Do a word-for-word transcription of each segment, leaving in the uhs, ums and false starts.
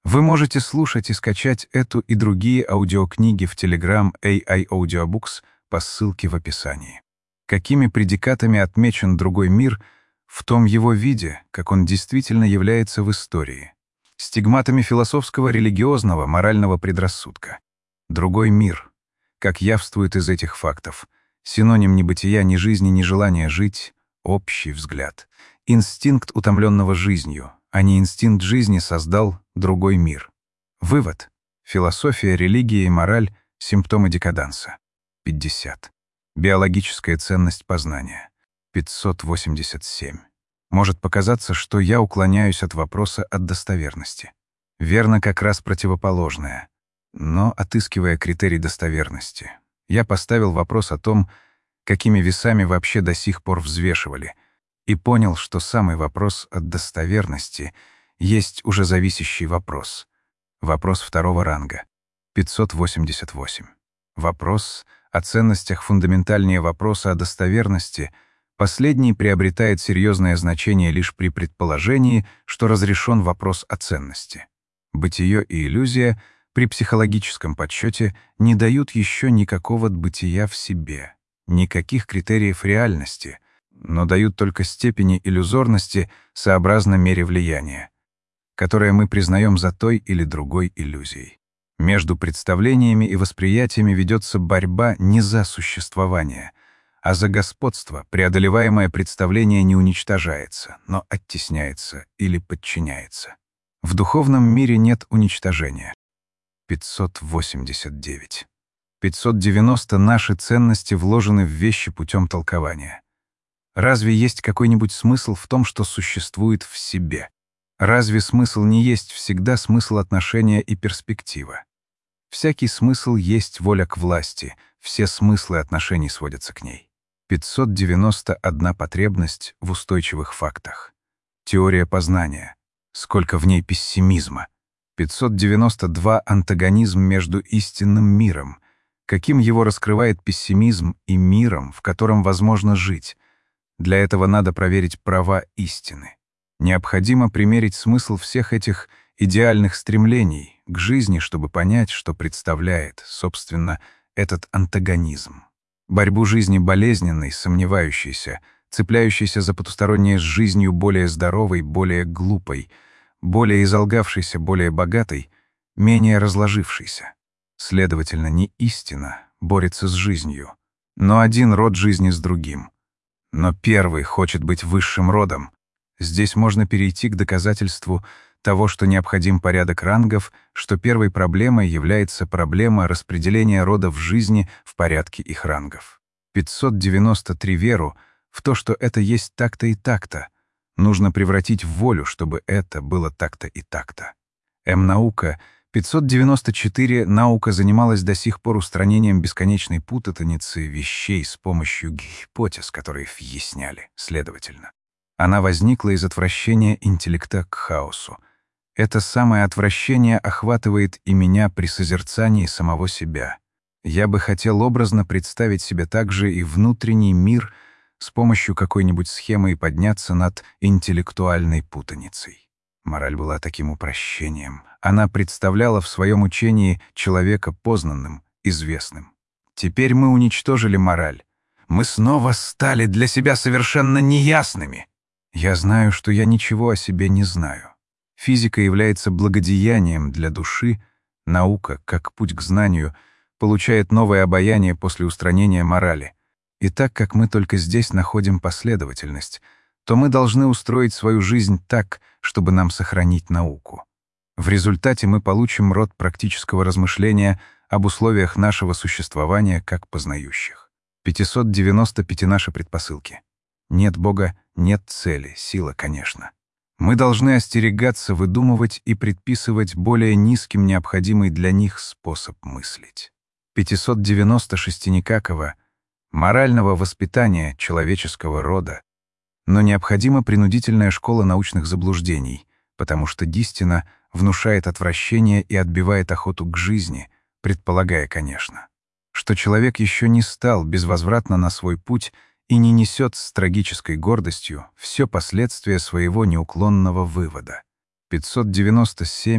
Вы можете слушать и скачать эту и другие аудиокниги в Telegram эй ай Audiobooks по ссылке в описании. Какими предикатами отмечен другой мир в том его виде, как он действительно является в истории? Стигматами философского, религиозного, морального предрассудка. Другой мир, как явствует из этих фактов, синоним ни бытия, ни жизни, ни желания жить, общий взгляд. Инстинкт утомленного жизнью, а не инстинкт жизни создал другой мир. Вывод. Философия, религия и мораль — симптомы декаданса. пятьдесят. Биологическая ценность познания. пятьсот восемьдесят семь. Может показаться, что я уклоняюсь от вопроса от достоверности. Верно как раз противоположное. Но, отыскивая критерий достоверности, я поставил вопрос о том, какими весами вообще до сих пор взвешивали, и понял, что самый вопрос от достоверности есть уже зависящий вопрос. Вопрос второго ранга. пятьсот восемьдесят восемь. Вопрос о ценностях фундаментальнее вопроса о достоверности. Последний приобретает серьезное значение лишь при предположении, что разрешен вопрос о ценности. Бытие и иллюзия при психологическом подсчете не дают еще никакого бытия в себе, никаких критериев реальности, но дают только степени иллюзорности сообразно мере влияния, которое мы признаем за той или другой иллюзией. Между представлениями и восприятиями ведется борьба не за существование, а за господство. Преодолеваемое представление не уничтожается, но оттесняется или подчиняется. В духовном мире нет уничтожения. пятьсот восемьдесят девять. пятьсот девяносто. Наши ценности вложены в вещи путем толкования. Разве есть какой-нибудь смысл в том, что существует в себе? Разве смысл не есть всегда смысл отношения и перспектива? Всякий смысл есть воля к власти, все смыслы отношений сводятся к ней. пятьсот девяносто одна. Потребность в устойчивых фактах. Теория познания. Сколько в ней пессимизма. пятьсот девяносто два. Антагонизм между истинным миром. Каким его раскрывает пессимизм, и миром, в котором возможно жить. Для этого надо проверить права истины. Необходимо примерить смысл всех этих идеальных стремлений к жизни, чтобы понять, что представляет, собственно, этот антагонизм. Борьбу жизни болезненной, сомневающейся, цепляющейся за потустороннее с жизнью более здоровой, более глупой, более изолгавшейся, более богатой, менее разложившейся. Следовательно, не истина борется с жизнью, но один род жизни с другим. Но первый хочет быть высшим родом. Здесь можно перейти к доказательству того, что необходим порядок рангов, что первой проблемой является проблема распределения родов жизни в порядке их рангов. пятьсот девяносто три. Веру в то, что это есть так-то и так-то, нужно превратить в волю, чтобы это было так-то и так-то. М-наука. пятьсот девяносто четыре. Наука занималась до сих пор устранением бесконечной путаницы вещей с помощью гипотез, которые въясняли, следовательно. Она возникла из отвращения интеллекта к хаосу. Это самое отвращение охватывает и меня при созерцании самого себя. Я бы хотел образно представить себе также и внутренний мир с помощью какой-нибудь схемы и подняться над интеллектуальной путаницей. Мораль была таким упрощением. Она представляла в своем учении человека познанным, известным. Теперь мы уничтожили мораль. Мы снова стали для себя совершенно неясными. Я знаю, что я ничего о себе не знаю. Физика является благодеянием для души, наука, как путь к знанию, получает новое обаяние после устранения морали. И так как мы только здесь находим последовательность, то мы должны устроить свою жизнь так, чтобы нам сохранить науку. В результате мы получим род практического размышления об условиях нашего существования как познающих. пятьсот девяносто пять. Наши предпосылки. Нет Бога, нет цели, сила, конечно. Мы должны остерегаться выдумывать и предписывать более низким необходимый для них способ мыслить. пятьсот девяносто шесть. Никакого морального воспитания человеческого рода, но необходима принудительная школа научных заблуждений, потому что истина внушает отвращение и отбивает охоту к жизни, предполагая, конечно, что человек еще не стал безвозвратно на свой путь и не несет с трагической гордостью все последствия своего неуклонного вывода. пятьсот девяносто семь.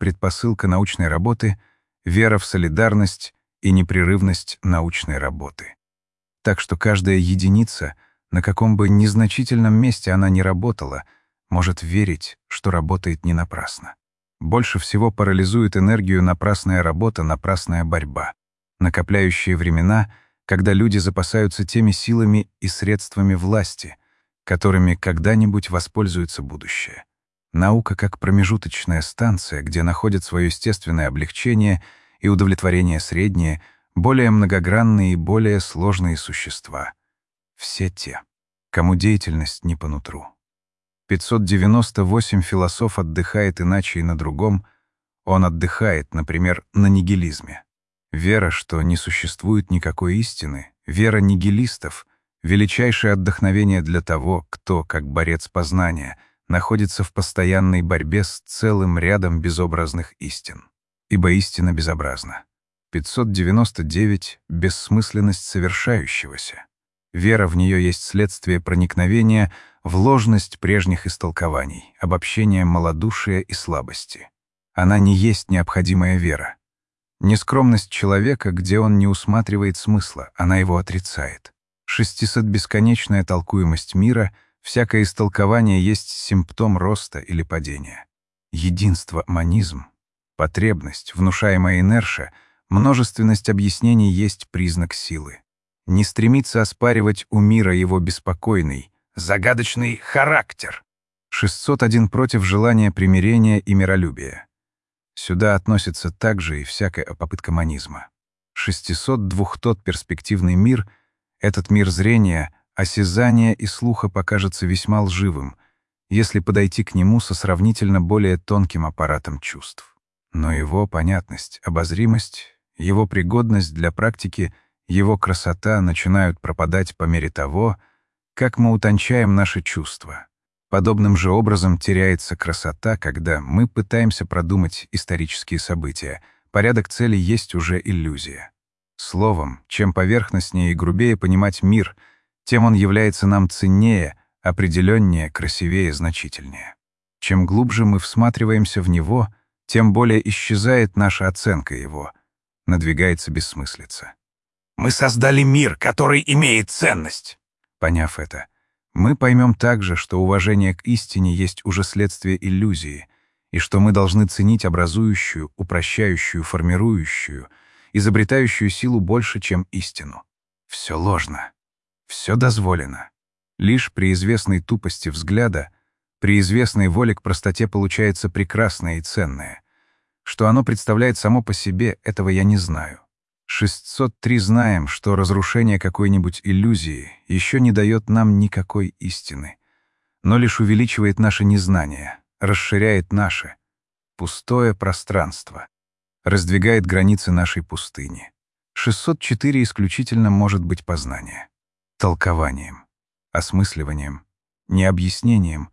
предпосылка научной работы — вера в солидарность и непрерывность научной работы. Так что каждая единица, на каком бы незначительном месте она ни работала, может верить, что работает не напрасно. Больше всего парализует энергию напрасная работа, напрасная борьба, накопляющие времена, когда люди запасаются теми силами и средствами власти, которыми когда-нибудь воспользуется будущее. Наука как промежуточная станция, где находят свое естественное облегчение и удовлетворение средние, более многогранные и более сложные существа. Все те, кому деятельность не по нутру. пятьсот девяносто восемь философ отдыхает иначе и на другом. Он отдыхает, например, на нигилизме. Вера, что не существует никакой истины, вера нигилистов — величайшее отдохновение для того, кто, как борец познания, находится в постоянной борьбе с целым рядом безобразных истин. Ибо истина безобразна. пятьсот девяносто девять — бессмысленность совершающегося. Вера в нее есть следствие проникновения в ложность прежних истолкований, обобщения малодушия и слабости. Она не есть необходимая вера. Нескромность человека, где он не усматривает смысла, она его отрицает. Шестисот бесконечная толкуемость мира, всякое истолкование есть симптом роста или падения. Единство — манизм, потребность, внушаемая инерша, множественность объяснений есть признак силы. Не стремится оспаривать у мира его беспокойный, загадочный характер. шестьсот один против желания примирения и миролюбия. Сюда относится также и всякая попытка манизма. шестьсот два тот перспективный мир, этот мир зрения, осязания и слуха покажется весьма лживым, если подойти к нему со сравнительно более тонким аппаратом чувств. Но его понятность, обозримость, его пригодность для практики, его красота начинают пропадать по мере того, как мы утончаем наши чувства. Подобным же образом теряется красота, когда мы пытаемся продумать исторические события. Порядок целей есть уже иллюзия. Словом, чем поверхностнее и грубее понимать мир, тем он является нам ценнее, определеннее, красивее, значительнее. Чем глубже мы всматриваемся в него, тем более исчезает наша оценка его, надвигается бессмыслица. Мы создали мир, который имеет ценность. Поняв это, мы поймем также, что уважение к истине есть уже следствие иллюзии, и что мы должны ценить образующую, упрощающую, формирующую, изобретающую силу больше, чем истину. Все ложно, все дозволено. Лишь при известной тупости взгляда, при известной воле к простоте получается прекрасное и ценное. Что оно представляет само по себе, этого я не знаю. шестьсот три знаем, что разрушение какой-нибудь иллюзии еще не дает нам никакой истины, но лишь увеличивает наше незнание, расширяет наше пустое пространство, раздвигает границы нашей пустыни. шестьсот четыре исключительно может быть познание, толкованием, осмысливанием, не объяснением,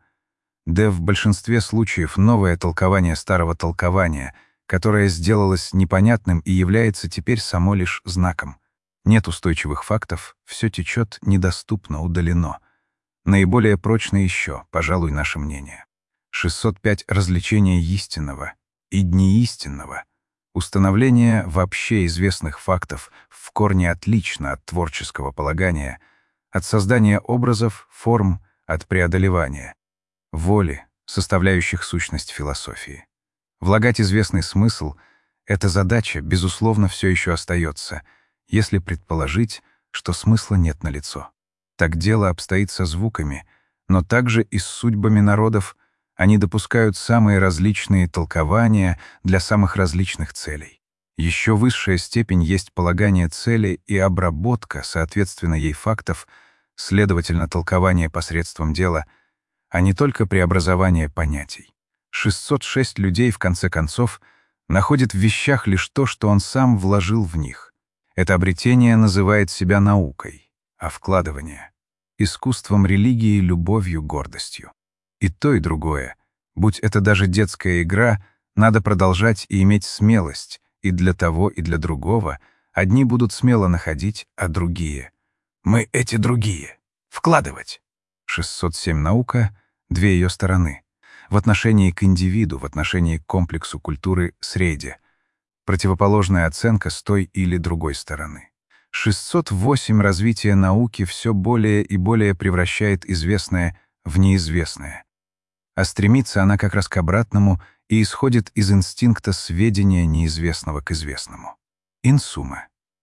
да в большинстве случаев новое толкование старого толкования — которое сделалось непонятным и является теперь само лишь знаком. Нет устойчивых фактов, все течет недоступно, удалено. Наиболее прочно еще, пожалуй, наше мнение. шестьсот пять развлечения истинного и дни истинного. Установление вообще известных фактов в корне отлично от творческого полагания, от создания образов, форм, от преодолевания, воли, составляющих сущность философии. Влагать известный смысл — эта задача, безусловно, все еще остается, если предположить, что смысла нет налицо. Так дело обстоит со звуками, но также и с судьбами народов. Они допускают самые различные толкования для самых различных целей. Еще высшая степень есть полагание цели и обработка, соответственно, ей фактов, следовательно, толкование посредством дела, а не только преобразование понятий. шестьсот шесть людей, в конце концов, находит в вещах лишь то, что он сам вложил в них. Это обретение называет себя наукой, а вкладывание — искусством религии, любовью, гордостью. И то, и другое, будь это даже детская игра, надо продолжать и иметь смелость, и для того, и для другого. Одни будут смело находить, а другие — мы эти другие, вкладывать. шестьсот семь наука, две ее стороны. в отношении к индивиду, в отношении к комплексу культуры среде, противоположная оценка с той или другой стороны. шестьсот восемь развитие науки все более и более превращает известное в неизвестное. А стремится она как раз к обратному и исходит из инстинкта сведения неизвестного к известному. Инсумма.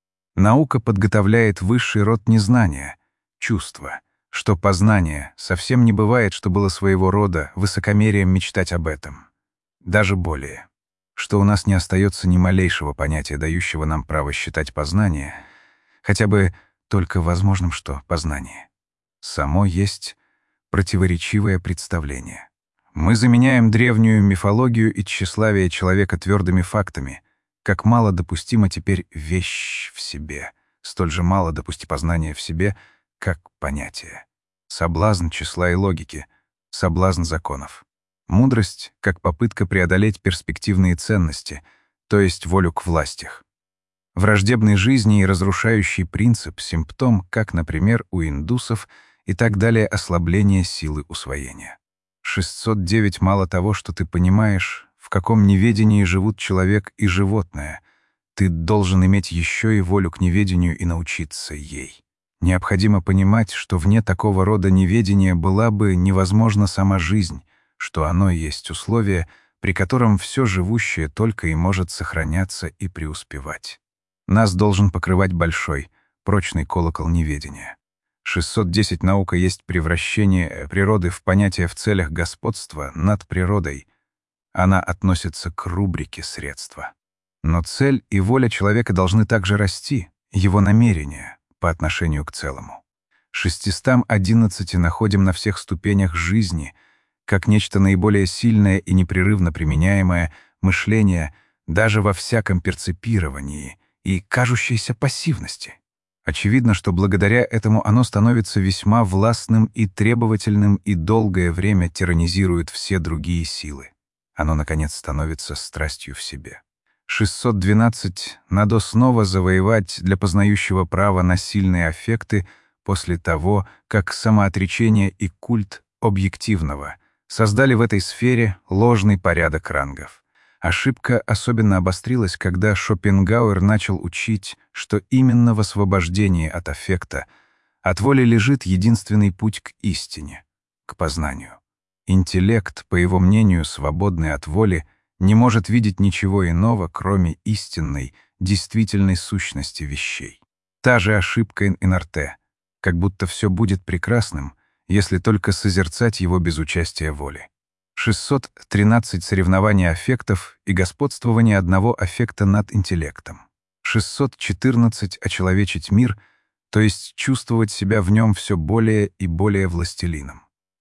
Наука подготовляет высший род незнания, чувства, что познание совсем не бывает, что было своего рода высокомерием мечтать об этом. Даже более, что у нас не остается ни малейшего понятия, дающего нам право считать познание, хотя бы только возможным, что познание само есть противоречивое представление. Мы заменяем древнюю мифологию и тщеславие человека твердыми фактами, как мало допустимо теперь вещь в себе, столь же мало допусти познание в себе, как понятие. Соблазн числа и логики, соблазн законов. Мудрость как попытка преодолеть перспективные ценности, то есть волю к властях. Враждебной жизни и разрушающий принцип — симптом, как, например, у индусов, и так далее ослабление силы усвоения. шестьсот девять мало того, что ты понимаешь, в каком неведении живут человек и животное, ты должен иметь еще и волю к неведению и научиться ей. Необходимо понимать, что вне такого рода неведения была бы невозможна сама жизнь, что оно есть условие, при котором все живущее только и может сохраняться и преуспевать. Нас должен покрывать большой, прочный колокол неведения. шестьсот десять наука есть превращение природы в понятие в целях господства над природой. Она относится к рубрике средства. Но цель и воля человека должны также расти, его намерения, по отношению к целому. шестьсот одиннадцать находим на всех ступенях жизни, как нечто наиболее сильное и непрерывно применяемое мышление даже во всяком перцепировании и кажущейся пассивности. Очевидно, что благодаря этому оно становится весьма властным и требовательным и долгое время тиранизирует все другие силы. Оно, наконец, становится страстью в себе. шестьсот двенадцать надо снова завоевать для познающего права на сильные аффекты после того, как самоотречение и культ объективного создали в этой сфере ложный порядок рангов. Ошибка особенно обострилась, когда Шопенгауэр начал учить, что именно в освобождении от аффекта, от воли лежит единственный путь к истине, к познанию. Интеллект, по его мнению, свободный от воли, не может видеть ничего иного, кроме истинной, действительной сущности вещей. Та же ошибка Инарте, как будто все будет прекрасным, если только созерцать его без участия воли. шестьсот тринадцать соревнования аффектов и господствование одного аффекта над интеллектом. шестьсот четырнадцать очеловечить мир, то есть чувствовать себя в нем все более и более властелином.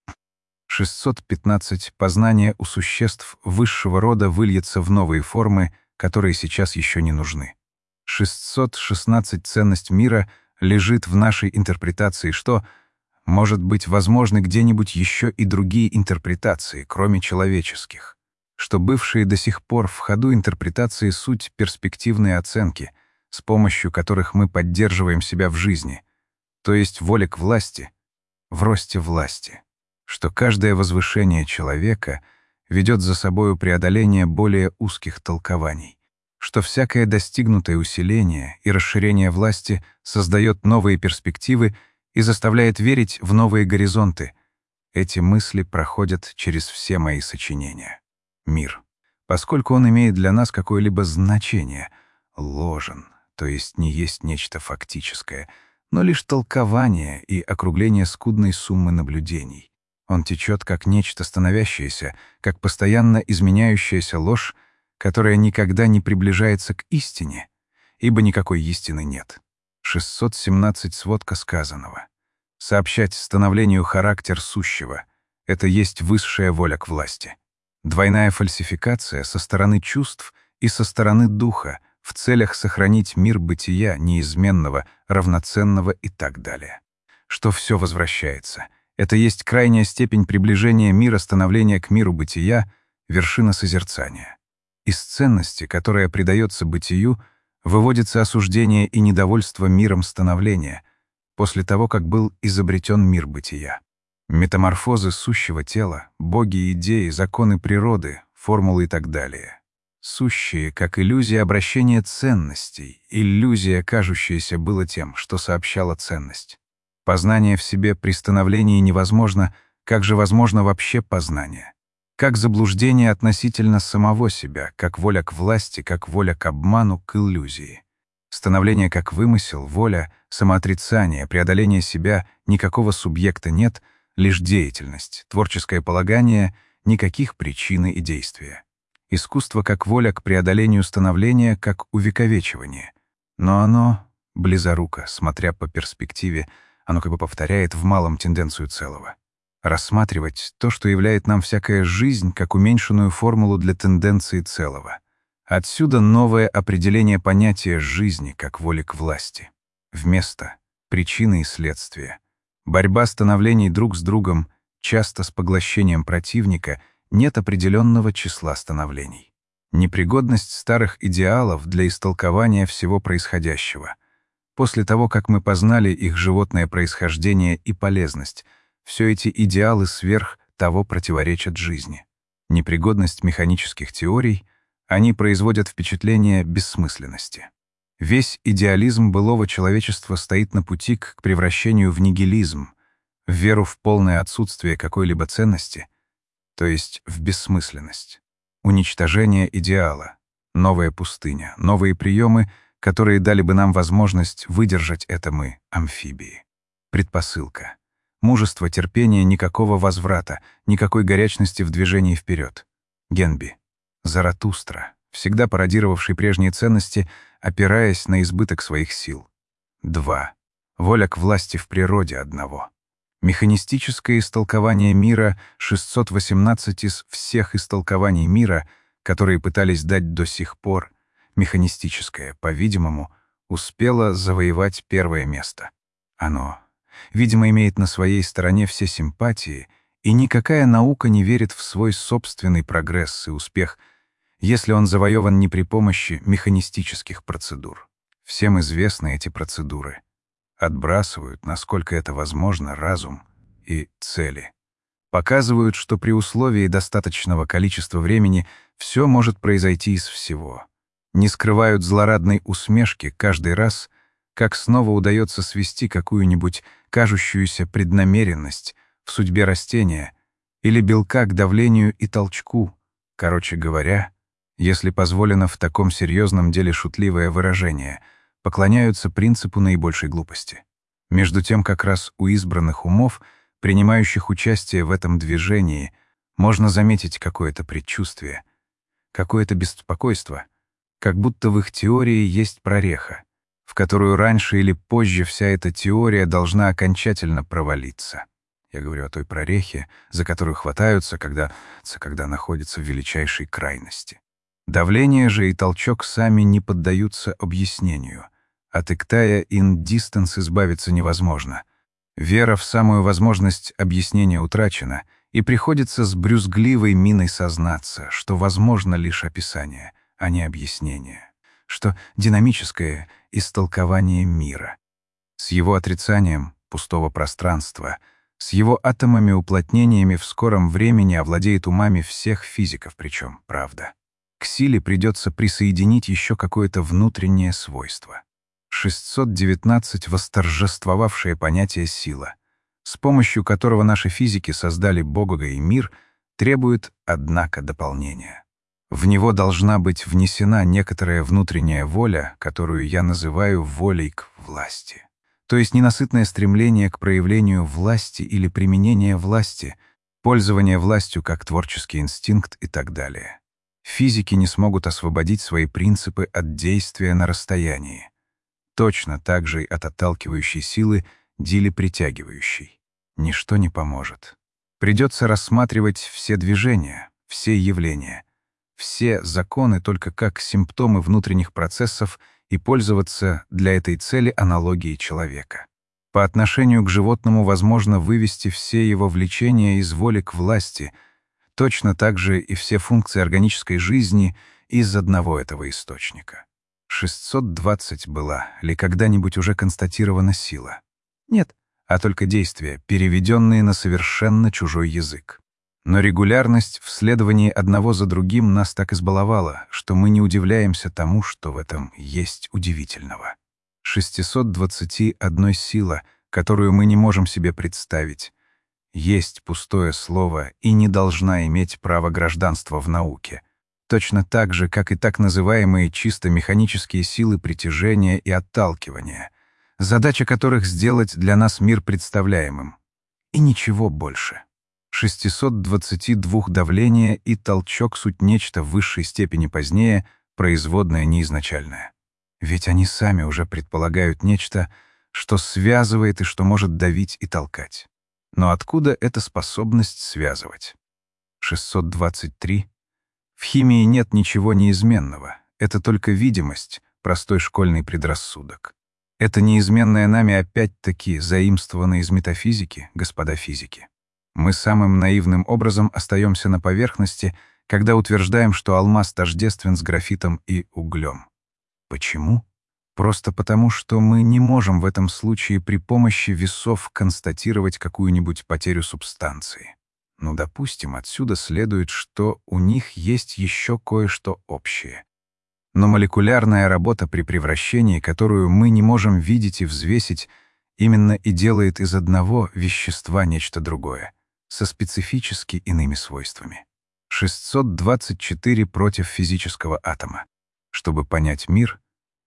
шестьсот пятнадцать познание у существ высшего рода выльется в новые формы, которые сейчас еще не нужны. шестьсот шестнадцать ценность мира лежит в нашей интерпретации, что может быть возможны где-нибудь еще и другие интерпретации, кроме человеческих, что бывшие до сих пор в ходу интерпретации суть перспективные оценки, с помощью которых мы поддерживаем себя в жизни, то есть воля к власти, в росте власти, что каждое возвышение человека ведет за собою преодоление более узких толкований, что всякое достигнутое усиление и расширение власти создает новые перспективы и заставляет верить в новые горизонты. Эти мысли проходят через все мои сочинения. Мир, поскольку он имеет для нас какое-либо значение, ложен, то есть не есть нечто фактическое, но лишь толкование и округление скудной суммы наблюдений. Он течет как нечто становящееся, как постоянно изменяющаяся ложь, которая никогда не приближается к истине, ибо никакой истины нет. шестьсот семнадцать сводка сказанного. Сообщать становлению характер сущего — это есть высшая воля к власти. Двойная фальсификация со стороны чувств и со стороны духа в целях сохранить мир бытия неизменного, равноценного и так далее. Что все возвращается. Это есть крайняя степень приближения мира становления к миру бытия, вершина созерцания. Из ценности, которая придается бытию, выводится осуждение и недовольство миром становления, после того, как был изобретен мир бытия. Метаморфозы сущего тела, боги, идеи, законы природы, формулы и так далее. Сущие, как иллюзия обращения ценностей, иллюзия, кажущаяся было тем, что сообщала ценность. Познание в себе при становлении невозможно, как же возможно вообще познание? Как заблуждение относительно самого себя, как воля к власти, как воля к обману, к иллюзии. Становление как вымысел, воля, самоотрицание, преодоление себя, никакого субъекта нет, лишь деятельность, творческое полагание, никаких причин и действия. Искусство как воля к преодолению становления, как увековечивание. Но оно близоруко, смотря по перспективе, оно как бы повторяет в малом тенденцию целого. Рассматривать то, что являет нам всякая жизнь, как уменьшенную формулу для тенденции целого. Отсюда новое определение понятия жизни как воли к власти. Вместо причины и следствия. Борьба становлений друг с другом, часто с поглощением противника, нет определенного числа становлений. Непригодность старых идеалов для истолкования всего происходящего. После того, как мы познали их животное происхождение и полезность, все эти идеалы сверх того противоречат жизни. Непригодность механических теорий, они производят впечатление бессмысленности. Весь идеализм былого человечества стоит на пути к превращению в нигилизм, в веру в полное отсутствие какой-либо ценности, то есть в бессмысленность. Уничтожение идеала, новая пустыня, новые приемы, которые дали бы нам возможность выдержать это мы, амфибии. Предпосылка. Мужество, терпение, никакого возврата, никакой горячности в движении вперед. Генби. Заратустра, всегда пародировавший прежние ценности, опираясь на избыток своих сил. Два. Воля к власти в природе одного. Механистическое истолкование мира, шестьсот восемнадцать из всех истолкований мира, которые пытались дать до сих пор, механистическое, по-видимому, успело завоевать первое место. Оно, видимо, имеет на своей стороне все симпатии, и никакая наука не верит в свой собственный прогресс и успех, если он завоеван не при помощи механистических процедур. Всем известны эти процедуры. Отбрасывают, насколько это возможно, разум и цели. Показывают, что при условии достаточного количества времени все может произойти из всего. Не скрывают злорадной усмешки каждый раз, как снова удается свести какую-нибудь кажущуюся преднамеренность в судьбе растения или белка к давлению и толчку. Короче говоря, если позволено в таком серьезном деле шутливое выражение, поклоняются принципу наибольшей глупости. Между тем, как раз у избранных умов, принимающих участие в этом движении, можно заметить какое-то предчувствие, какое-то беспокойство, как будто в их теории есть прореха, в которую раньше или позже вся эта теория должна окончательно провалиться. Я говорю о той прорехе, за которую хватаются, когда, когда находятся в величайшей крайности. Давление же и толчок сами не поддаются объяснению. От иктая ин дистанс избавиться невозможно. Вера в самую возможность объяснения утрачена, и приходится с брюзгливой миной сознаться, что возможно лишь описание, а не объяснение, что динамическое истолкование мира. С его отрицанием пустого пространства, с его атомами-уплотнениями в скором времени овладеет умами всех физиков, причем, правда. К силе придется присоединить еще какое-то внутреннее свойство. шестьсот девятнадцать восторжествовавшее понятие «сила», с помощью которого наши физики создали Бога и мир, требует, однако, дополнения. В него должна быть внесена некоторая внутренняя воля, которую я называю волей к власти. То есть ненасытное стремление к проявлению власти или применение власти, пользование властью как творческий инстинкт и так далее. Физики не смогут освободить свои принципы от действия на расстоянии. Точно так же и от отталкивающей силы дили притягивающей. Ничто не поможет. Придется рассматривать все движения, все явления, все законы только как симптомы внутренних процессов и пользоваться для этой цели аналогией человека. По отношению к животному возможно вывести все его влечения из воли к власти, точно так же и все функции органической жизни из одного этого источника. шестьсот двадцать была ли когда-нибудь уже констатирована сила? Нет, а только действия, переведенные на совершенно чужой язык. Но регулярность в следовании одного за другим нас так избаловала, что мы не удивляемся тому, что в этом есть удивительного. шестьсот двадцать одна сила, которую мы не можем себе представить, есть пустое слово и не должна иметь права гражданства в науке. Точно так же, как и так называемые чисто механические силы притяжения и отталкивания, задача которых сделать для нас мир представляемым. И ничего больше. шестьсот двадцать два давление и толчок — суть нечто в высшей степени позднее, производное неизначальное. Ведь они сами уже предполагают нечто, что связывает и что может давить и толкать. Но откуда эта способность связывать? шестьсот двадцать три. В химии нет ничего неизменного. Это только видимость, простой школьный предрассудок. Это неизменное нами опять-таки заимствовано из метафизики, господа физики. Мы самым наивным образом остаемся на поверхности, когда утверждаем, что алмаз тождествен с графитом и углем. Почему? Просто потому, что мы не можем в этом случае при помощи весов констатировать какую-нибудь потерю субстанции. Ну, допустим, отсюда следует, что у них есть еще кое-что общее. Но молекулярная работа при превращении, которую мы не можем видеть и взвесить, именно и делает из одного вещества нечто другое, со специфически иными свойствами. шестьсот двадцать четыре против физического атома. Чтобы понять мир,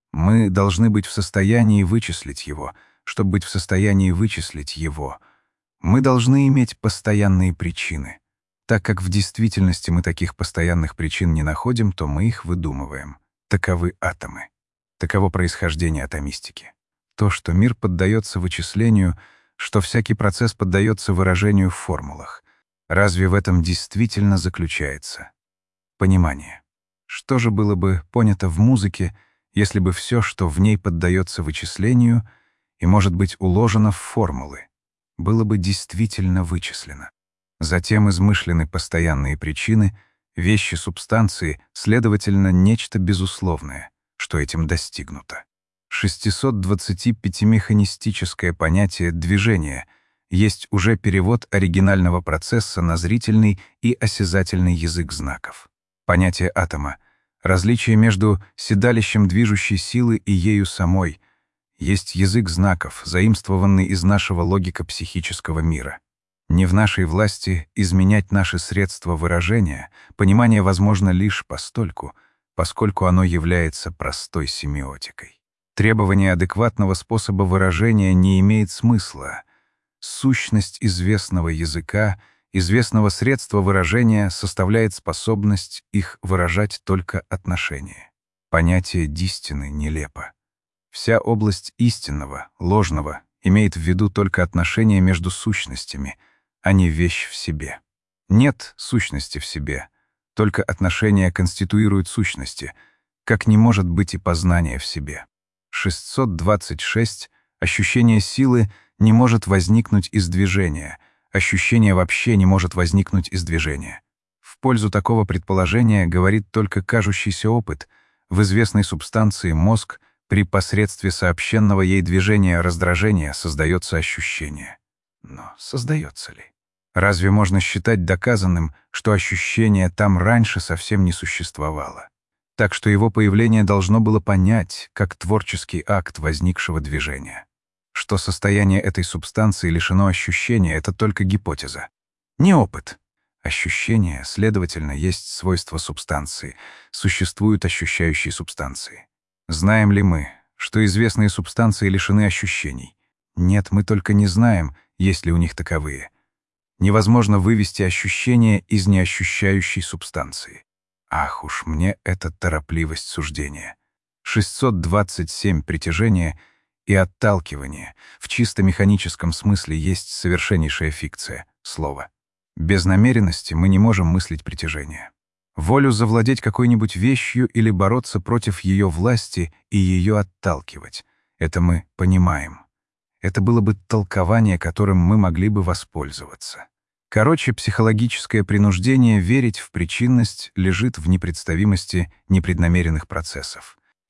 мы должны быть в состоянии вычислить его. Чтобы быть в состоянии вычислить его, мы должны иметь постоянные причины. Так как в действительности мы таких постоянных причин не находим, то мы их выдумываем. Таковы атомы. Таково происхождение атомистики. То, что мир поддается вычислению, что всякий процесс поддается выражению в формулах. Разве в этом действительно заключается понимание? Что же было бы понято в музыке, если бы все, что в ней поддается вычислению и может быть уложено в формулы, было бы действительно вычислено? Затем измышлены постоянные причины, вещи субстанции, следовательно, нечто безусловное, что этим достигнуто. шестьсот двадцать пять механистическое понятие движения есть уже перевод оригинального процесса на зрительный и осязательный язык знаков. Понятие атома, различие между седалищем движущей силы и ею самой, есть язык знаков, заимствованный из нашего логико-психического мира. Не в нашей власти изменять наши средства выражения, понимание возможно лишь постольку, поскольку оно является простой семиотикой. Требование адекватного способа выражения не имеет смысла. Сущность известного языка, известного средства выражения составляет способность их выражать только отношения. Понятие дистины нелепо. Вся область истинного, ложного имеет в виду только отношения между сущностями, а не вещь в себе. Нет сущности в себе, только отношения конституируют сущности, как не может быть и познания в себе. шестьсот двадцать шесть. Ощущение силы не может возникнуть из движения, ощущение вообще не может возникнуть из движения. В пользу такого предположения говорит только кажущийся опыт. В известной субстанции мозг при посредстве сообщенного ей движения раздражения создается ощущение. Но создается ли? Разве можно считать доказанным, что ощущение там раньше совсем не существовало? Так что его появление должно было понять, как творческий акт возникшего движения. Что состояние этой субстанции лишено ощущения — это только гипотеза. Не опыт. Ощущение, следовательно, есть свойство субстанции. Существуют ощущающие субстанции. Знаем ли мы, что известные субстанции лишены ощущений? Нет, мы только не знаем, есть ли у них таковые. Невозможно вывести ощущение из неощущающей субстанции. Ах уж мне эта торопливость суждения. шестьсот двадцать семь притяжение и отталкивание в чисто механическом смысле есть совершеннейшая фикция, слово. Без намеренности мы не можем мыслить притяжение. Волю завладеть какой-нибудь вещью или бороться против ее власти и ее отталкивать — это мы понимаем. Это было бы толкование, которым мы могли бы воспользоваться. Короче, психологическое принуждение верить в причинность лежит в непредставимости непреднамеренных процессов.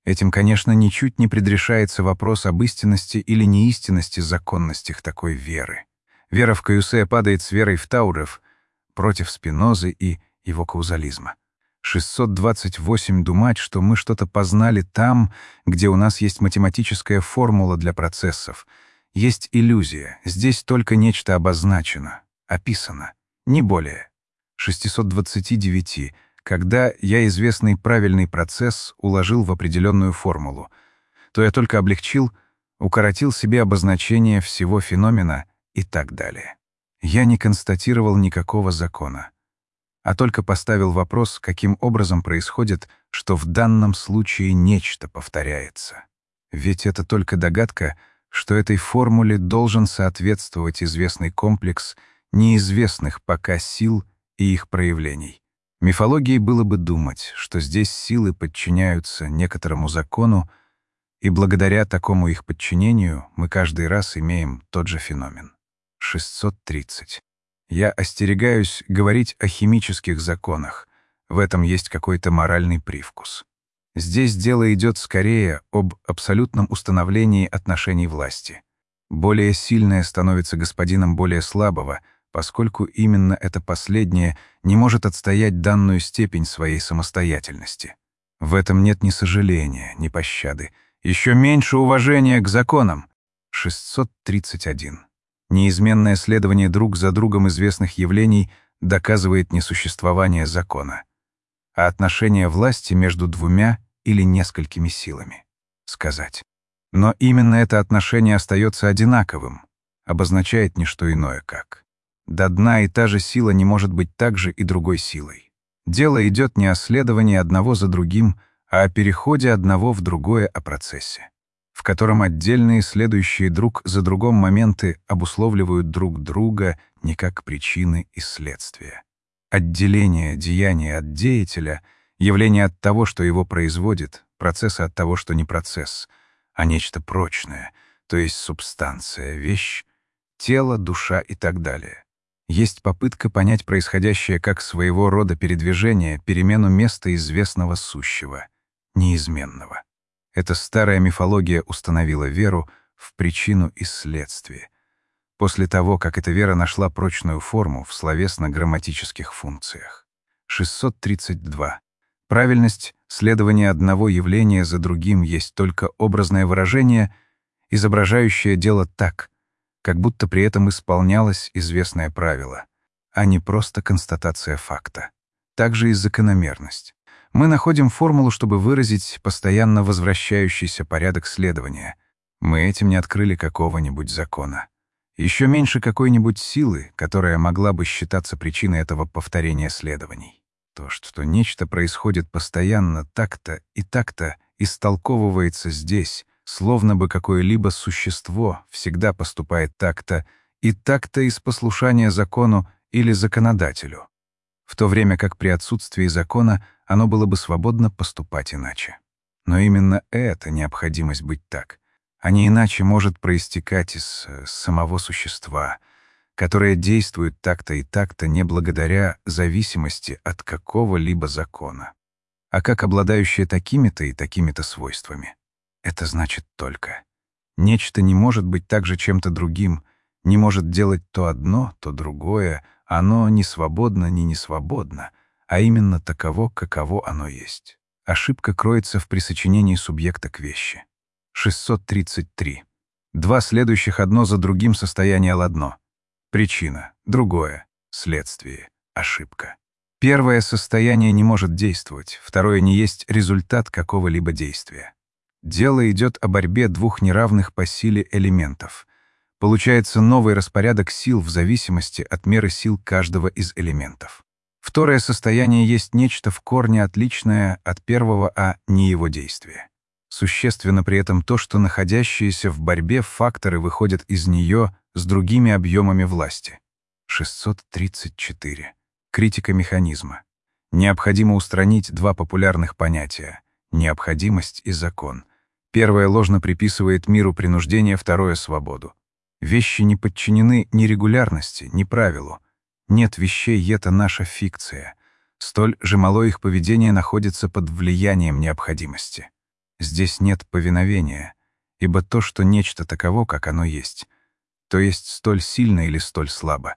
Этим, конечно, ничуть не предрешается вопрос об истинности или неистинности законностях такой веры. Вера в Каюсе падает с верой в Тауров против Спинозы и его каузализма. шестьсот двадцать восемь думать, что мы что-то познали там, где у нас есть математическая формула для процессов. Есть иллюзия, здесь только нечто обозначено, описано, не более. шестьсот двадцать девять. Когда я известный правильный процесс уложил в определенную формулу, то я только облегчил, укоротил себе обозначение всего феномена и так далее. Я не констатировал никакого закона, а только поставил вопрос, каким образом происходит, что в данном случае нечто повторяется. Ведь это только догадка, что этой формуле должен соответствовать известный комплекс неизвестных пока сил и их проявлений. Мифологией было бы думать, что здесь силы подчиняются некоторому закону, и благодаря такому их подчинению мы каждый раз имеем тот же феномен. шестьсот тридцать. Я остерегаюсь говорить о химических законах. В этом есть какой-то моральный привкус. Здесь дело идет скорее об абсолютном установлении отношений власти. Более сильное становится господином более слабого, поскольку именно это последнее не может отстоять данную степень своей самостоятельности. В этом нет ни сожаления, ни пощады, еще меньше уважения к законам. шестьсот тридцать один. Неизменное следование друг за другом известных явлений доказывает несуществование закона, а отношение власти между двумя или несколькими силами. Сказать. Но именно это отношение остается одинаковым, обозначает не что иное как. До дна и та же сила не может быть также и другой силой. Дело идет не о следовании одного за другим, а о переходе одного в другое о процессе, в котором отдельные следующие друг за другом моменты обусловливают друг друга не как причины и следствия. Отделение деяния от деятеля, явление от того, что его производит, процесса от того, что не процесс, а нечто прочное, то есть субстанция, вещь, тело, душа и так далее. Есть попытка понять происходящее как своего рода передвижение, перемену места известного сущего, неизменного. Эта старая мифология установила веру в причину и следствие. После того, как эта вера нашла прочную форму в словесно-грамматических функциях. шестьсот тридцать два. Правильность следования одного явления за другим есть только образное выражение, изображающее дело так, как будто при этом исполнялось известное правило, а не просто констатация факта. Также и закономерность. Мы находим формулу, чтобы выразить постоянно возвращающийся порядок следования. Мы этим не открыли какого-нибудь закона. Еще меньше какой-нибудь силы, которая могла бы считаться причиной этого повторения следований. То, что нечто происходит постоянно так-то и так-то, истолковывается здесь, словно бы какое-либо существо всегда поступает так-то и так-то из послушания закону или законодателю, в то время как при отсутствии закона оно было бы свободно поступать иначе. Но именно эта необходимость быть так, а не иначе может проистекать из э, самого существа, которое действует так-то и так-то не благодаря зависимости от какого-либо закона, а как обладающее такими-то и такими-то свойствами. Это значит только. Нечто не может быть также чем-то другим, не может делать то одно, то другое, оно ни свободно, ни не свободно, а именно таково, каково оно есть. Ошибка кроется в присочинении субъекта к вещи. шестьсот тридцать три. Два следующих одно за другим состояния ладно. Причина, другое, следствие, ошибка. Первое состояние не может действовать, второе не есть результат какого-либо действия. Дело идет о борьбе двух неравных по силе элементов. Получается новый распорядок сил в зависимости от меры сил каждого из элементов. Второе состояние есть нечто в корне отличное от первого, а не его действия. Существенно при этом то, что находящиеся в борьбе факторы выходят из нее с другими объемами власти. шестьсот тридцать четыре. Критика механизма. Необходимо устранить два популярных понятия — необходимость и закон. Первое ложно приписывает миру принуждение, второе — свободу. Вещи не подчинены ни регулярности, ни правилу. Нет вещей — это наша фикция. Столь же мало их поведение находится под влиянием необходимости. Здесь нет повиновения, ибо то, что нечто таково, как оно есть, то есть столь сильно или столь слабо,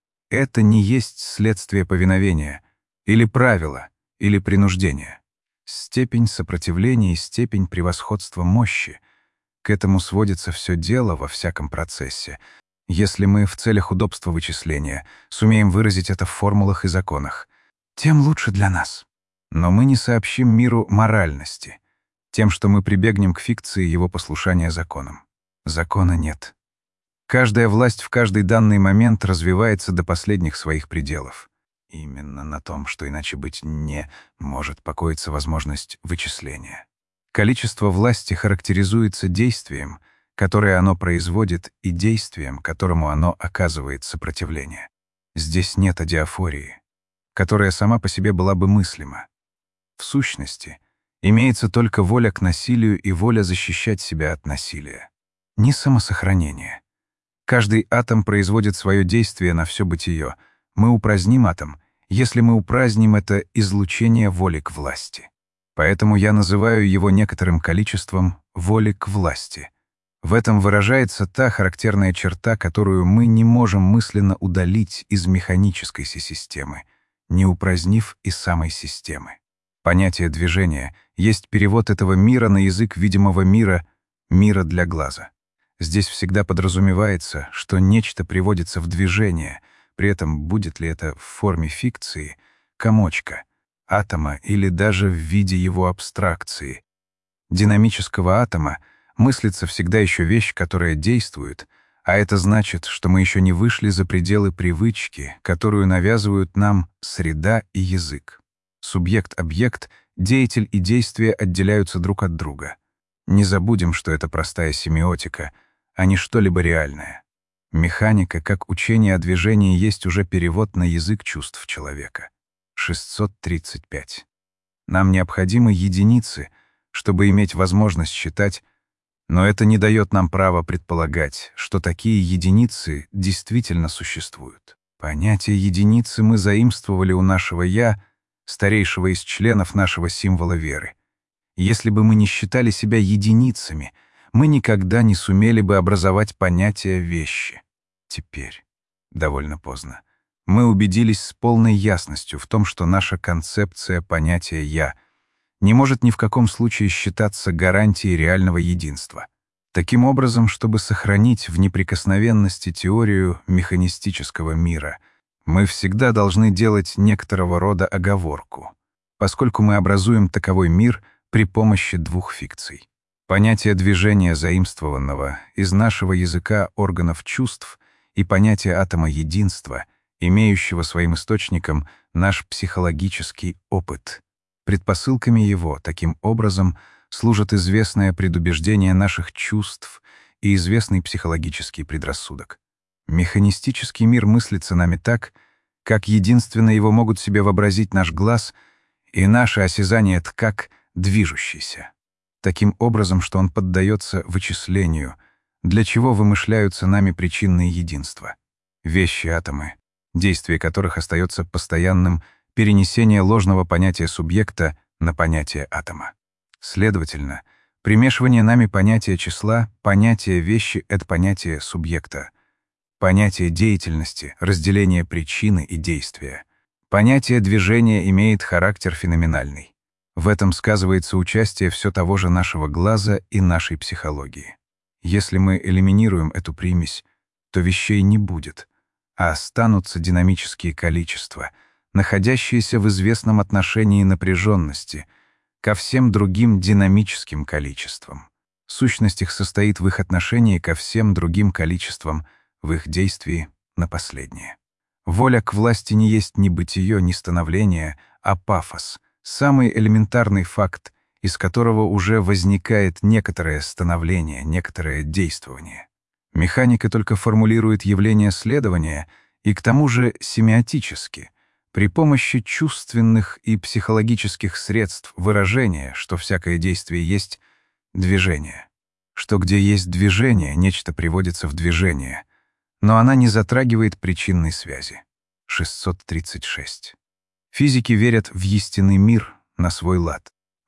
это не есть следствие повиновения, или правила, или принуждения. Степень сопротивления и степень превосходства мощи — к этому сводится все дело во всяком процессе. Если мы в целях удобства вычисления сумеем выразить это в формулах и законах, тем лучше для нас. Но мы не сообщим миру моральности, тем, что мы прибегнем к фикции его послушания законам. Закона нет. Каждая власть в каждый данный момент развивается до последних своих пределов. Именно на том, что иначе быть не может, покоиться возможность вычисления. Количество власти характеризуется действием, которое оно производит, и действием, которому оно оказывает сопротивление. Здесь нет адиафории, которая сама по себе была бы мыслима. В сущности, имеется только воля к насилию и воля защищать себя от насилия. Не самосохранение. Каждый атом производит свое действие на все бытие. Мы упраздним атом, если мы упраздним это излучение воли к власти. Поэтому я называю его некоторым количеством воли к власти. В этом выражается та характерная черта, которую мы не можем мысленно удалить из механической системы, не упразднив и самой системы. Понятие движения есть перевод этого мира на язык видимого мира, мира для глаза. Здесь всегда подразумевается, что нечто приводится в движение, при этом будет ли это в форме фикции, комочка, атома или даже в виде его абстракции. Динамического атома мыслится всегда еще вещь, которая действует, а это значит, что мы еще не вышли за пределы привычки, которую навязывают нам среда и язык. Субъект-объект, деятель и действие отделяются друг от друга. Не забудем, что это простая семиотика, а не что-либо реальное. Механика, как учение о движении, есть уже перевод на язык чувств человека. шестьсот тридцать пять. Нам необходимы единицы, чтобы иметь возможность считать, но это не дает нам права предполагать, что такие единицы действительно существуют. Понятие единицы мы заимствовали у нашего «я», старейшего из членов нашего символа веры. Если бы мы не считали себя единицами, мы никогда не сумели бы образовать понятие «вещи». Теперь, довольно поздно, мы убедились с полной ясностью в том, что наша концепция понятия «я» не может ни в каком случае считаться гарантией реального единства. Таким образом, чтобы сохранить в неприкосновенности теорию механистического мира, мы всегда должны делать некоторого рода оговорку, поскольку мы образуем таковой мир при помощи двух фикций. Понятие движения, заимствованного из нашего языка органов чувств, и понятие атома единства, имеющего своим источником наш психологический опыт. Предпосылками его, таким образом, служат известное предубеждение наших чувств и известный психологический предрассудок. Механистический мир мыслится нами так, как единственно его могут себе вообразить наш глаз и наше осязание как движущийся. Таким образом, что он поддается вычислению, для чего вымышляются нами причинные единства. Вещи-атомы, действие которых остается постоянным, перенесение ложного понятия субъекта на понятие атома. Следовательно, примешивание нами понятия числа, понятия вещи — это понятие субъекта, понятие деятельности, разделение причины и действия. Понятие движения имеет характер феноменальный. В этом сказывается участие все того же нашего глаза и нашей психологии. Если мы элиминируем эту примесь, то вещей не будет, а останутся динамические количества, находящиеся в известном отношении напряженности ко всем другим динамическим количествам. Сущность их состоит в их отношении ко всем другим количествам, в их действии на последнее. Воля к власти не есть ни бытие, ни становление, а пафос, самый элементарный факт, из которого уже возникает некоторое становление, некоторое действование. Механика только формулирует явление следования и к тому же семиотически, при помощи чувственных и психологических средств выражения, что всякое действие есть движение, что где есть движение, нечто приводится в движение, но она не затрагивает причинной связи. шестьсот тридцать шесть. Физики верят в истинный мир на свой лад.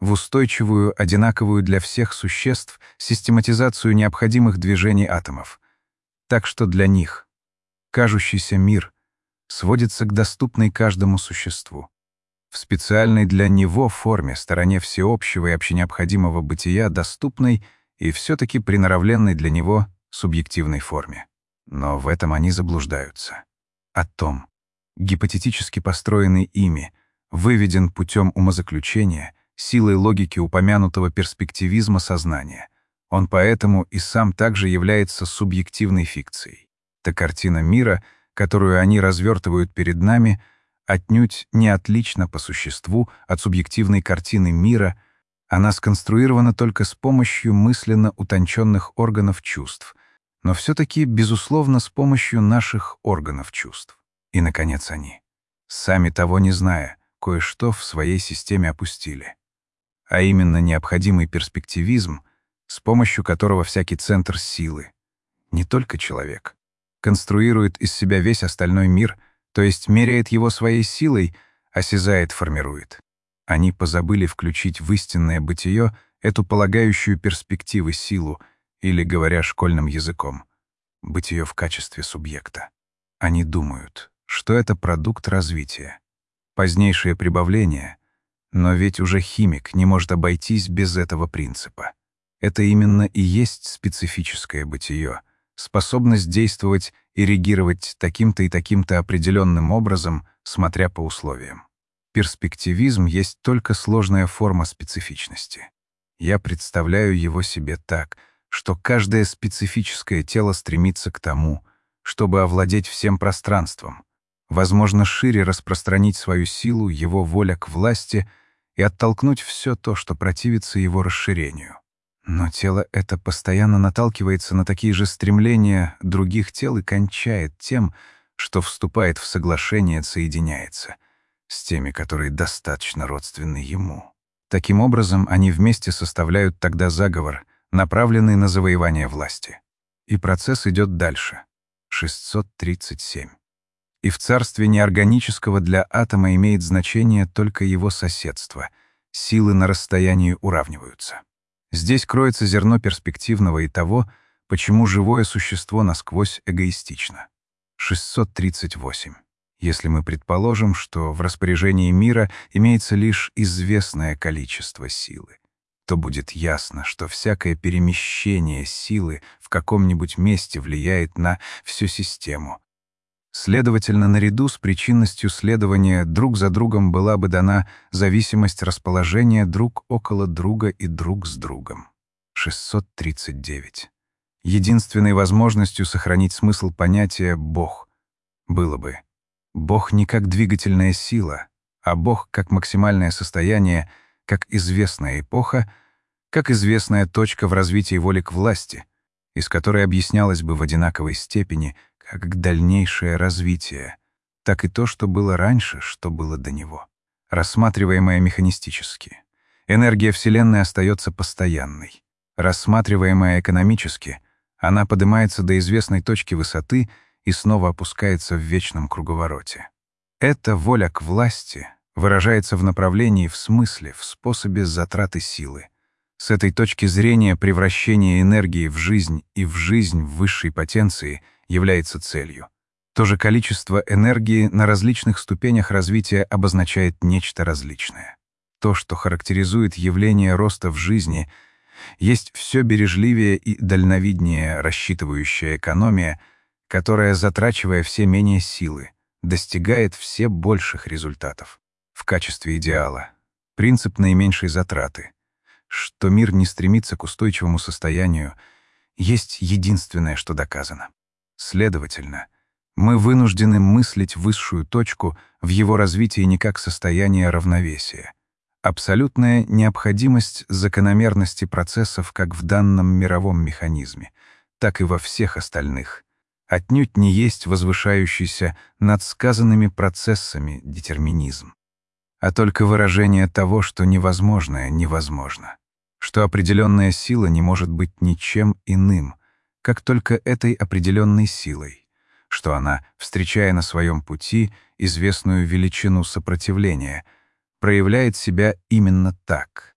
в устойчивую, одинаковую для всех существ систематизацию необходимых движений атомов. Так что для них кажущийся мир сводится к доступной каждому существу, в специальной для него форме, стороне всеобщего и общенеобходимого бытия, доступной и все-таки приноравленной для него субъективной форме. Но в этом они заблуждаются. Атом, гипотетически построенный ими, выведен путем умозаключения, силой логики упомянутого перспективизма сознания. Он поэтому и сам также является субъективной фикцией. Та картина мира, которую они развертывают перед нами, отнюдь не отлична по существу от субъективной картины мира, она сконструирована только с помощью мысленно утонченных органов чувств, но все-таки, безусловно, с помощью наших органов чувств. И, наконец, они, сами того не зная, кое-что в своей системе опустили. А именно необходимый перспективизм, с помощью которого всякий центр силы, не только человек, конструирует из себя весь остальной мир, то есть меряет его своей силой, осязает, формирует. Они позабыли включить в истинное бытие эту полагающую перспективы силу, или, говоря школьным языком, бытие в качестве субъекта. Они думают, что это продукт развития, позднейшее прибавление, но ведь уже химик не может обойтись без этого принципа. Это именно и есть специфическое бытие, способность действовать и реагировать таким-то и таким-то определенным образом, смотря по условиям. Перспективизм есть только сложная форма специфичности. Я представляю его себе так, что каждое специфическое тело стремится к тому, чтобы овладеть всем пространством, возможно, шире распространить свою силу, его воля к власти и оттолкнуть все то, что противится его расширению. Но тело это постоянно наталкивается на такие же стремления других тел и кончает тем, что вступает в соглашение, соединяется с теми, которые достаточно родственны ему. Таким образом, они вместе составляют тогда заговор, направленный на завоевание власти. И процесс идет дальше. шестьсот тридцать семь. И в царстве неорганического для атома имеет значение только его соседство. Силы на расстоянии уравниваются. Здесь кроется зерно перспективного и того, почему живое существо насквозь эгоистично. шестьсот тридцать восемь. Если мы предположим, что в распоряжении мира имеется лишь известное количество силы, то будет ясно, что всякое перемещение силы в каком-нибудь месте влияет на всю систему. Следовательно, наряду с причинностью следования друг за другом была бы дана зависимость расположения друг около друга и друг с другом. шестьсот тридцать девять. Единственной возможностью сохранить смысл понятия «Бог» было бы Бог не как двигательная сила, а Бог как максимальное состояние, как известная эпоха, как известная точка в развитии воли к власти, из которой объяснялось бы в одинаковой степени как дальнейшее развитие, так и то, что было раньше, что было до него. Рассматриваемое механистически, энергия Вселенной остается постоянной. Рассматриваемая экономически, она поднимается до известной точки высоты и снова опускается в вечном круговороте. Эта воля к власти выражается в направлении, в смысле, в способе затраты силы. С этой точки зрения превращение энергии в жизнь и в жизнь в высшей потенции является целью. То же количество энергии на различных ступенях развития обозначает нечто различное. То, что характеризует явление роста в жизни, есть все бережливее и дальновиднее рассчитывающая экономия, которая, затрачивая все менее силы, достигает все больших результатов. В качестве идеала принцип наименьшей затраты, что мир не стремится к устойчивому состоянию, есть единственное, что доказано. Следовательно, мы вынуждены мыслить высшую точку в его развитии не как состояние равновесия. Абсолютная необходимость закономерности процессов как в данном мировом механизме, так и во всех остальных, отнюдь не есть возвышающийся над сказанными процессами детерминизм, а только выражение того, что невозможное невозможно, что определенная сила не может быть ничем иным, как только этой определенной силой, что она, встречая на своем пути известную величину сопротивления, проявляет себя именно так.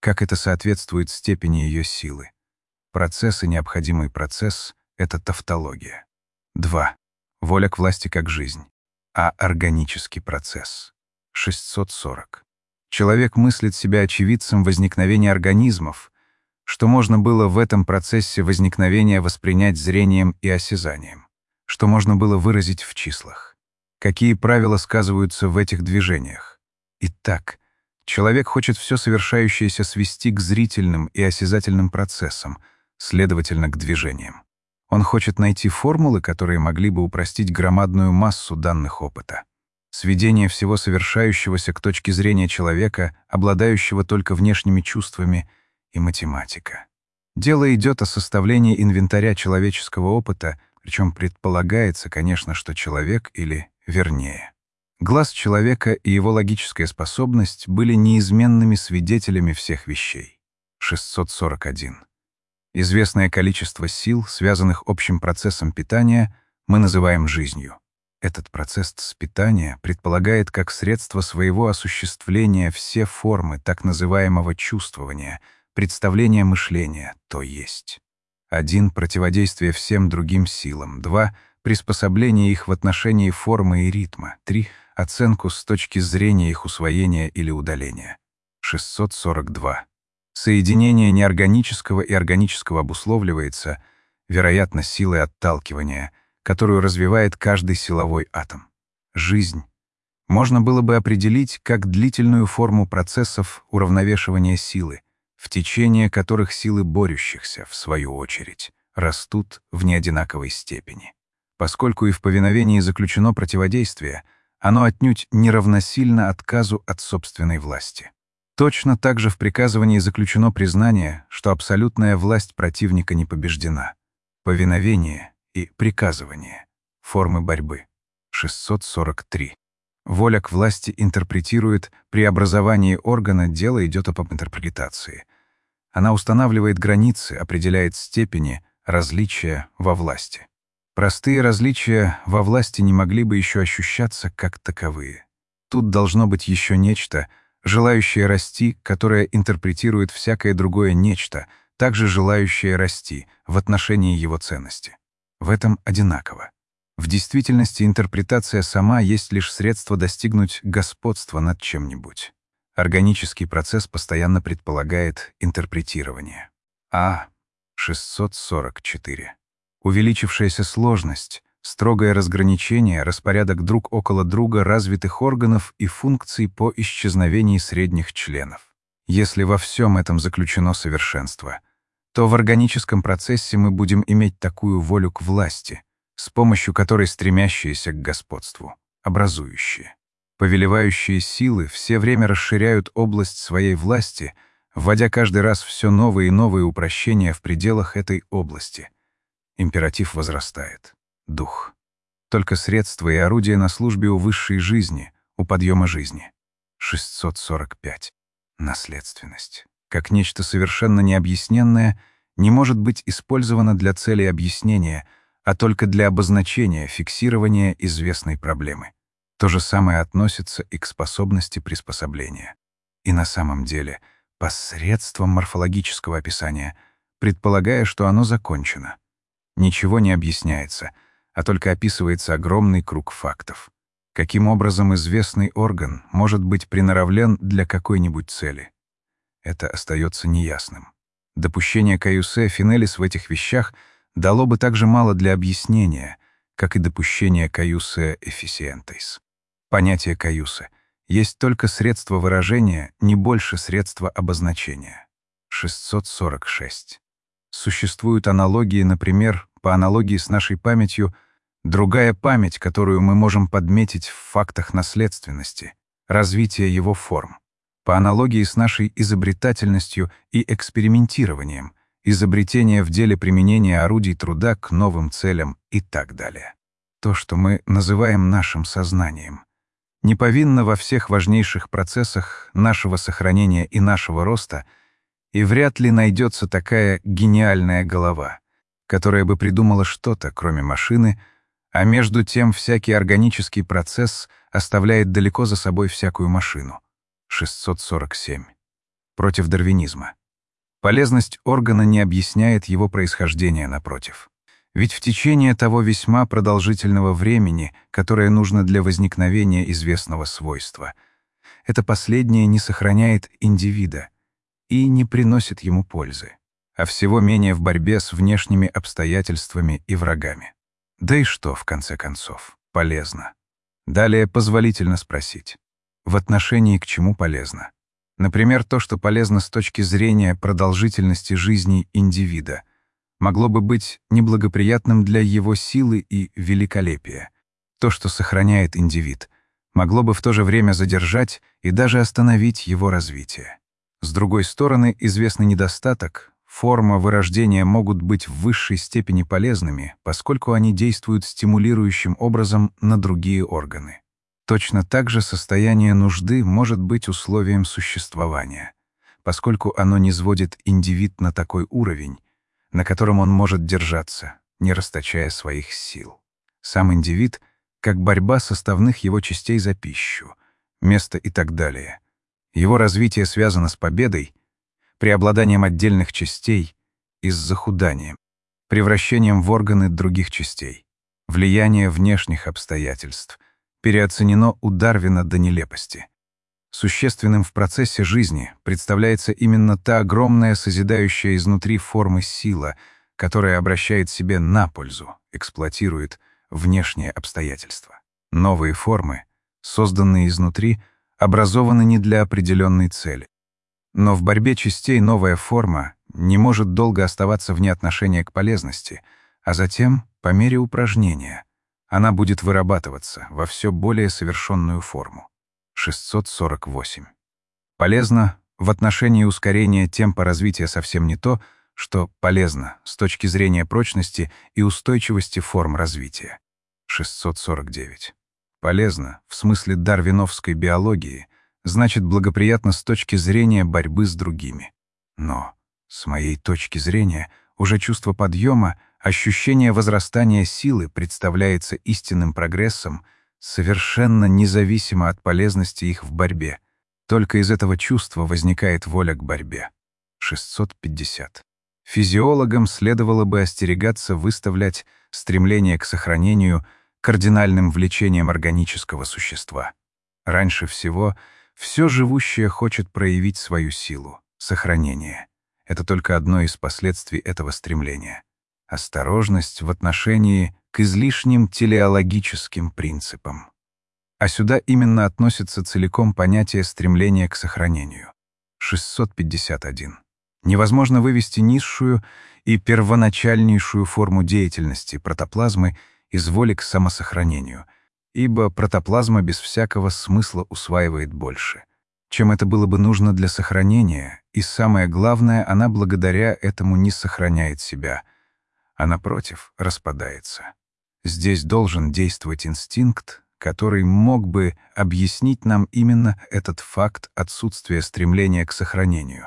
как это соответствует степени ее силы. Процесс и необходимый процесс — это тавтология. два. Воля к власти как жизнь. А органический процесс. шестьсот сорок. Человек мыслит себя очевидцем возникновения организмов, что можно было в этом процессе возникновения воспринять зрением и осязанием, что можно было выразить в числах. Какие правила сказываются в этих движениях? Итак, человек хочет все совершающееся свести к зрительным и осязательным процессам, следовательно, к движениям. Он хочет найти формулы, которые могли бы упростить громадную массу данных опыта. Сведение всего совершающегося к точке зрения человека, обладающего только внешними чувствами, и математика. Дело идет о составлении инвентаря человеческого опыта, причем предполагается, конечно, что человек, или вернее, глаз человека и его логическая способность были неизменными свидетелями всех вещей. шестьсот сорок один. Известное количество сил, связанных общим процессом питания, мы называем жизнью. Этот процесс питания предполагает как средство своего осуществления все формы так называемого чувствования, представления мышления, то есть. один. Противодействие всем другим силам. два. Приспособление их в отношении формы и ритма. три. Оценку с точки зрения их усвоения или удаления. шестьсот сорок два. Соединение неорганического и органического обусловливается, вероятно, силой отталкивания, которую развивает каждый силовой атом. Жизнь можно было бы определить как длительную форму процессов уравновешивания силы, в течение которых силы борющихся, в свою очередь, растут в неодинаковой степени. Поскольку и в повиновении заключено противодействие, оно отнюдь не равносильно отказу от собственной власти. Точно так же в приказывании заключено признание, что абсолютная власть противника не побеждена. Повиновение и приказывание — формы борьбы. шестьсот сорок три. Воля к власти интерпретирует при образовании органа, дело идет об интерпретации. Она устанавливает границы, определяет степени, различия во власти. Простые различия во власти не могли бы еще ощущаться как таковые. Тут должно быть еще нечто, желающее расти, которое интерпретирует всякое другое нечто, также желающее расти в отношении его ценности. В этом одинаково. В действительности интерпретация сама есть лишь средство достигнуть господства над чем-нибудь. Органический процесс постоянно предполагает интерпретирование. А. шестьсот сорок четыре. Увеличившаяся сложность, строгое разграничение, распорядок друг около друга развитых органов и функций по исчезновении средних членов. Если во всем этом заключено совершенство, то в органическом процессе мы будем иметь такую волю к власти, с помощью которой стремящиеся к господству, образующие. Повелевающие силы все время расширяют область своей власти, вводя каждый раз все новые и новые упрощения в пределах этой области. Императив возрастает. Дух. Только средства и орудия на службе у высшей жизни, у подъема жизни. шестьсот сорок пять. Наследственность, как нечто совершенно необъясненное, не может быть использовано для целей объяснения, а только для обозначения, фиксирования известной проблемы. То же самое относится и к способности приспособления. И на самом деле, посредством морфологического описания, предполагая, что оно закончено, ничего не объясняется, а только описывается огромный круг фактов. Каким образом известный орган может быть приноравлен для какой-нибудь цели? Это остается неясным. Допущение Каюсе Финелис в этих вещах дало бы так же мало для объяснения, как и допущение Каюсе Эффисиентейс. Понятие Каюсе есть только средство выражения, не больше средства обозначения. шестьсот сорок шесть. Существуют аналогии, например, по аналогии с нашей памятью, другая память, которую мы можем подметить в фактах наследственности, развития его форм, по аналогии с нашей изобретательностью и экспериментированием, изобретение в деле применения орудий труда к новым целям и так далее. То, что мы называем нашим сознанием, не повинно во всех важнейших процессах нашего сохранения и нашего роста, и вряд ли найдется такая гениальная голова, которая бы придумала что-то, кроме машины, а между тем всякий органический процесс оставляет далеко за собой всякую машину. шестьсот сорок семь. Против дарвинизма. Полезность органа не объясняет его происхождение, напротив. Ведь в течение того весьма продолжительного времени, которое нужно для возникновения известного свойства, это последнее не сохраняет индивида и не приносит ему пользы, а всего менее в борьбе с внешними обстоятельствами и врагами. Да и что, в конце концов, полезно? Далее позволительно спросить, в отношении к чему полезно? Например, то, что полезно с точки зрения продолжительности жизни индивида, могло бы быть неблагоприятным для его силы и великолепия. То, что сохраняет индивид, могло бы в то же время задержать и даже остановить его развитие. С другой стороны, известный недостаток — форма вырождения могут быть в высшей степени полезными, поскольку они действуют стимулирующим образом на другие органы. Точно так же состояние нужды может быть условием существования, поскольку оно низводит индивид на такой уровень, на котором он может держаться, не расточая своих сил. Сам индивид — как борьба составных его частей за пищу, место и так далее. Его развитие связано с победой, преобладанием отдельных частей и с захуданием, превращением в органы других частей. Влияние внешних обстоятельств переоценено у Дарвина до нелепости. Существенным в процессе жизни представляется именно та огромная созидающая изнутри формы сила, которая обращает себе на пользу, эксплуатирует внешние обстоятельства. Новые формы, созданные изнутри, образованы не для определенной цели. Но в борьбе частей новая форма не может долго оставаться вне отношения к полезности, а затем, по мере упражнения, она будет вырабатываться во все более совершенную форму. шестьсот сорок восемь. Полезно в отношении ускорения темпа развития совсем не то, что полезно с точки зрения прочности и устойчивости форм развития. шестьсот сорок девять. Полезно в смысле дарвиновской биологии значит благоприятно с точки зрения борьбы с другими. Но, с моей точки зрения, уже чувство подъема, ощущение возрастания силы представляется истинным прогрессом, совершенно независимо от полезности их в борьбе. Только из этого чувства возникает воля к борьбе. шестьсот пятьдесят. Физиологам следовало бы остерегаться выставлять стремление к сохранению кардинальным влечением органического существа. Раньше всего, все живущее хочет проявить свою силу, сохранение. Это только одно из последствий этого стремления. Осторожность в отношении к излишним телеологическим принципам. А сюда именно относится целиком понятие стремления к сохранению. шестьсот пятьдесят один. Невозможно вывести низшую и первоначальнейшую форму деятельности протоплазмы из воли к самосохранению, ибо протоплазма без всякого смысла усваивает больше, чем это было бы нужно для сохранения, и самое главное, она благодаря этому не сохраняет себя, а, напротив, распадается. Здесь должен действовать инстинкт, который мог бы объяснить нам именно этот факт отсутствия стремления к сохранению.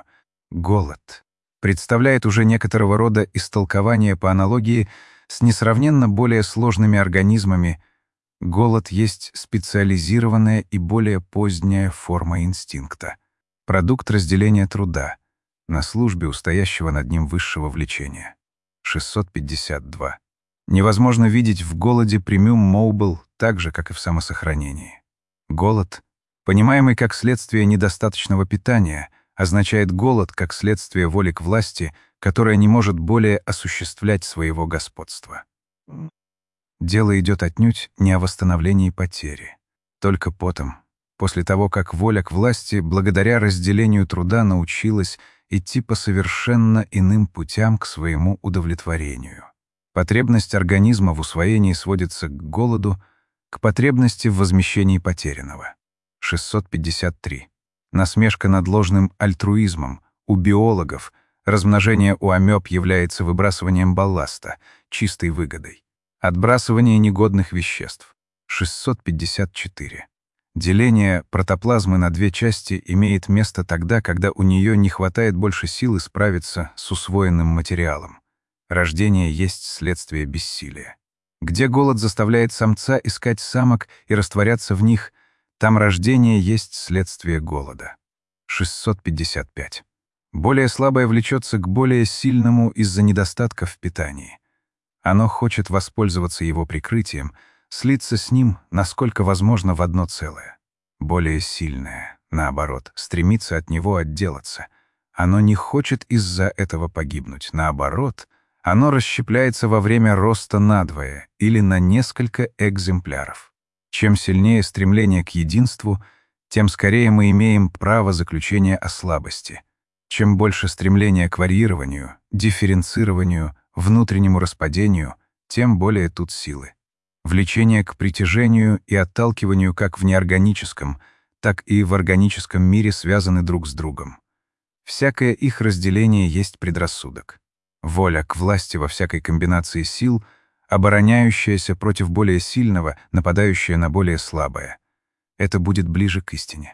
Голод представляет уже некоторого рода истолкование по аналогии с несравненно более сложными организмами. Голод есть специализированная и более поздняя форма инстинкта, продукт разделения труда на службе у стоящего над ним высшего влечения. шестьсот пятьдесят два. Невозможно видеть в голоде примюм мобил так же, как и в самосохранении. Голод, понимаемый как следствие недостаточного питания, означает голод как следствие воли к власти, которая не может более осуществлять своего господства. Дело идет отнюдь не о восстановлении потери. Только потом, после того, как воля к власти, благодаря разделению труда, научилась идти по совершенно иным путям к своему удовлетворению. Потребность организма в усвоении сводится к голоду, к потребности в возмещении потерянного. шестьсот пятьдесят три. Насмешка над ложным альтруизмом. У биологов размножение у амеб является выбрасыванием балласта, чистой выгодой. Отбрасывание негодных веществ. шестьсот пятьдесят четыре. Деление протоплазмы на две части имеет место тогда, когда у нее не хватает больше силы справиться с усвоенным материалом. Рождение есть следствие бессилия. Где голод заставляет самца искать самок и растворяться в них, там рождение есть следствие голода. шестьсот пятьдесят пять. Более слабое влечется к более сильному из-за недостатка в питании. Оно хочет воспользоваться его прикрытием, слиться с ним, насколько возможно, в одно целое. Более сильное, наоборот, стремится от него отделаться. Оно не хочет из-за этого погибнуть. Наоборот, оно расщепляется во время роста надвое или на несколько экземпляров. Чем сильнее стремление к единству, тем скорее мы имеем право заключения о слабости. Чем больше стремления к варьированию, дифференцированию, внутреннему распадению, тем более тут силы. Влечение к притяжению и отталкиванию как в неорганическом, так и в органическом мире связаны друг с другом. Всякое их разделение есть предрассудок. Воля к власти во всякой комбинации сил, обороняющаяся против более сильного, нападающая на более слабое. Это будет ближе к истине.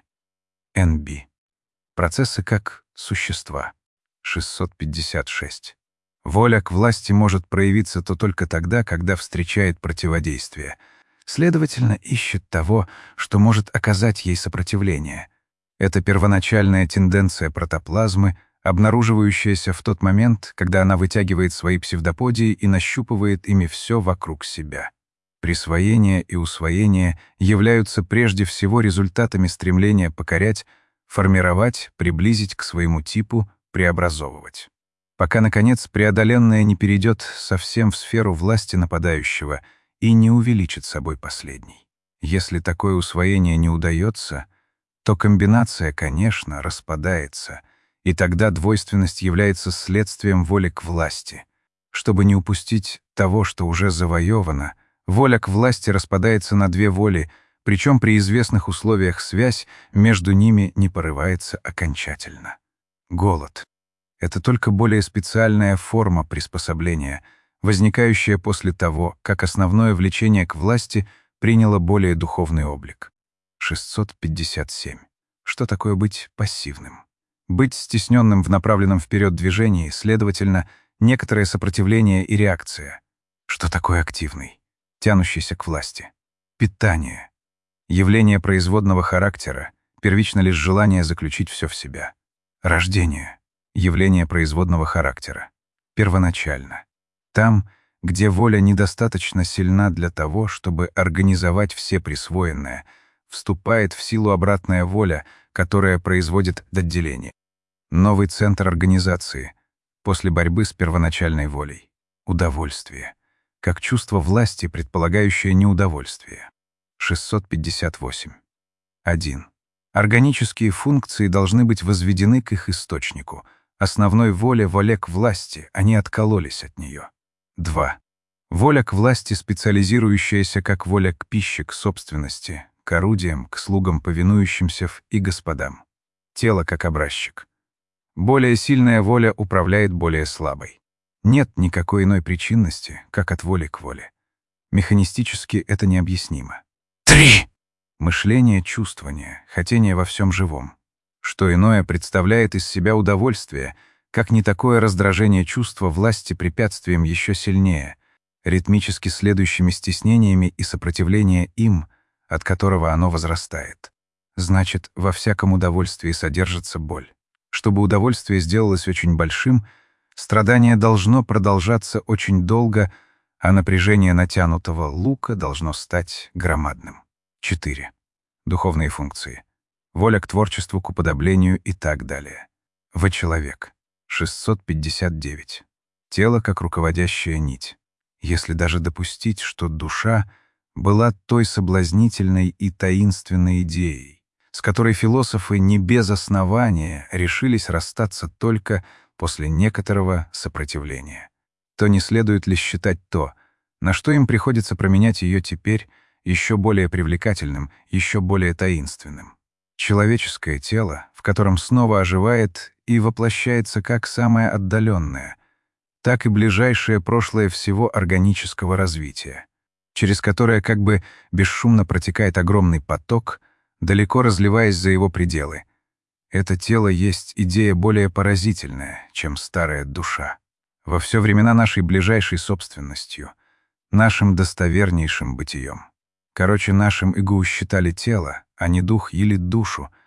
эн би. Процессы как существа. шестьсот пятьдесят шесть. Воля к власти может проявиться то только тогда, когда встречает противодействие. Следовательно, ищет того, что может оказать ей сопротивление. Это первоначальная тенденция протоплазмы, обнаруживающаяся в тот момент, когда она вытягивает свои псевдоподии и нащупывает ими все вокруг себя. Присвоение и усвоение являются прежде всего результатами стремления покорять, формировать, приблизить к своему типу, преобразовывать. Пока, наконец, преодоленное не перейдет совсем в сферу власти нападающего и не увеличит собой последний. Если такое усвоение не удается, то комбинация, конечно, распадается, и тогда двойственность является следствием воли к власти. Чтобы не упустить того, что уже завоевано, воля к власти распадается на две воли, причем при известных условиях связь между ними не порывается окончательно. Голод. Это только более специальная форма приспособления, возникающая после того, как основное влечение к власти приняло более духовный облик. шестьсот пятьдесят семь. Что такое быть пассивным? Быть стесненным в направленном вперед движении, следовательно, некоторое сопротивление и реакция. Что такое активный, тянущийся к власти? Питание. Явление производного характера, первично лишь желание заключить все в себя. Рождение. Явление производного характера. Первоначально. Там, где воля недостаточно сильна для того, чтобы организовать все присвоенное, вступает в силу обратная воля, которая производит отделение. Новый центр организации. После борьбы с первоначальной волей. Удовольствие. Как чувство власти, предполагающее неудовольствие. шестьсот пятьдесят восемь. один. Органические функции должны быть возведены к их источнику. Основной воле воле к власти, они откололись от нее. два. Воля к власти, специализирующаяся как воля к пище, к собственности, к орудиям, к слугам, повинующимся в и господам. Тело как образчик. Более сильная воля управляет более слабой. Нет никакой иной причинности, как от воли к воле. Механистически это необъяснимо. Три. Мышление, чувствование, хотение во всем живом. Что иное представляет из себя удовольствие, как не такое раздражение чувства власти препятствием еще сильнее, ритмически следующими стеснениями и сопротивление им, от которого оно возрастает. Значит, во всяком удовольствии содержится боль. Чтобы удовольствие сделалось очень большим, страдание должно продолжаться очень долго, а напряжение натянутого лука должно стать громадным. четыре. Духовные функции. Воля к творчеству, к уподоблению и так далее. В-человек. шестьсот пятьдесят девять. Тело как руководящая нить. Если даже допустить, что душа была той соблазнительной и таинственной идеей, с которой философы не без основания решились расстаться только после некоторого сопротивления, то не следует ли считать то, на что им приходится променять ее теперь, еще более привлекательным, еще более таинственным? Человеческое тело, в котором снова оживает и воплощается как самое отдаленное, так и ближайшее прошлое всего органического развития, через которое как бы бесшумно протекает огромный поток, далеко разливаясь за его пределы. Это тело есть идея более поразительная, чем старая душа. Во все времена нашей ближайшей собственностью, нашим достовернейшим бытием. Короче, нашим эго считали тело, а не дух или душу,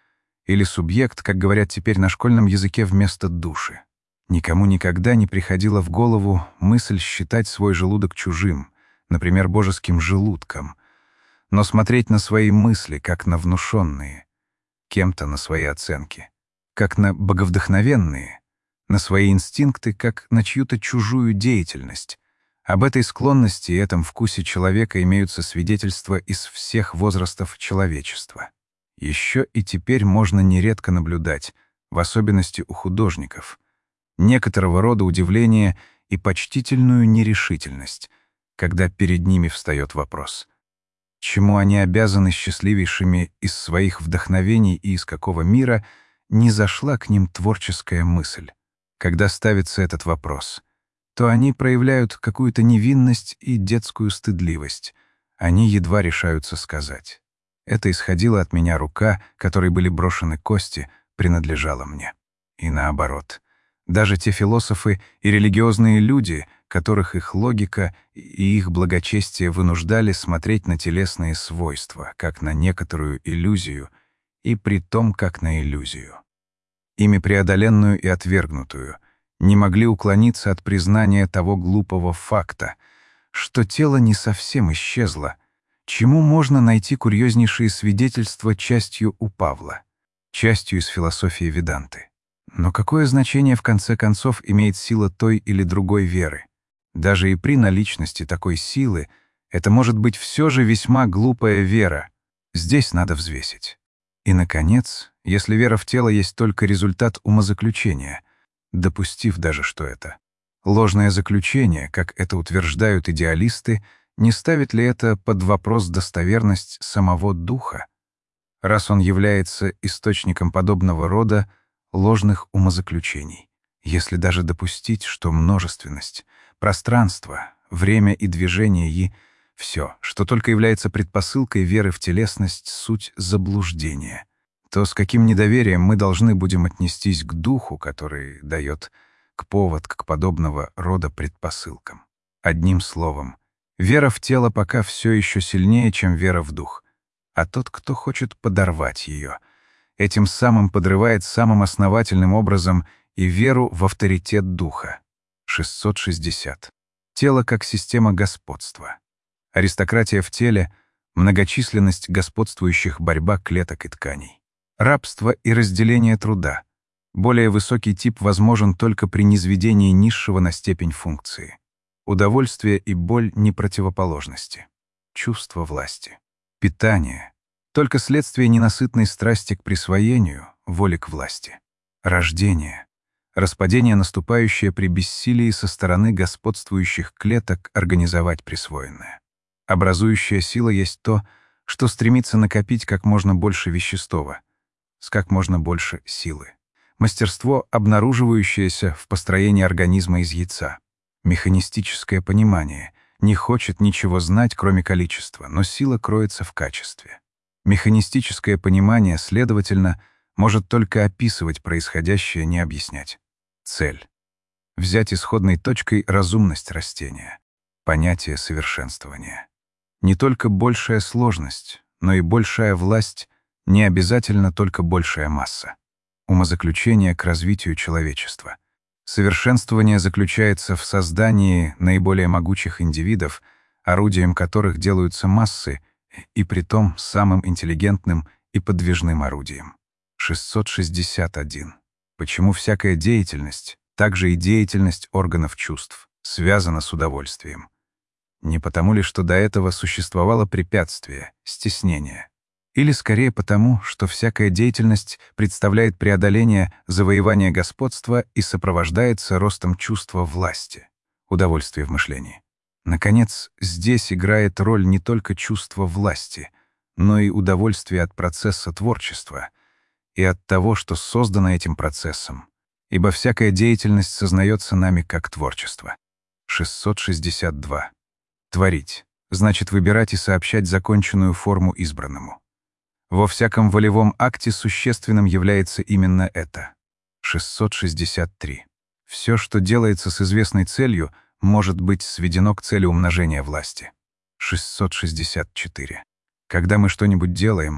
или субъект, как говорят теперь на школьном языке, вместо души. Никому никогда не приходила в голову мысль считать свой желудок чужим, например, божеским желудком, но смотреть на свои мысли, как на внушенные, кем-то на свои оценки, как на боговдохновенные, на свои инстинкты, как на чью-то чужую деятельность. Об этой склонности и этом вкусе человека имеются свидетельства из всех возрастов человечества. Еще и теперь можно нередко наблюдать, в особенности у художников, некоторого рода удивление и почтительную нерешительность, когда перед ними встает вопрос, чему они обязаны счастливейшими из своих вдохновений и из какого мира не зашла к ним творческая мысль. Когда ставится этот вопрос, то они проявляют какую-то невинность и детскую стыдливость. Они едва решаются сказать. Это исходила от меня рука, которой были брошены кости, принадлежала мне. И наоборот. Даже те философы и религиозные люди, которых их логика и их благочестие вынуждали смотреть на телесные свойства, как на некоторую иллюзию, и при том, как на иллюзию. Ими преодоленную и отвергнутую, не могли уклониться от признания того глупого факта, что тело не совсем исчезло, чему можно найти курьезнейшие свидетельства частью у Павла, частью из философии Веданты. Но какое значение в конце концов имеет сила той или другой веры? Даже и при наличности такой силы это может быть все же весьма глупая вера. Здесь надо взвесить. И, наконец, если вера в тело есть только результат умозаключения, допустив даже, что это ложное заключение, как это утверждают идеалисты, не ставит ли это под вопрос достоверность самого духа, раз он является источником подобного рода ложных умозаключений, если даже допустить, что множественность, пространство, время и движение и все, что только является предпосылкой веры в телесность, суть заблуждения, то с каким недоверием мы должны будем отнестись к духу, который дает к повод к подобного рода предпосылкам. Одним словом, вера в тело пока все еще сильнее, чем вера в дух, а тот, кто хочет подорвать ее, этим самым подрывает самым основательным образом и веру в авторитет духа. шестьсот шестьдесят. Тело как система господства. Аристократия в теле, многочисленность господствующих, борьба клеток и тканей. Рабство и разделение труда. Более высокий тип возможен только при низведении низшего на степень функции. Удовольствие и боль не противоположности. Чувство власти. Питание. Только следствие ненасытной страсти к присвоению, воли к власти. Рождение. Распадение, наступающее при бессилии со стороны господствующих клеток организовать присвоенное. Образующая сила есть то, что стремится накопить как можно больше вещества, с как можно больше силы. Мастерство, обнаруживающееся в построении организма из яйца. Механистическое понимание не хочет ничего знать, кроме количества, но сила кроется в качестве. Механистическое понимание, следовательно, может только описывать происходящее, не объяснять. Цель. Взять исходной точкой разумность растения, понятие совершенствования. Не только большая сложность, но и большая власть, не обязательно только большая масса. Умозаключение к развитию человечества. Совершенствование заключается в создании наиболее могучих индивидов, орудием которых делаются массы, и притом самым интеллигентным и подвижным орудием. шестьсот шестьдесят один. Почему всякая деятельность, также и деятельность органов чувств, связана с удовольствием? Не потому ли, что до этого существовало препятствие, стеснение? Или скорее потому, что всякая деятельность представляет преодоление завоевания господства и сопровождается ростом чувства власти, удовольствия в мышлении? Наконец, здесь играет роль не только чувство власти, но и удовольствие от процесса творчества и от того, что создано этим процессом, ибо всякая деятельность сознается нами как творчество. шестьсот шестьдесят два. Творить значит выбирать и сообщать законченную форму избранному. Во всяком волевом акте существенным является именно это. шестьсот шестьдесят три. Все, что делается с известной целью, может быть сведено к цели умножения власти. шестьсот шестьдесят четыре. Когда мы что-нибудь делаем,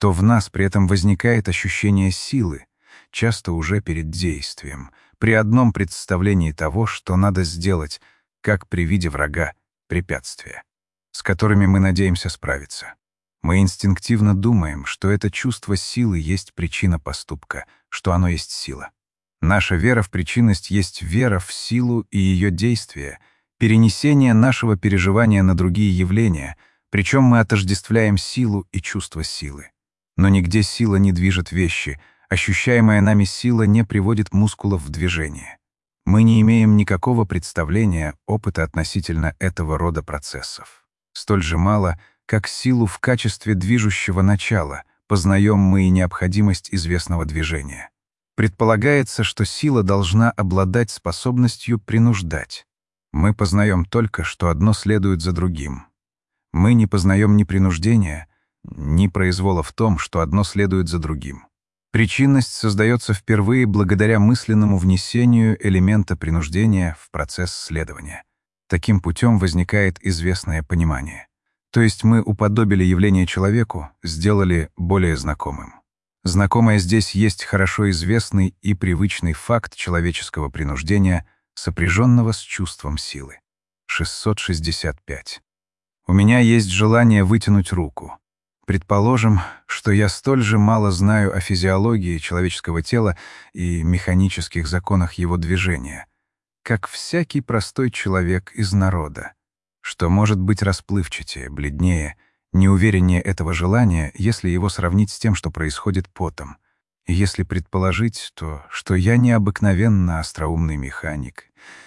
то в нас при этом возникает ощущение силы, часто уже перед действием, при одном представлении того, что надо сделать, как при виде врага препятствия, с которыми мы надеемся справиться. Мы инстинктивно думаем, что это чувство силы есть причина поступка, что оно есть сила. Наша вера в причинность есть вера в силу и ее действия, перенесение нашего переживания на другие явления, причем мы отождествляем силу и чувство силы. Но нигде сила не движет вещи, ощущаемая нами сила не приводит мускулов в движение. Мы не имеем никакого представления, опыта относительно этого рода процессов. Столь же мало, как силу в качестве движущего начала, познаем мы и необходимость известного движения. Предполагается, что сила должна обладать способностью принуждать. Мы познаем только, что одно следует за другим. Мы не познаем ни принуждения, ни произвола в том, что одно следует за другим. Причинность создается впервые благодаря мысленному внесению элемента принуждения в процесс следования. Таким путем возникает известное понимание. То есть мы уподобили явление человеку, сделали более знакомым. Знакомое здесь есть хорошо известный и привычный факт человеческого принуждения, сопряженного с чувством силы. шестьсот шестьдесят пять. У меня есть желание вытянуть руку. Предположим, что я столь же мало знаю о физиологии человеческого тела и механических законах его движения, как всякий простой человек из народа, что может быть расплывчатее, бледнее, неувереннее этого желания, если его сравнить с тем, что происходит потом. И если предположить, то, что я необыкновенно остроумный механик,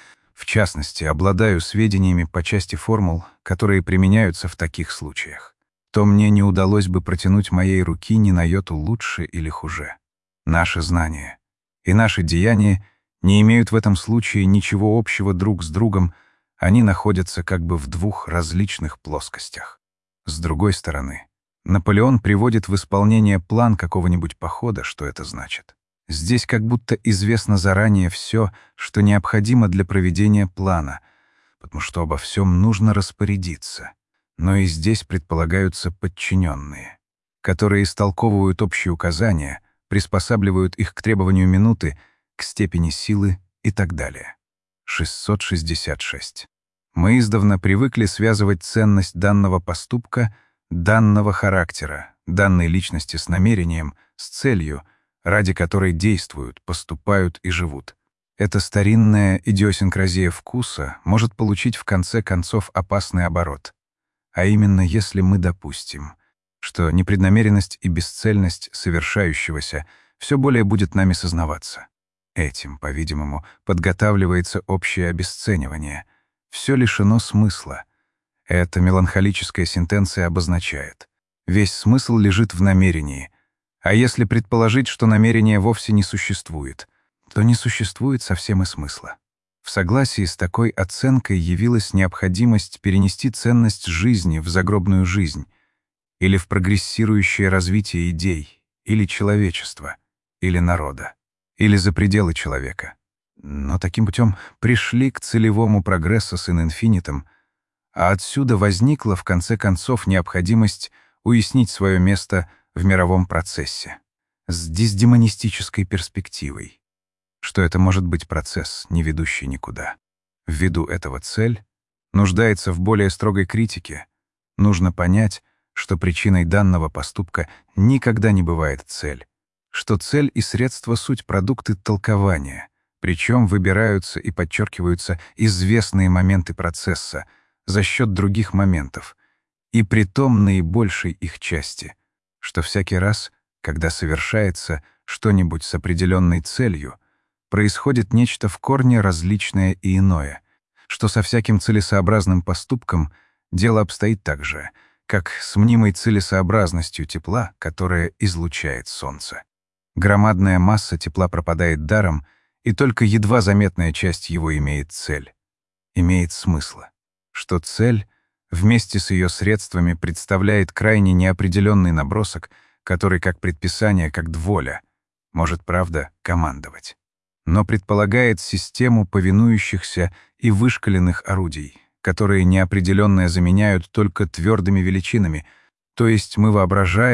в частности, обладаю сведениями по части формул, которые применяются в таких случаях, то мне не удалось бы протянуть моей руки ни на йоту лучше или хуже. Наши знания и наши деяния не имеют в этом случае ничего общего друг с другом, они находятся как бы в двух различных плоскостях. С другой стороны, Наполеон приводит в исполнение план какого-нибудь похода, что это значит. Здесь как будто известно заранее все, что необходимо для проведения плана, потому что обо всем нужно распорядиться. Но и здесь предполагаются подчиненные, которые истолковывают общие указания, приспосабливают их к требованию минуты, к степени силы и так далее. шестьсот шестьдесят шесть. Мы издавна привыкли связывать ценность данного поступка, данного характера, данной личности с намерением, с целью, ради которой действуют, поступают и живут. Эта старинная идиосинкразия вкуса может получить в конце концов опасный оборот. А именно, если мы допустим, что непреднамеренность и бесцельность совершающегося все более будет нами сознаваться. Этим, по-видимому, подготавливается общее обесценивание. Все лишено смысла. Эта меланхолическая сентенция обозначает: весь смысл лежит в намерении. А если предположить, что намерения вовсе не существует, то не существует совсем и смысла. В согласии с такой оценкой явилась необходимость перенести ценность жизни в загробную жизнь или в прогрессирующее развитие идей, или человечества, или народа, или за пределы человека. Но таким путем пришли к целевому прогрессу с инфинитом, а отсюда возникла в конце концов необходимость уяснить свое место в мировом процессе с дисдемонистической перспективой, что это может быть процесс, не ведущий никуда. Ввиду этого цель нуждается в более строгой критике. Нужно понять, что причиной данного поступка никогда не бывает цель, что цель и средства — суть продукты толкования, причем выбираются и подчеркиваются известные моменты процесса за счет других моментов, и притом наибольшей их части, что всякий раз, когда совершается что-нибудь с определенной целью, происходит нечто в корне различное и иное, что со всяким целесообразным поступком дело обстоит так же, как с мнимой целесообразностью тепла, которое излучает солнце. Громадная масса тепла пропадает даром, и только едва заметная часть его имеет цель, имеет смысла, что цель вместе с ее средствами представляет крайне неопределенный набросок, который, как предписание, как воля, может, правда, командовать, но предполагает систему повинующихся и вышкаленных орудий, которые неопределенное заменяют только твердыми величинами, то есть мы воображаем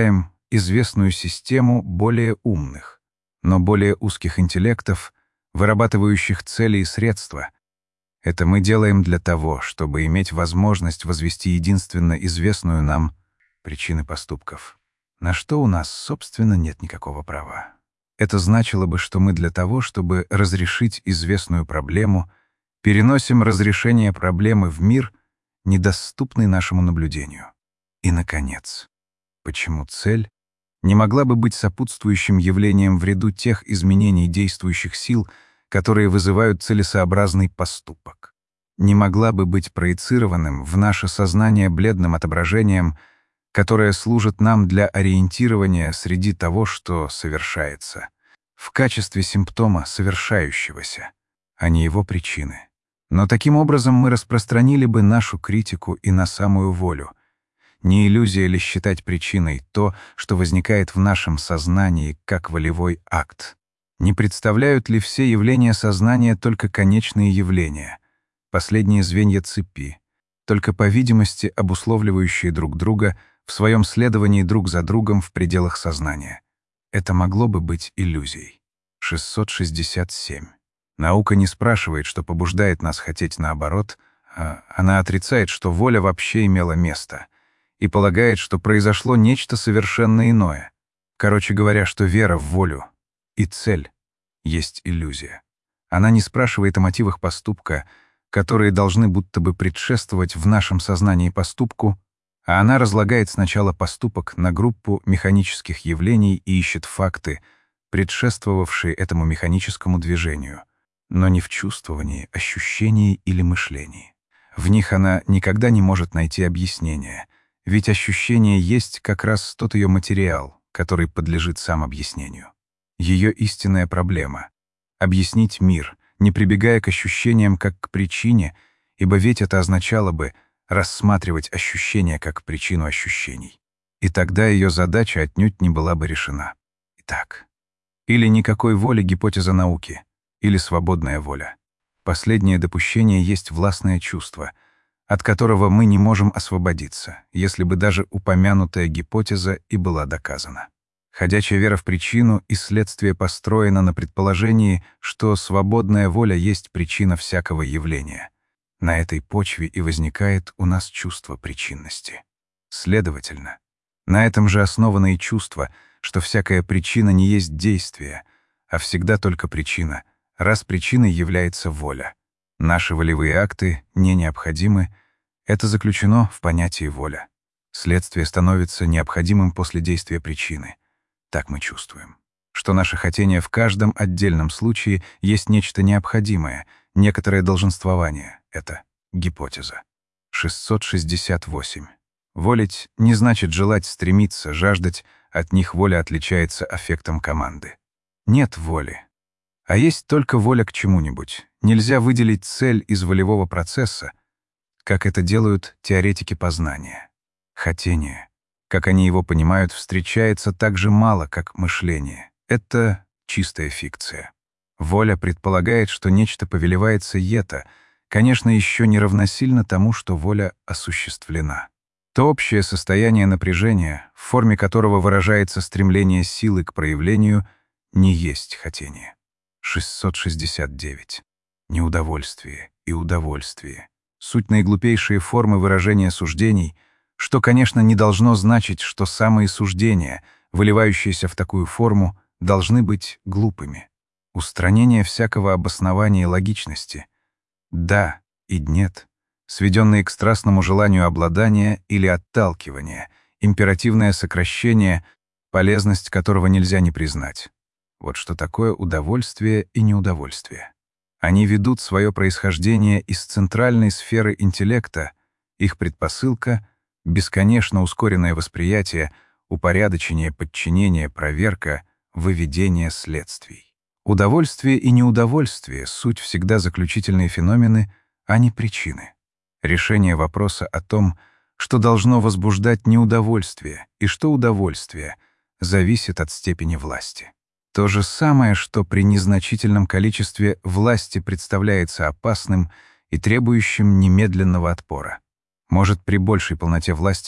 известную систему более умных, но более узких интеллектов, вырабатывающих цели и средства. Это мы делаем для того, чтобы иметь возможность возвести единственно известную нам причины поступков, на что у нас, собственно, нет никакого права. Это значило бы, что мы для того, чтобы разрешить известную проблему, переносим разрешение проблемы в мир, недоступный нашему наблюдению. И, наконец, почему цель не могла бы быть сопутствующим явлением в ряду тех изменений действующих сил, которые вызывают целесообразный поступок? Не могла бы быть проецированным в наше сознание бледным отображением, которое служит нам для ориентирования среди того, что совершается, в качестве симптома совершающегося, а не его причины. Но таким образом мы распространили бы нашу критику и на самую волю. Не иллюзия ли считать причиной то, что возникает в нашем сознании как волевой акт? Не представляют ли все явления сознания только конечные явления, последние звенья цепи, только по видимости обусловливающие друг друга в своем следовании друг за другом в пределах сознания? Это могло бы быть иллюзией. шестьсот шестьдесят семь. Наука не спрашивает, что побуждает нас хотеть наоборот, а она отрицает, что воля вообще имела место, и полагает, что произошло нечто совершенно иное. Короче говоря, что вера в волю и цель есть иллюзия. Она не спрашивает о мотивах поступка, которые должны будто бы предшествовать в нашем сознании поступку, а она разлагает сначала поступок на группу механических явлений и ищет факты, предшествовавшие этому механическому движению, но не в чувствовании, ощущении или мышлении. В них она никогда не может найти объяснения, ведь ощущение есть как раз тот ее материал, который подлежит сам объяснению. Ее истинная проблема — объяснить мир, не прибегая к ощущениям как к причине, ибо ведь это означало бы рассматривать ощущения как причину ощущений. И тогда ее задача отнюдь не была бы решена. Итак, или никакой воли гипотеза науки, или свободная воля. Последнее допущение есть властное чувство, от которого мы не можем освободиться, если бы даже упомянутая гипотеза и была доказана. Ходячая вера в причину и следствие построена на предположении, что свободная воля есть причина всякого явления. На этой почве и возникает у нас чувство причинности. Следовательно, на этом же основано и чувство, что всякая причина не есть действие, а всегда только причина, раз причиной является воля. Наши волевые акты не необходимы, это заключено в понятии воля. Следствие становится необходимым после действия причины. Так мы чувствуем, что наше хотение в каждом отдельном случае есть нечто необходимое, некоторое долженствование. Это гипотеза. шестьсот шестьдесят восемь. Волить не значит желать, стремиться, жаждать, от них воля отличается аффектом команды. Нет воли. А есть только воля к чему-нибудь. Нельзя выделить цель из волевого процесса, как это делают теоретики познания. Хотение, как они его понимают, встречается так же мало, как мышление. Это чистая фикция. Воля предполагает, что нечто повелевается ето, конечно, еще не равносильно тому, что воля осуществлена. То общее состояние напряжения, в форме которого выражается стремление силы к проявлению, не есть хотение. шестьсот шестьдесят девять. Неудовольствие и удовольствие. Суть наиглупейшие формы выражения суждений, что, конечно, не должно значить, что самые суждения, выливающиеся в такую форму, должны быть глупыми. Устранение всякого обоснования логичности. Да и нет, сведенные к страстному желанию обладания или отталкивания, императивное сокращение, полезность которого нельзя не признать. Вот что такое удовольствие и неудовольствие. Они ведут свое происхождение из центральной сферы интеллекта, их предпосылка — бесконечно ускоренное восприятие, упорядочение, подчинение, проверка, выведение следствий. Удовольствие и неудовольствие — суть всегда заключительные феномены, а не причины. Решение вопроса о том, что должно возбуждать неудовольствие и что удовольствие, зависит от степени власти. То же самое, что при незначительном количестве власти представляется опасным и требующим немедленного отпора, может при большей полноте власти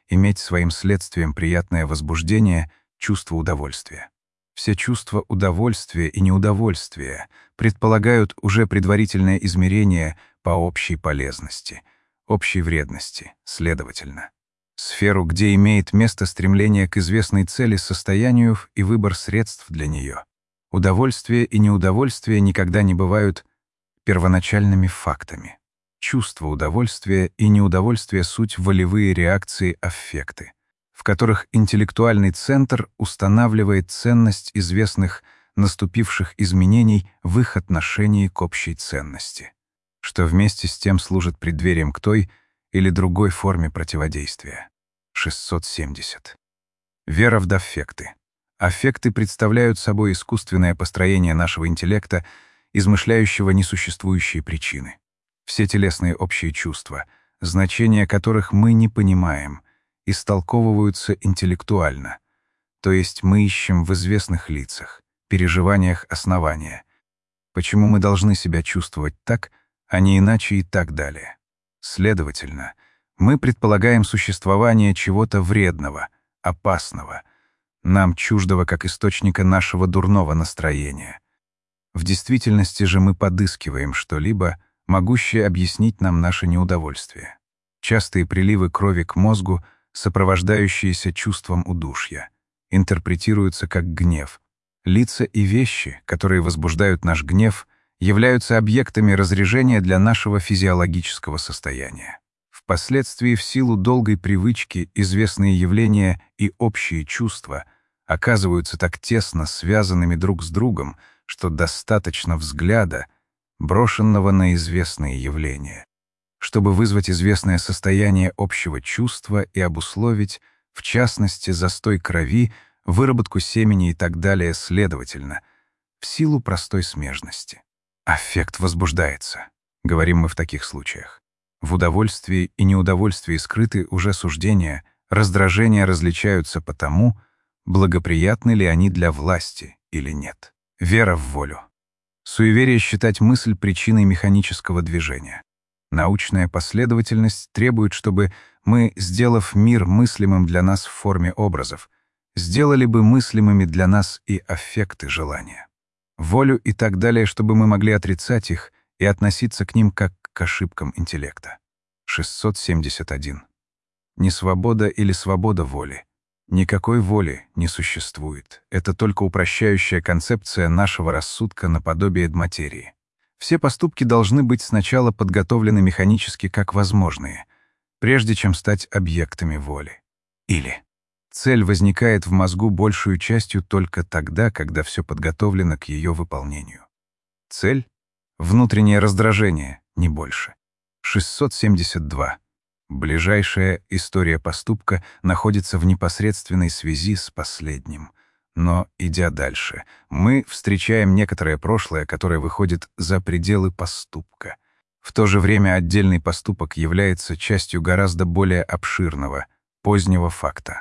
иметь своим следствием приятное возбуждение, чувство удовольствия. Все чувства удовольствия и неудовольствия предполагают уже предварительное измерение по общей полезности, общей вредности, следовательно. Сферу, где имеет место стремление к известной цели, состоянию и выбор средств для нее. Удовольствие и неудовольствие никогда не бывают первоначальными фактами. Чувство удовольствия и неудовольствия — суть волевые реакции, аффекты, в которых интеллектуальный центр устанавливает ценность известных наступивших изменений в их отношении к общей ценности, что вместе с тем служит преддверием к той или другой форме противодействия. шестьсот семьдесят. Вера в аффекты. Аффекты представляют собой искусственное построение нашего интеллекта, измышляющего несуществующие причины. Все телесные общие чувства, значения которых мы не понимаем, истолковываются интеллектуально, то есть мы ищем в известных лицах, переживаниях основания, почему мы должны себя чувствовать так, а не иначе и так далее. Следовательно, мы предполагаем существование чего-то вредного, опасного, нам чуждого как источника нашего дурного настроения. В действительности же мы подыскиваем что-либо, могущее объяснить нам наше неудовольствие. Частые приливы крови к мозгу, сопровождающиеся чувством удушья, интерпретируются как гнев. Лица и вещи, которые возбуждают наш гнев, являются объектами разряжения для нашего физиологического состояния. Впоследствии, в силу долгой привычки, известные явления и общие чувства оказываются так тесно связанными друг с другом, что достаточно взгляда, брошенного на известные явления, чтобы вызвать известное состояние общего чувства и обусловить, в частности, застой крови, выработку семени и так далее, следовательно, в силу простой смежности. Аффект возбуждается, говорим мы в таких случаях. В удовольствии и неудовольствии скрыты уже суждения, раздражения различаются по тому, благоприятны ли они для власти или нет. Вера в волю. Суеверие считать мысль причиной механического движения. Научная последовательность требует, чтобы мы, сделав мир мыслимым для нас в форме образов, сделали бы мыслимыми для нас и аффекты желания. Волю и так далее, чтобы мы могли отрицать их и относиться к ним как к ошибкам интеллекта. шестьсот семьдесят один. Несвобода или свобода воли. Никакой воли не существует. Это только упрощающая концепция нашего рассудка наподобие материи. Все поступки должны быть сначала подготовлены механически как возможные, прежде чем стать объектами воли. Или цель возникает в мозгу большую частью только тогда, когда все подготовлено к ее выполнению. Цель — внутреннее раздражение, не больше. шестьсот семьдесят два. Ближайшая история поступка находится в непосредственной связи с последним. Но, идя дальше, мы встречаем некоторое прошлое, которое выходит за пределы поступка. В то же время отдельный поступок является частью гораздо более обширного, позднего факта.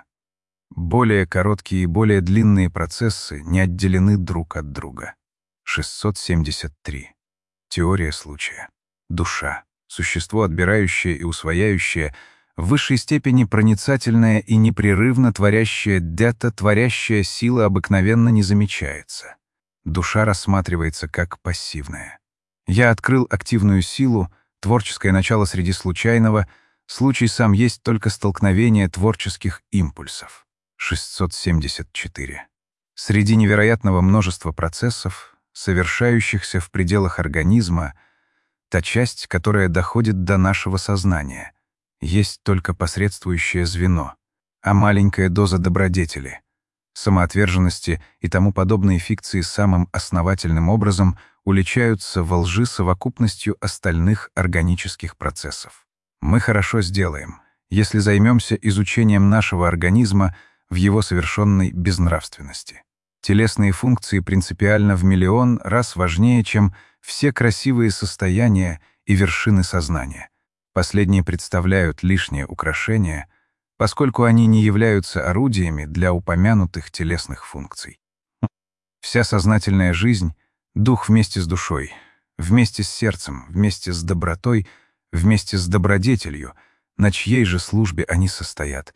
Более короткие и более длинные процессы не отделены друг от друга. шестьсот семьдесят три. Теория случая. Душа. Существо, отбирающее и усвояющее, в высшей степени проницательное и непрерывно творящее дето, творящая сила обыкновенно не замечается. Душа рассматривается как пассивная. Я открыл активную силу, творческое начало среди случайного, случай сам есть только столкновение творческих импульсов. шестьсот семьдесят четыре. Среди невероятного множества процессов, совершающихся в пределах организма, та часть, которая доходит до нашего сознания, есть только посредствующее звено, а маленькая доза добродетели, самоотверженности и тому подобные фикции самым основательным образом уличаются во лжи совокупностью остальных органических процессов. Мы хорошо сделаем, если займемся изучением нашего организма в его совершенной безнравственности. Телесные функции принципиально в миллион раз важнее, чем все красивые состояния и вершины сознания. Последние представляют лишнее украшение, поскольку они не являются орудиями для упомянутых телесных функций. Вся сознательная жизнь — дух вместе с душой, вместе с сердцем, вместе с добротой, вместе с добродетелью, на чьей же службе они состоят.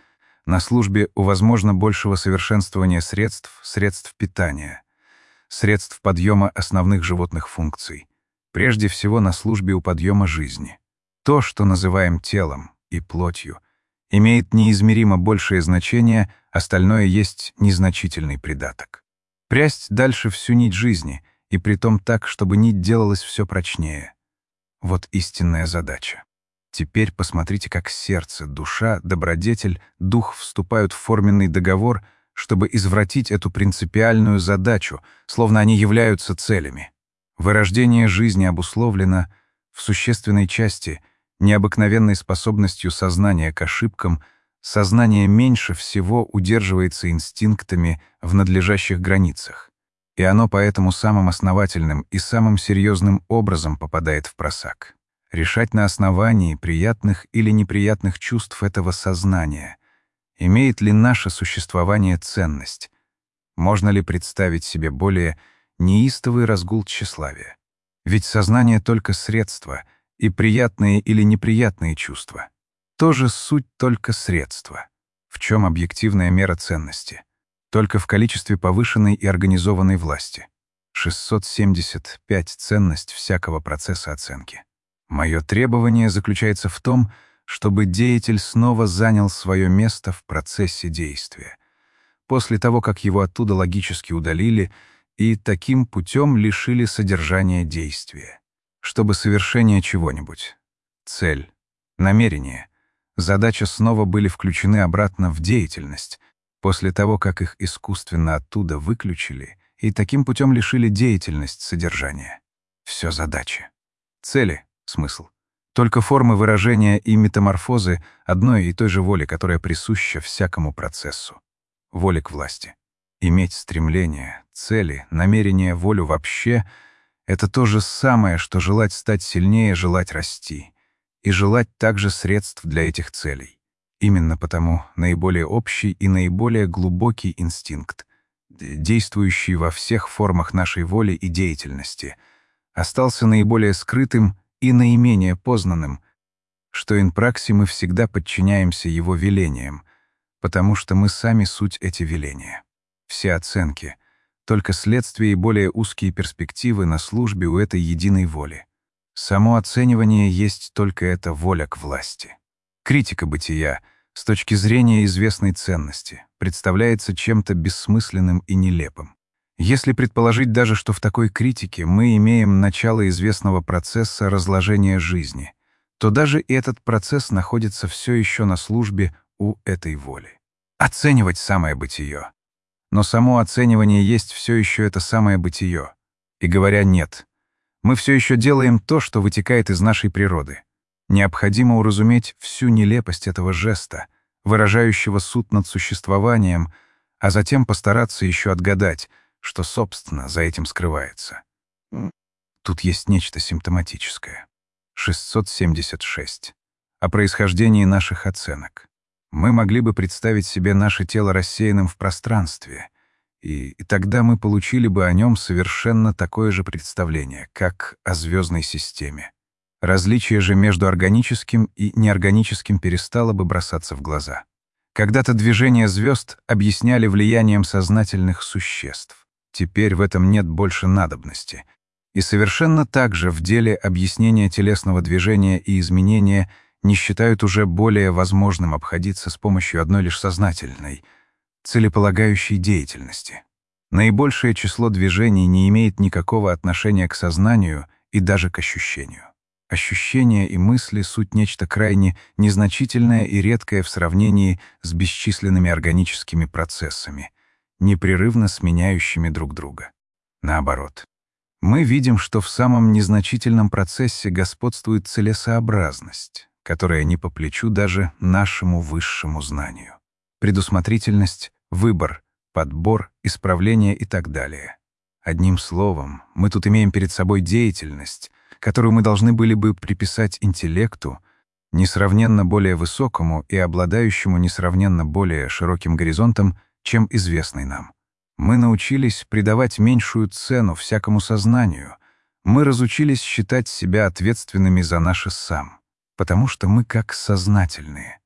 На службе у, возможно, большего совершенствования средств, средств питания, средств подъема основных животных функций. Прежде всего на службе у подъема жизни. То, что называем телом и плотью, имеет неизмеримо большее значение, остальное есть незначительный придаток. Прясть дальше всю нить жизни, и притом так, чтобы нить делалась все прочнее. Вот истинная задача. Теперь посмотрите, как сердце, душа, добродетель, дух вступают в форменный договор, чтобы извратить эту принципиальную задачу, словно они являются целями. Вырождение жизни обусловлено в существенной части необыкновенной способностью сознания к ошибкам. Сознание меньше всего удерживается инстинктами в надлежащих границах, и оно поэтому самым основательным и самым серьезным образом попадает в просак. Решать на основании приятных или неприятных чувств этого сознания. Имеет ли наше существование ценность? Можно ли представить себе более неистовый разгул тщеславия? Ведь сознание — только средство, и приятные или неприятные чувства — тоже суть только средства. В чем объективная мера ценности? Только в количестве повышенной и организованной власти. шестьсот семьдесят пять — ценность всякого процесса оценки. Мое требование заключается в том, чтобы деятель снова занял свое место в процессе действия, после того, как его оттуда логически удалили и таким путем лишили содержания действия. Чтобы совершение чего-нибудь, цель, намерение, задача снова были включены обратно в деятельность, после того, как их искусственно оттуда выключили и таким путем лишили деятельность содержания. Все задачи. Цели — смысл. Только формы выражения и метаморфозы одной и той же воли, которая присуща всякому процессу. Воли к власти. Иметь стремление, цели, намерение, волю вообще — это то же самое, что желать стать сильнее, желать расти. И желать также средств для этих целей. Именно потому наиболее общий и наиболее глубокий инстинкт, действующий во всех формах нашей воли и деятельности, остался наиболее скрытым и наименее познанным, что in praxi мы всегда подчиняемся его велениям, потому что мы сами суть эти веления. Все оценки — только следствие и более узкие перспективы на службе у этой единой воли. Само оценивание есть только эта воля к власти. Критика бытия, с точки зрения известной ценности, представляется чем-то бессмысленным и нелепым. Если предположить даже, что в такой критике мы имеем начало известного процесса разложения жизни, то даже этот процесс находится все еще на службе у этой воли. Оценивать самое бытие. Но само оценивание есть все еще это самое бытие. И говоря «нет», мы все еще делаем то, что вытекает из нашей природы. Необходимо уразуметь всю нелепость этого жеста, выражающего суд над существованием, а затем постараться еще отгадать, что, собственно, за этим скрывается. Тут есть нечто симптоматическое. шестьсот семьдесят шесть. О происхождении наших оценок. Мы могли бы представить себе наше тело рассеянным в пространстве, и, и тогда мы получили бы о нем совершенно такое же представление, как о звездной системе. Различие же между органическим и неорганическим перестало бы бросаться в глаза. Когда-то движение звезд объясняли влиянием сознательных существ. Теперь в этом нет больше надобности. И совершенно так же в деле объяснения телесного движения и изменения не считают уже более возможным обходиться с помощью одной лишь сознательной, целеполагающей деятельности. Наибольшее число движений не имеет никакого отношения к сознанию и даже к ощущению. Ощущения и мысли — суть нечто крайне незначительное и редкое в сравнении с бесчисленными органическими процессами, непрерывно сменяющими друг друга. Наоборот, мы видим, что в самом незначительном процессе господствует целесообразность, которая не по плечу даже нашему высшему знанию. Предусмотрительность, выбор, подбор, исправление и так далее. Одним словом, мы тут имеем перед собой деятельность, которую мы должны были бы приписать интеллекту, несравненно более высокому и обладающему несравненно более широким горизонтом, чем известный нам. Мы научились придавать меньшую цену всякому сознанию. Мы разучились считать себя ответственными за наше «сам», потому что мы как сознательные.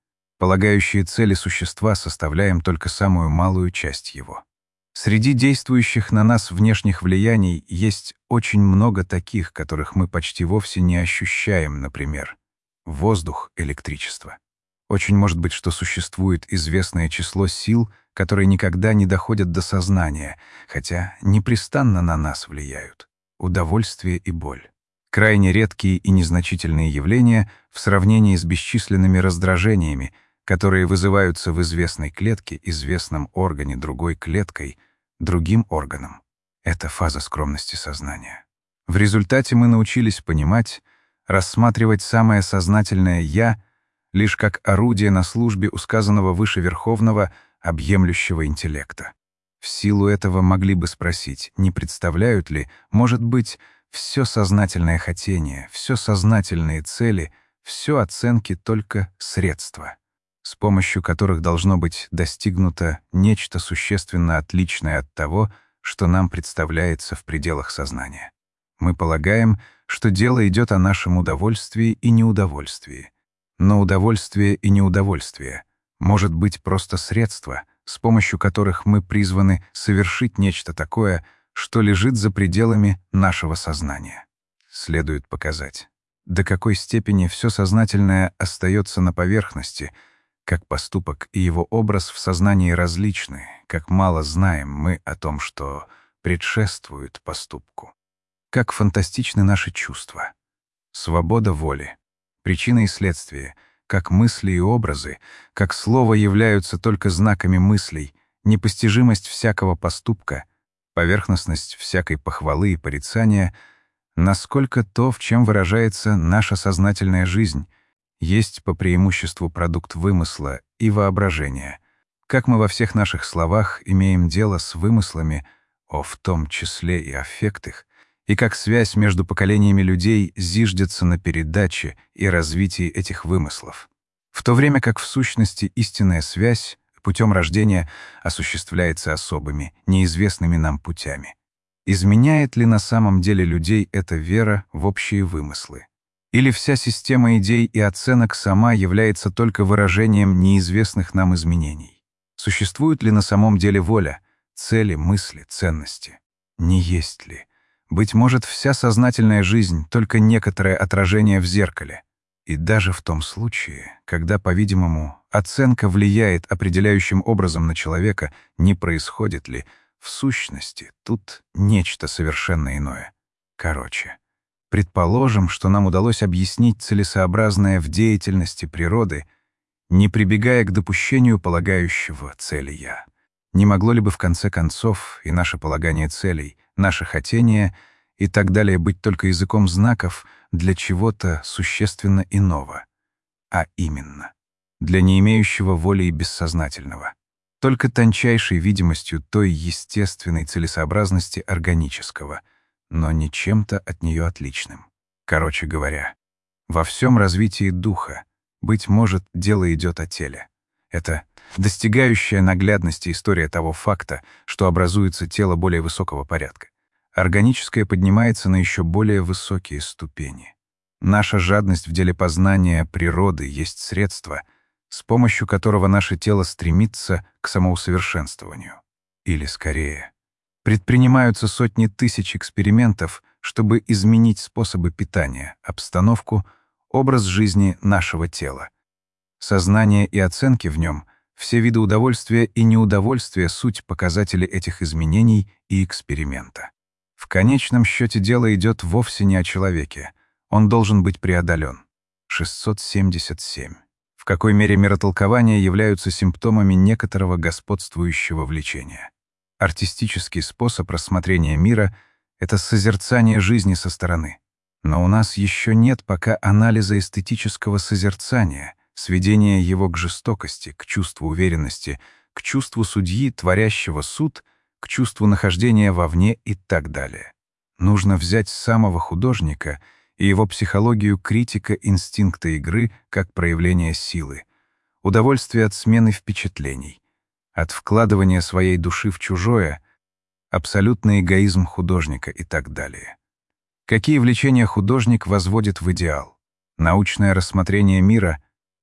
полагающие цели существа, составляем только самую малую часть его. Среди действующих на нас внешних влияний есть очень много таких, которых мы почти вовсе не ощущаем, например, воздух, электричество. Очень может быть, что существует известное число сил, которые никогда не доходят до сознания, хотя непрестанно на нас влияют. Удовольствие и боль. Крайне редкие и незначительные явления в сравнении с бесчисленными раздражениями, которые вызываются в известной клетке, известном органе другой клеткой, другим органом. Это фаза скромности сознания. В результате мы научились понимать, рассматривать самое сознательное «я» лишь как орудие на службе у сказанного выше верховного, объемлющего интеллекта. В силу этого могли бы спросить, не представляют ли, может быть, все сознательное хотение, все сознательные цели, все оценки только средства, с помощью которых должно быть достигнуто нечто существенно отличное от того, что нам представляется в пределах сознания. Мы полагаем, что дело идет о нашем удовольствии и неудовольствии. Но удовольствие и неудовольствие может быть просто средство, с помощью которых мы призваны совершить нечто такое, что лежит за пределами нашего сознания. Следует показать, до какой степени все сознательное остается на поверхности, как поступок и его образ в сознании различны, как мало знаем мы о том, что предшествует поступку. Как фантастичны наши чувства. Свобода воли. Причина и следствие, как мысли и образы, как слово являются только знаками мыслей, непостижимость всякого поступка, поверхностность всякой похвалы и порицания, насколько то, в чем выражается наша сознательная жизнь, есть по преимуществу продукт вымысла и воображения, как мы во всех наших словах имеем дело с вымыслами, о в том числе и аффектах, и как связь между поколениями людей зиждется на передаче и развитии этих вымыслов, в то время как в сущности истинная связь путем рождения осуществляется особыми, неизвестными нам путями. Изменяет ли на самом деле людей эта вера в общие вымыслы? Или вся система идей и оценок сама является только выражением неизвестных нам изменений? Существует ли на самом деле воля, цели, мысли, ценности? Не есть ли? Быть может, вся сознательная жизнь — только некоторое отражение в зеркале. И даже в том случае, когда, по-видимому, оценка влияет определяющим образом на человека, не происходит ли, в сущности, тут нечто совершенно иное. Короче, предположим, что нам удалось объяснить целесообразное в деятельности природы, не прибегая к допущению полагающего цели «я». Не могло ли бы в конце концов и наше полагание целей, наше хотение и так далее быть только языком знаков для чего-то существенно иного, а именно, для не имеющего воли и бессознательного, только тончайшей видимостью той естественной целесообразности органического, но не чем-то от нее отличным. Короче говоря, во всем развитии духа, быть может, дело идет о теле. Это достигающая наглядности история того факта, что образуется тело более высокого порядка. Органическое поднимается на еще более высокие ступени. Наша жадность в деле познания природы есть средство, с помощью которого наше тело стремится к самоусовершенствованию. Или, скорее, предпринимаются сотни тысяч экспериментов, чтобы изменить способы питания, обстановку, образ жизни нашего тела. Сознание и оценки в нем, все виды удовольствия и неудовольствия — суть показатели этих изменений и эксперимента. В конечном счете дело идет вовсе не о человеке. Он должен быть преодолен. шестьсот семьдесят семь. В какой мере миротолкования являются симптомами некоторого господствующего влечения. Артистический способ рассмотрения мира — это созерцание жизни со стороны. Но у нас еще нет пока анализа эстетического созерцания, сведения его к жестокости, к чувству уверенности, к чувству судьи, творящего суд, к чувству нахождения вовне и так далее. Нужно взять самого художника и его психологию критика инстинкта игры как проявление силы, удовольствие от смены впечатлений, от вкладывания своей души в чужое, абсолютный эгоизм художника и так далее. Какие влечения художник возводит в идеал? Научное рассмотрение мира,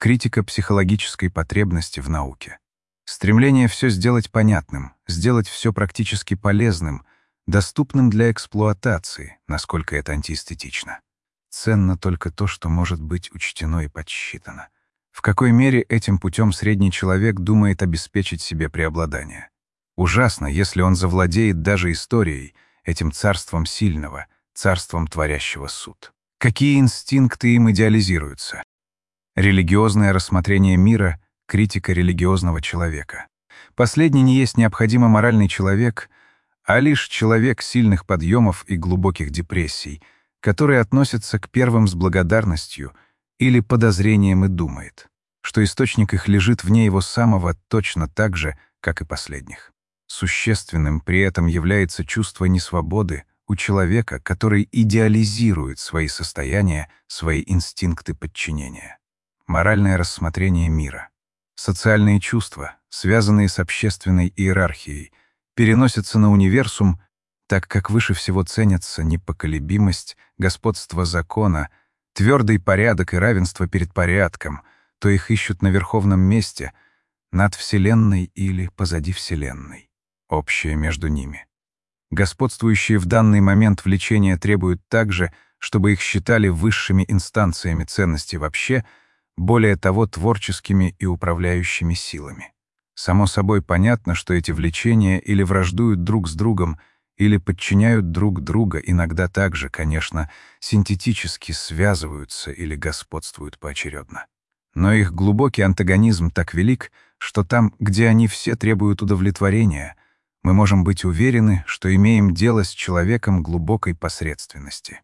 Критика психологической потребности в науке. Стремление все сделать понятным, сделать все практически полезным, доступным для эксплуатации, насколько это антиэстетично. Ценно только то, что может быть учтено и подсчитано. В какой мере этим путем средний человек думает обеспечить себе преобладание? Ужасно, если он завладеет даже историей, этим царством сильного, царством творящего суд. Какие инстинкты им идеализируются? Религиозное рассмотрение мира — критика религиозного человека. Последний не есть необходимо моральный человек, а лишь человек сильных подъемов и глубоких депрессий, который относится к первым с благодарностью или подозрением и думает, что источник их лежит вне его самого точно так же, как и последних. Существенным при этом является чувство несвободы у человека, который идеализирует свои состояния, свои инстинкты подчинения. Моральное рассмотрение мира. Социальные чувства, связанные с общественной иерархией, переносятся на универсум, так как выше всего ценятся непоколебимость, господство закона, твердый порядок и равенство перед порядком, то их ищут на верховном месте, над Вселенной или позади Вселенной. Общее между ними. Господствующие в данный момент влечения требуют также, чтобы их считали высшими инстанциями ценности вообще, более того, творческими и управляющими силами. Само собой понятно, что эти влечения или враждуют друг с другом, или подчиняют друг друга, иногда также, конечно, синтетически связываются или господствуют поочередно. Но их глубокий антагонизм так велик, что там, где они все требуют удовлетворения, мы можем быть уверены, что имеем дело с человеком глубокой посредственности.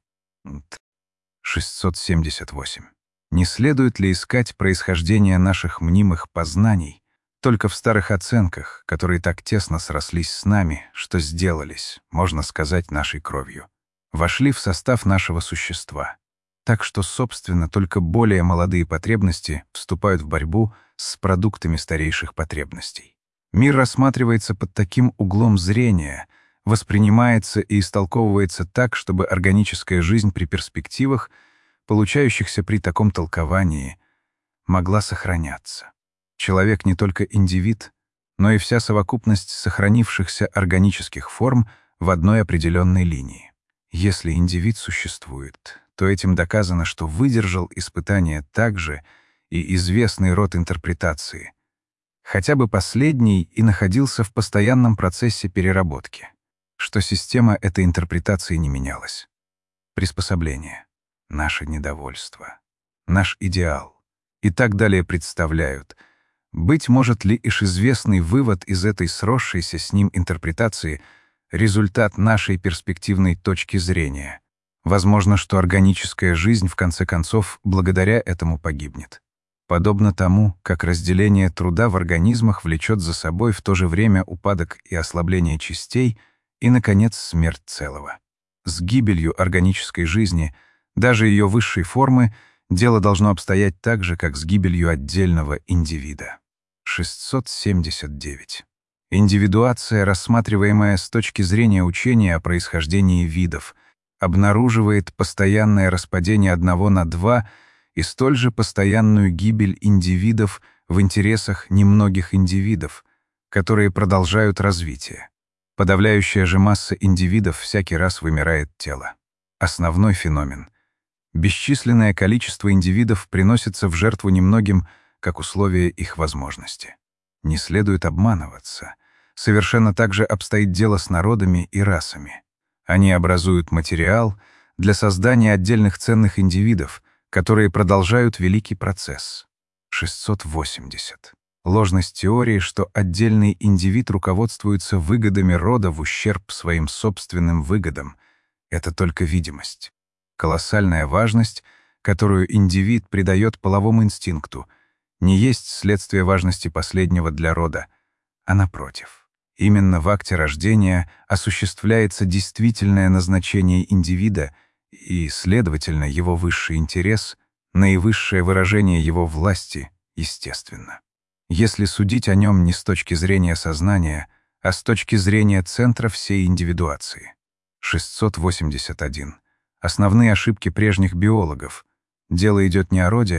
шестьсот семьдесят восемь. Не следует ли искать происхождение наших мнимых познаний только в старых оценках, которые так тесно срослись с нами, что сделались, можно сказать, нашей кровью, вошли в состав нашего существа, так что, собственно, только более молодые потребности вступают в борьбу с продуктами старейших потребностей. Мир рассматривается под таким углом зрения, воспринимается и истолковывается так, чтобы органическая жизнь при перспективах, получающихся при таком толковании, могла сохраняться. Человек не только индивид, но и вся совокупность сохранившихся органических форм в одной определенной линии. Если индивид существует, то этим доказано, что выдержал испытание также и известный род интерпретации, хотя бы последний и находился в постоянном процессе переработки, что система этой интерпретации не менялась. Приспособление, наше недовольство, наш идеал и так далее представляют, быть может ли лишь известный вывод из этой сросшейся с ним интерпретации результат нашей перспективной точки зрения. Возможно, что органическая жизнь в конце концов благодаря этому погибнет. Подобно тому, как разделение труда в организмах влечет за собой в то же время упадок и ослабление частей и, наконец, смерть целого. С гибелью органической жизни, даже ее высшей формы, дело должно обстоять так же, как с гибелью отдельного индивида. шестьсот семьдесят девять. Индивидуация, рассматриваемая с точки зрения учения о происхождении видов, обнаруживает постоянное распадение одного на два и столь же постоянную гибель индивидов в интересах немногих индивидов, которые продолжают развитие. Подавляющая же масса индивидов всякий раз вымирает тело. Основной феномен. Бесчисленное количество индивидов приносится в жертву немногим, как условие их возможности. Не следует обманываться. Совершенно так же обстоит дело с народами и расами. Они образуют материал для создания отдельных ценных индивидов, которые продолжают великий процесс. шестьсот восемьдесят. Ложность теории, что отдельный индивид руководствуется выгодами рода в ущерб своим собственным выгодам, это только видимость. Колоссальная важность, которую индивид придает половому инстинкту, не есть следствие важности последнего для рода, а напротив. Именно в акте рождения осуществляется действительное назначение индивида и, следовательно, его высший интерес, наивысшее выражение его власти, естественно. Если судить о нем не с точки зрения сознания, а с точки зрения центра всей индивидуации. шестьсот восемьдесят один. Основные ошибки прежних биологов. Дело идет не о роде,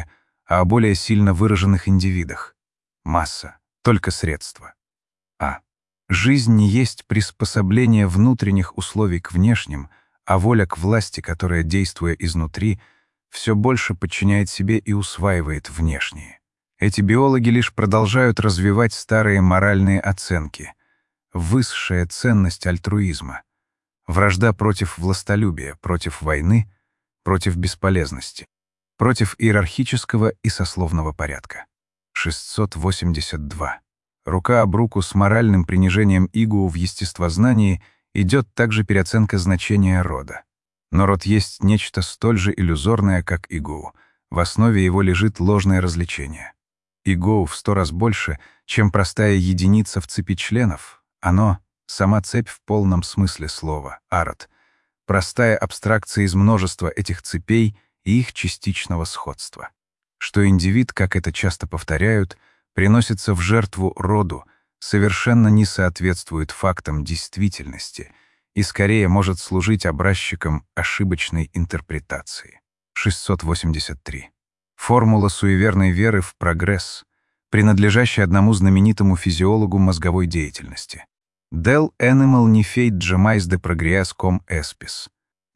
а о более сильно выраженных индивидах. Масса — только средство. А. Жизнь не есть приспособление внутренних условий к внешним, а воля к власти, которая, действуя изнутри, все больше подчиняет себе и усваивает внешние. Эти биологи лишь продолжают развивать старые моральные оценки. Высшая ценность альтруизма. Вражда против властолюбия, против войны, против бесполезности, против иерархического и сословного порядка. шестьсот восемьдесят два. Рука об руку с моральным принижением игу в естествознании идет также переоценка значения рода. Но род есть нечто столь же иллюзорное, как игу. В основе его лежит ложное развлечение. Игу в сто раз больше, чем простая единица в цепи членов. Оно — сама цепь в полном смысле слова, арат. Простая абстракция из множества этих цепей и их частичного сходства. Что индивид, как это часто повторяют, приносится в жертву роду, совершенно не соответствует фактам действительности и скорее может служить образчиком ошибочной интерпретации. шестьсот восемьдесят три. Формула суеверной веры в прогресс, принадлежащая одному знаменитому физиологу мозговой деятельности. «Del animal ni feit jamais de progress com espis».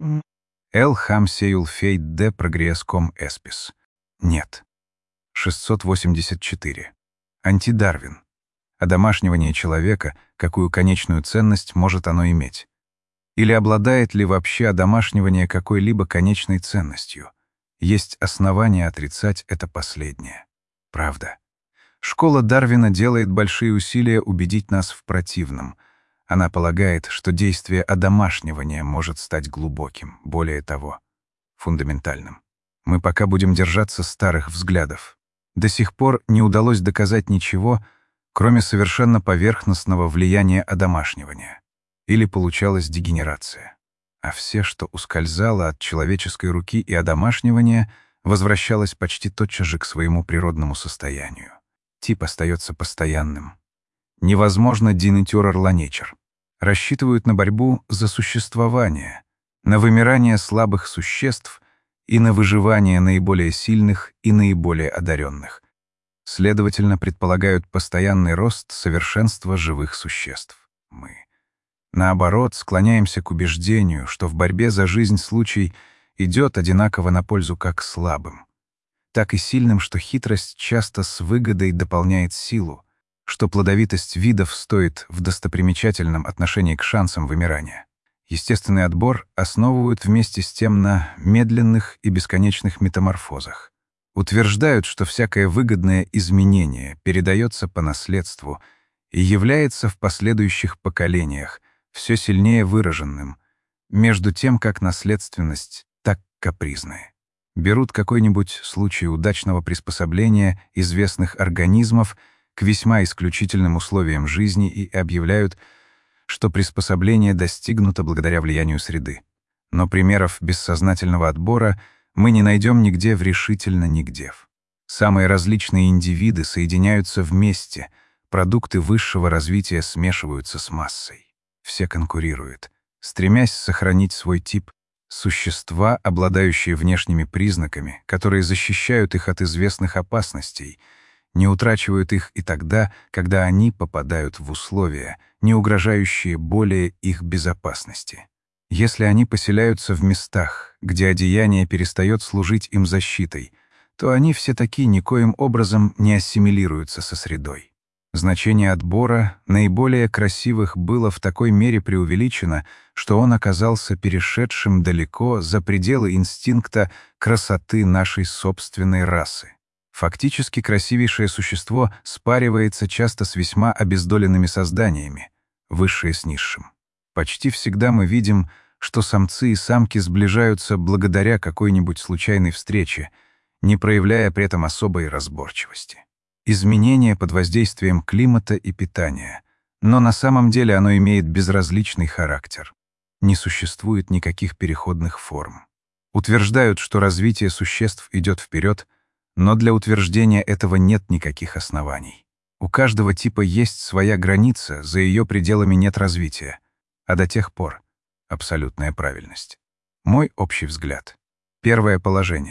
«El ham seul feit de progress com espis». Нет. шестьсот восемьдесят четыре. Антидарвин. Одомашнивание человека, какую конечную ценность может оно иметь? Или обладает ли вообще одомашнивание какой-либо конечной ценностью? Есть основания отрицать это последнее. Правда. Школа Дарвина делает большие усилия убедить нас в противном. Она полагает, что действие одомашнивания может стать глубоким, более того, фундаментальным. Мы пока будем держаться старых взглядов. До сих пор не удалось доказать ничего, кроме совершенно поверхностного влияния одомашнивания. Или получалась дегенерация. А все, что ускользало от человеческой руки и одомашнивания, возвращалось почти тотчас же к своему природному состоянию. Тип остается постоянным. Невозможно динетюрер ланечер. Рассчитывают на борьбу за существование, на вымирание слабых существ и на выживание наиболее сильных и наиболее одаренных. Следовательно, предполагают постоянный рост совершенства живых существ. Мы, наоборот, склоняемся к убеждению, что в борьбе за жизнь случай идет одинаково на пользу как слабым, так и сильным, что хитрость часто с выгодой дополняет силу, что плодовитость видов стоит в достопримечательном отношении к шансам вымирания. Естественный отбор основывают вместе с тем на медленных и бесконечных метаморфозах. Утверждают, что всякое выгодное изменение передается по наследству и является в последующих поколениях все сильнее выраженным, между тем как наследственность так капризная. Берут какой-нибудь случай удачного приспособления известных организмов к весьма исключительным условиям жизни и объявляют, что приспособление достигнуто благодаря влиянию среды. Но примеров бессознательного отбора мы не найдем нигде в решительно нигде. Самые различные индивиды соединяются вместе, продукты высшего развития смешиваются с массой. Все конкурируют, стремясь сохранить свой тип. Существа, обладающие внешними признаками, которые защищают их от известных опасностей, не утрачивают их и тогда, когда они попадают в условия, не угрожающие более их безопасности. Если они поселяются в местах, где одеяние перестает служить им защитой, то они все таки никоим образом не ассимилируются со средой. Значение отбора наиболее красивых было в такой мере преувеличено, что он оказался перешедшим далеко за пределы инстинкта красоты нашей собственной расы. Фактически красивейшее существо спаривается часто с весьма обездоленными созданиями, высшее с низшим. Почти всегда мы видим, что самцы и самки сближаются благодаря какой-нибудь случайной встрече, не проявляя при этом особой разборчивости. Изменение под воздействием климата и питания, но на самом деле оно имеет безразличный характер. Не существует никаких переходных форм. Утверждают, что развитие существ идет вперед, но для утверждения этого нет никаких оснований. У каждого типа есть своя граница, за ее пределами нет развития, а до тех пор — абсолютная правильность. Мой общий взгляд. Первое положение.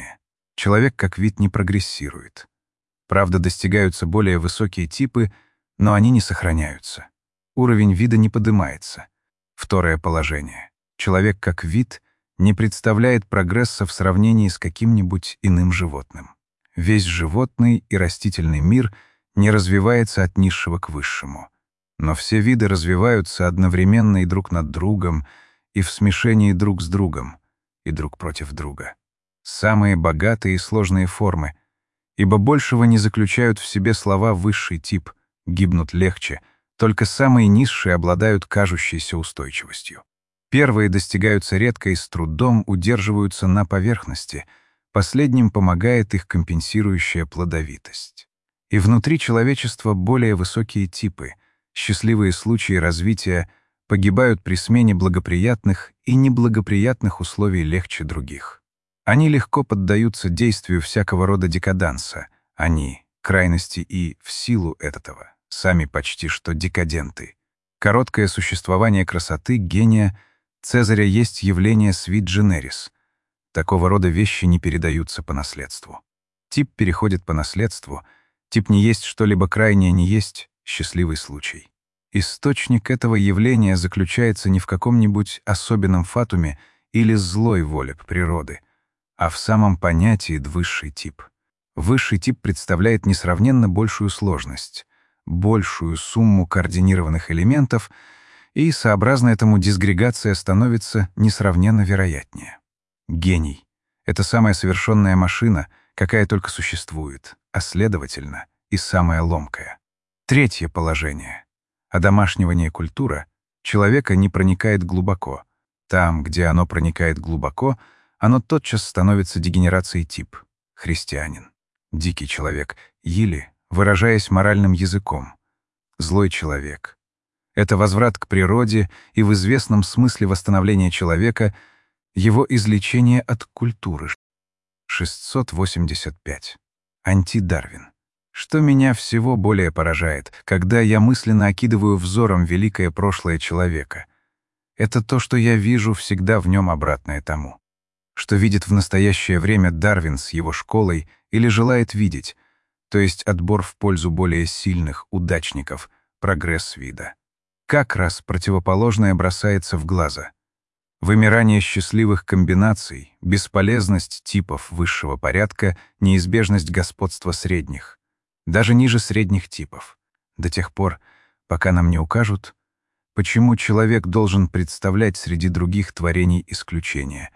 Человек как вид не прогрессирует. Правда, достигаются более высокие типы, но они не сохраняются. Уровень вида не поднимается. Второе положение. Человек как вид не представляет прогресса в сравнении с каким-нибудь иным животным. Весь животный и растительный мир не развивается от низшего к высшему. Но все виды развиваются одновременно и друг над другом, и в смешении друг с другом, и друг против друга. Самые богатые и сложные формы, ибо большего не заключают в себе слова «высший тип», гибнут легче, только самые низшие обладают кажущейся устойчивостью. Первые достигаются редко и с трудом удерживаются на поверхности, последним помогает их компенсирующая плодовитость. И внутри человечества более высокие типы, счастливые случаи развития погибают при смене благоприятных и неблагоприятных условий легче других. Они легко поддаются действию всякого рода декаданса, они, крайности и, в силу этого, сами почти что декаденты. Короткое существование красоты, гения, Цезаря есть явление sui generis. Такого рода вещи не передаются по наследству. Тип переходит по наследству, тип не есть что-либо крайнее не есть счастливый случай. Источник этого явления заключается не в каком-нибудь особенном фатуме или злой воле природы, а в самом понятии «высший тип». Высший тип представляет несравненно большую сложность, большую сумму координированных элементов, и, сообразно этому, дисгрегация становится несравненно вероятнее. Гений — это самая совершенная машина, какая только существует, а, следовательно, и самая ломкая. Третье положение. Одомашнивание культура человека не проникает глубоко. Там, где оно проникает глубоко, оно тотчас становится дегенерацией тип — христианин. Дикий человек, или, выражаясь моральным языком, злой человек. Это возврат к природе и в известном смысле восстановление человека, его излечение от культуры. шестьсот восемьдесят пять. Анти-Дарвин. Что меня всего более поражает, когда я мысленно окидываю взором великое прошлое человека, это то, что я вижу всегда в нем обратное тому, что видит в настоящее время Дарвин с его школой или желает видеть, то есть отбор в пользу более сильных удачников, прогресс вида. Как раз противоположное бросается в глаза. Вымирание счастливых комбинаций, бесполезность типов высшего порядка, неизбежность господства средних, даже ниже средних типов, до тех пор, пока нам не укажут, почему человек должен представлять среди других творений исключения.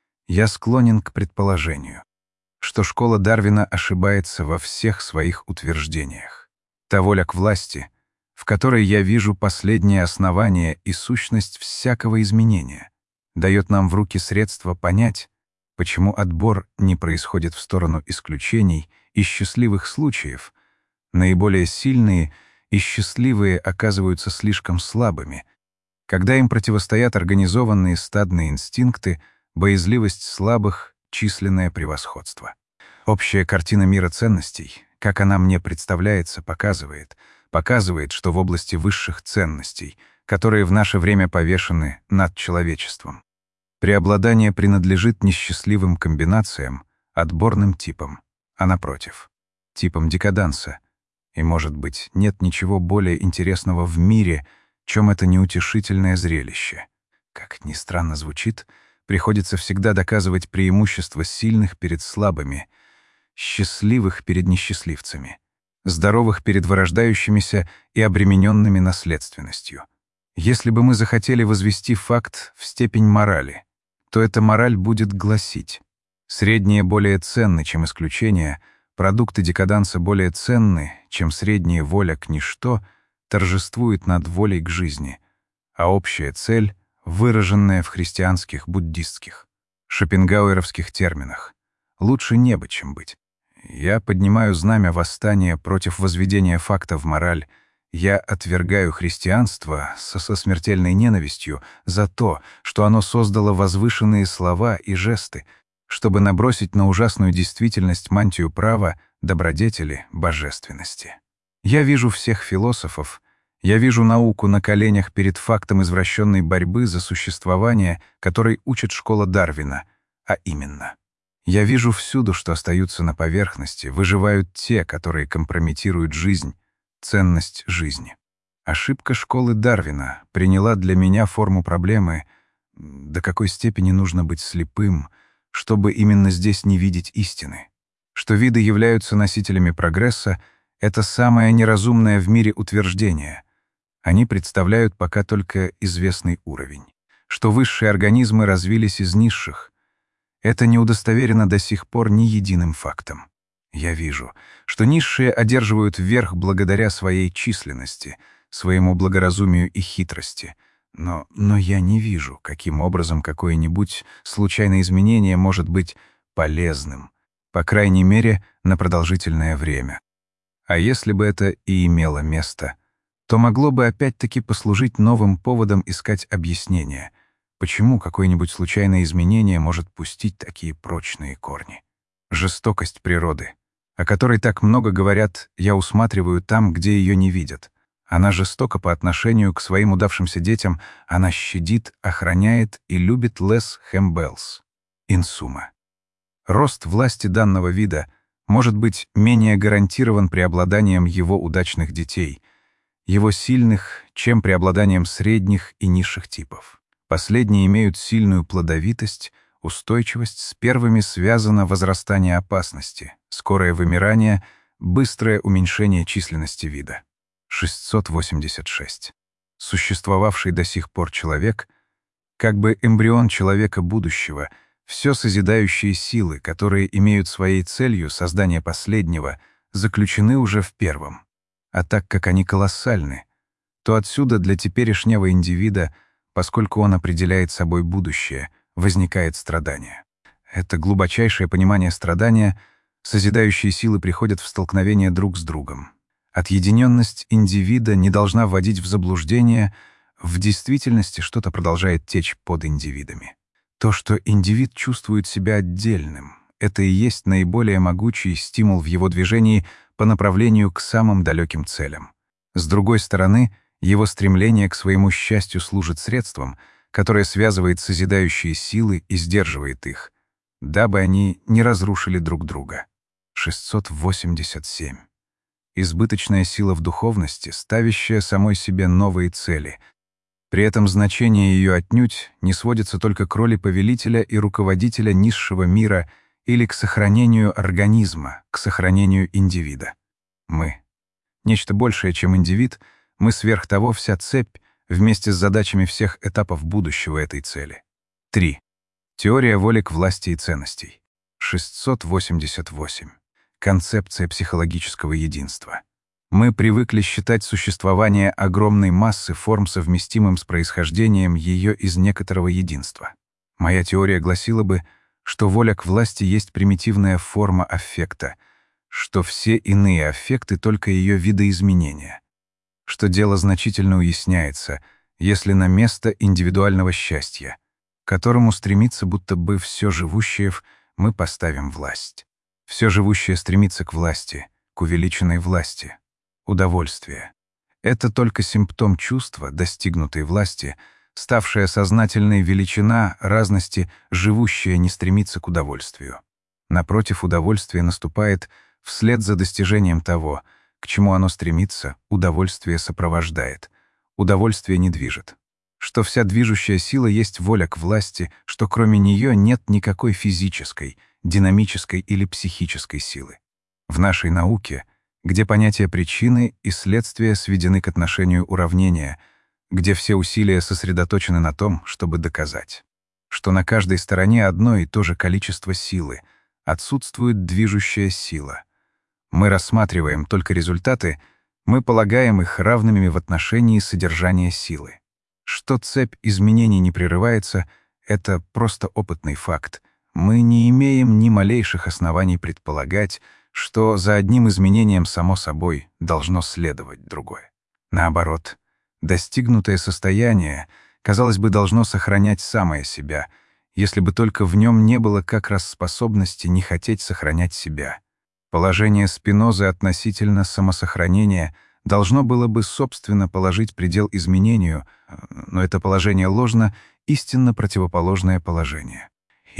Я склонен к предположению, что школа Дарвина ошибается во всех своих утверждениях. Та воля к власти, в которой я вижу последнее основание и сущность всякого изменения, дает нам в руки средства понять, почему отбор не происходит в сторону исключений и счастливых случаев, наиболее сильные и счастливые оказываются слишком слабыми, когда им противостоят организованные стадные инстинкты, боязливость слабых, численное превосходство. Общая картина мира ценностей, как она мне представляется, показывает, показывает, что в области высших ценностей, которые в наше время повешены над человечеством, преобладание принадлежит несчастливым комбинациям, отборным типам, а напротив, типам декаданса. И, может быть, нет ничего более интересного в мире, чем это неутешительное зрелище. Как ни странно звучит, приходится всегда доказывать преимущество сильных перед слабыми, счастливых перед несчастливцами, здоровых перед вырождающимися и обремененными наследственностью. Если бы мы захотели возвести факт в степень морали, то эта мораль будет гласить: средние более ценны, чем исключения, продукты декаданса более ценны, чем средняя воля к ничто, торжествует над волей к жизни, а общая цель, выраженная в христианских, буддистских, шопенгауэровских терминах, лучше небо, чем быть. Я поднимаю знамя восстания против возведения факта в мораль. Я отвергаю христианство со, со смертельной ненавистью за то, что оно создало возвышенные слова и жесты, чтобы набросить на ужасную действительность мантию права, добродетели, божественности. Я вижу всех философов, я вижу науку на коленях перед фактом извращенной борьбы за существование, которой учит школа Дарвина, а именно: Я вижу всюду, что остаются на поверхности, выживают те, которые компрометируют жизнь, ценность жизни. Ошибка школы Дарвина приняла для меня форму проблемы, до какой степени нужно быть слепым, чтобы именно здесь не видеть истины. Что виды являются носителями прогресса — это самое неразумное в мире утверждение. Они представляют пока только известный уровень. Что высшие организмы развились из низших — это не удостоверено до сих пор ни единым фактом. Я вижу, что низшие одерживают верх благодаря своей численности, своему благоразумию и хитрости, но, но я не вижу, каким образом какое-нибудь случайное изменение может быть полезным, по крайней мере, на продолжительное время. А если бы это и имело место, то могло бы опять-таки послужить новым поводом искать объяснение, почему какое-нибудь случайное изменение может пустить такие прочные корни. Жестокость природы, о которой так много говорят, я усматриваю там, где ее не видят. Она жестока по отношению к своим удавшимся детям, она щадит, охраняет и любит Лес Хэмбеллс. Инсума. Рост власти данного вида может быть менее гарантирован преобладанием его удачных детей, его сильных, чем преобладанием средних и низших типов. Последние имеют сильную плодовитость, устойчивость, с первыми связано возрастание опасности, скорое вымирание, быстрое уменьшение численности вида. шестьсот восемьдесят шесть. Существовавший до сих пор человек, как бы эмбрион человека будущего, все созидающие силы, которые имеют своей целью создание последнего, заключены уже в первом. А так как они колоссальны, то отсюда для теперешнего индивида, поскольку он определяет собой будущее, возникает страдание. Это глубочайшее понимание страдания, созидающие силы приходят в столкновение друг с другом. Отъединенность индивида не должна вводить в заблуждение, в действительности что-то продолжает течь под индивидами. То, что индивид чувствует себя отдельным, это и есть наиболее могучий стимул в его движении по направлению к самым далеким целям. С другой стороны, его стремление к своему счастью служит средством, которое связывает созидающие силы и сдерживает их, дабы они не разрушили друг друга. шестьсот восемьдесят семь. Избыточная сила в духовности, ставящая самой себе новые цели. При этом значение ее отнюдь не сводится только к роли повелителя и руководителя низшего мира или к сохранению организма, к сохранению индивида. Мы. Нечто большее, чем индивид, мы сверх того вся цепь вместе с задачами всех этапов будущего этой цели. три. Теория воли к власти и ценностей. шестьсот восемьдесят восемь. Концепция психологического единства. Мы привыкли считать существование огромной массы форм совместимым с происхождением ее из некоторого единства. Моя теория гласила бы, что воля к власти есть примитивная форма аффекта, что все иные аффекты — только ее видоизменения, что дело значительно уясняется, если на место индивидуального счастья, к которому стремится будто бы все живущее, мы поставим власть. Все живущее стремится к власти, к увеличенной власти. Удовольствие. Это только симптом чувства, достигнутой власти, ставшая сознательной величина разности, живущая не стремится к удовольствию. Напротив, удовольствие наступает вслед за достижением того, к чему оно стремится, удовольствие сопровождает. Удовольствие не движет. Что вся движущая сила есть воля к власти, что кроме нее нет никакой физической, динамической или психической силы. В нашей науке, где понятия причины и следствия сведены к отношению уравнения, где все усилия сосредоточены на том, чтобы доказать, что на каждой стороне одно и то же количество силы, отсутствует движущая сила. Мы рассматриваем только результаты, мы полагаем их равными в отношении содержания силы. Что цепь изменений не прерывается — это просто опытный факт. Мы не имеем ни малейших оснований предполагать, что за одним изменением само собой должно следовать другое. Наоборот, достигнутое состояние, казалось бы, должно сохранять самое себя, если бы только в нем не было как раз способности не хотеть сохранять себя. Положение Спинозы относительно самосохранения должно было бы собственно положить предел изменению, но это положение ложно, истинно противоположное положение.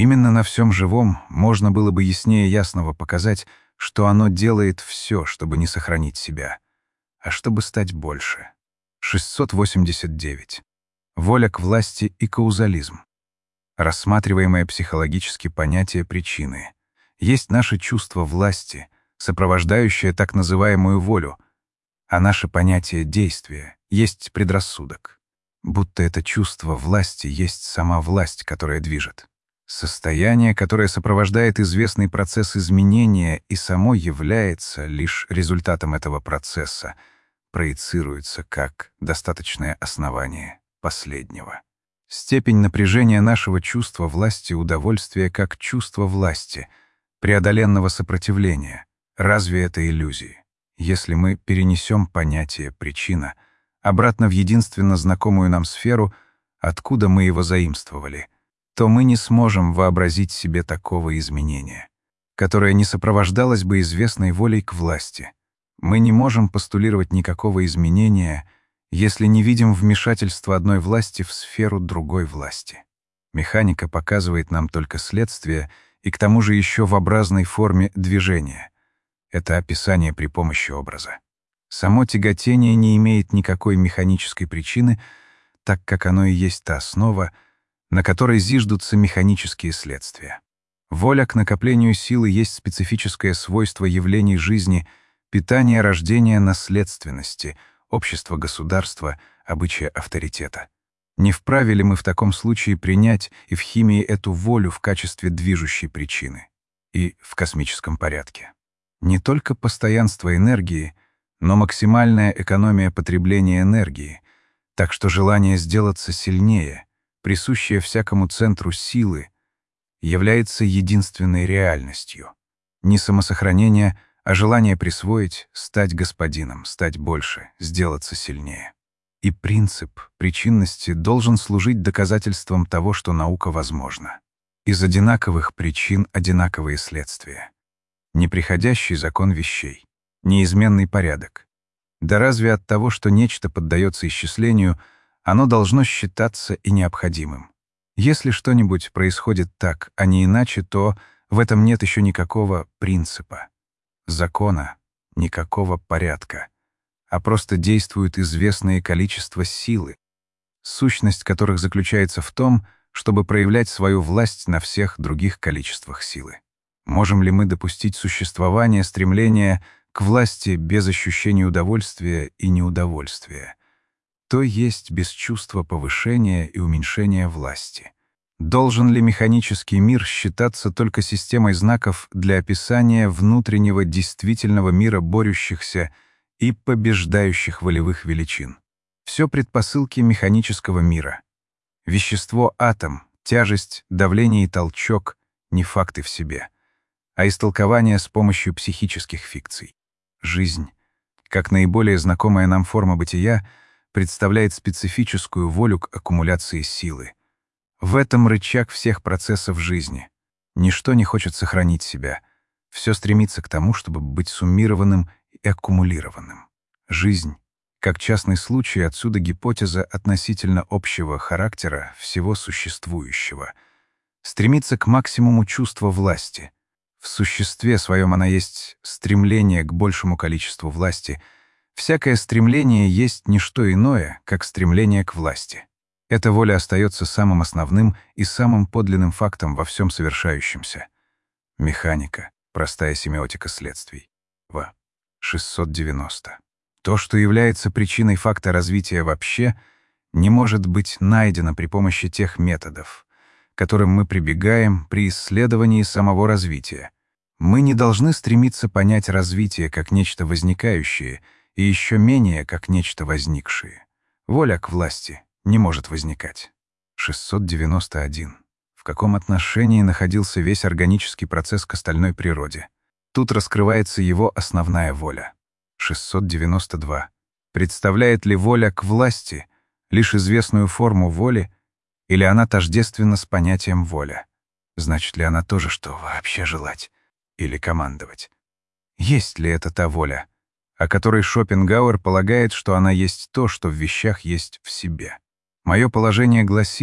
Именно на всем живом можно было бы яснее ясного показать, что оно делает все, чтобы не сохранить себя, а чтобы стать больше. шестьсот восемьдесят девять. Воля к власти и каузализм. Рассматриваемое психологически понятие причины есть наше чувство власти, сопровождающее так называемую волю, а наше понятие действия есть предрассудок, будто это чувство власти есть сама власть, которая движет. Состояние, которое сопровождает известный процесс изменения и само является лишь результатом этого процесса, проецируется как достаточное основание последнего. Степень напряжения нашего чувства власти удовольствия как чувство власти, преодоленного сопротивления. Разве это иллюзии? Если мы перенесем понятие «причина» обратно в единственно знакомую нам сферу, откуда мы его заимствовали, то мы не сможем вообразить себе такого изменения, которое не сопровождалось бы известной волей к власти. Мы не можем постулировать никакого изменения, если не видим вмешательства одной власти в сферу другой власти. Механика показывает нам только следствие и к тому же еще в образной форме движения. Это описание при помощи образа. Само тяготение не имеет никакой механической причины, так как оно и есть та основа, на которой зиждутся механические следствия. Воля к накоплению силы есть специфическое свойство явлений жизни, питания рождения наследственности, общества государства, обычая авторитета. Не вправе ли мы в таком случае принять и в химии эту волю в качестве движущей причины? И в космическом порядке. Не только постоянство энергии, но максимальная экономия потребления энергии, так что желание сделаться сильнее, присущее всякому центру силы, является единственной реальностью. Не самосохранение, а желание присвоить, стать господином, стать больше, сделаться сильнее. И принцип причинности должен служить доказательством того, что наука возможна. Из одинаковых причин одинаковые следствия. Неприходящий закон вещей, неизменный порядок. Да разве от того, что нечто поддается исчислению, оно должно считаться и необходимым? Если что-нибудь происходит так, а не иначе, то в этом нет еще никакого принципа, закона, никакого порядка, а просто действует известное количество силы, сущность которых заключается в том, чтобы проявлять свою власть на всех других количествах силы. Можем ли мы допустить существование стремления к власти без ощущения удовольствия и неудовольствия? То есть без чувства повышения и уменьшения власти. Должен ли механический мир считаться только системой знаков для описания внутреннего действительного мира борющихся и побеждающих волевых величин? Все предпосылки механического мира. Вещество — атом, тяжесть, давление и толчок — не факты в себе, а истолкование с помощью психических фикций. Жизнь, как наиболее знакомая нам форма бытия, представляет специфическую волю к аккумуляции силы. В этом рычаг всех процессов жизни. Ничто не хочет сохранить себя. Все стремится к тому, чтобы быть суммированным и аккумулированным. Жизнь, как частный случай, отсюда гипотеза относительно общего характера всего существующего, стремится к максимуму чувства власти. В существе своем она есть стремление к большему количеству власти. Всякое стремление есть не что иное, как стремление к власти. Эта воля остается самым основным и самым подлинным фактом во всем совершающемся. Механика, простая семиотика следствий. В. шестьсот девяносто. То, что является причиной факта развития вообще, не может быть найдено при помощи тех методов, к которым мы прибегаем при исследовании самого развития. Мы не должны стремиться понять развитие как нечто возникающее и еще менее как нечто возникшее. Воля к власти не может возникать. шестьсот девяносто один. В каком отношении находился весь органический процесс к остальной природе? Тут раскрывается его основная воля. шестьсот девяносто два. Представляет ли воля к власти лишь известную форму воли, или она тождественна с понятием воля? Значит ли она тоже, что вообще желать или командовать? Есть ли это та воля, о которой Шопенгауэр полагает, что она есть то, что в вещах есть в себе? Мое положение гласит,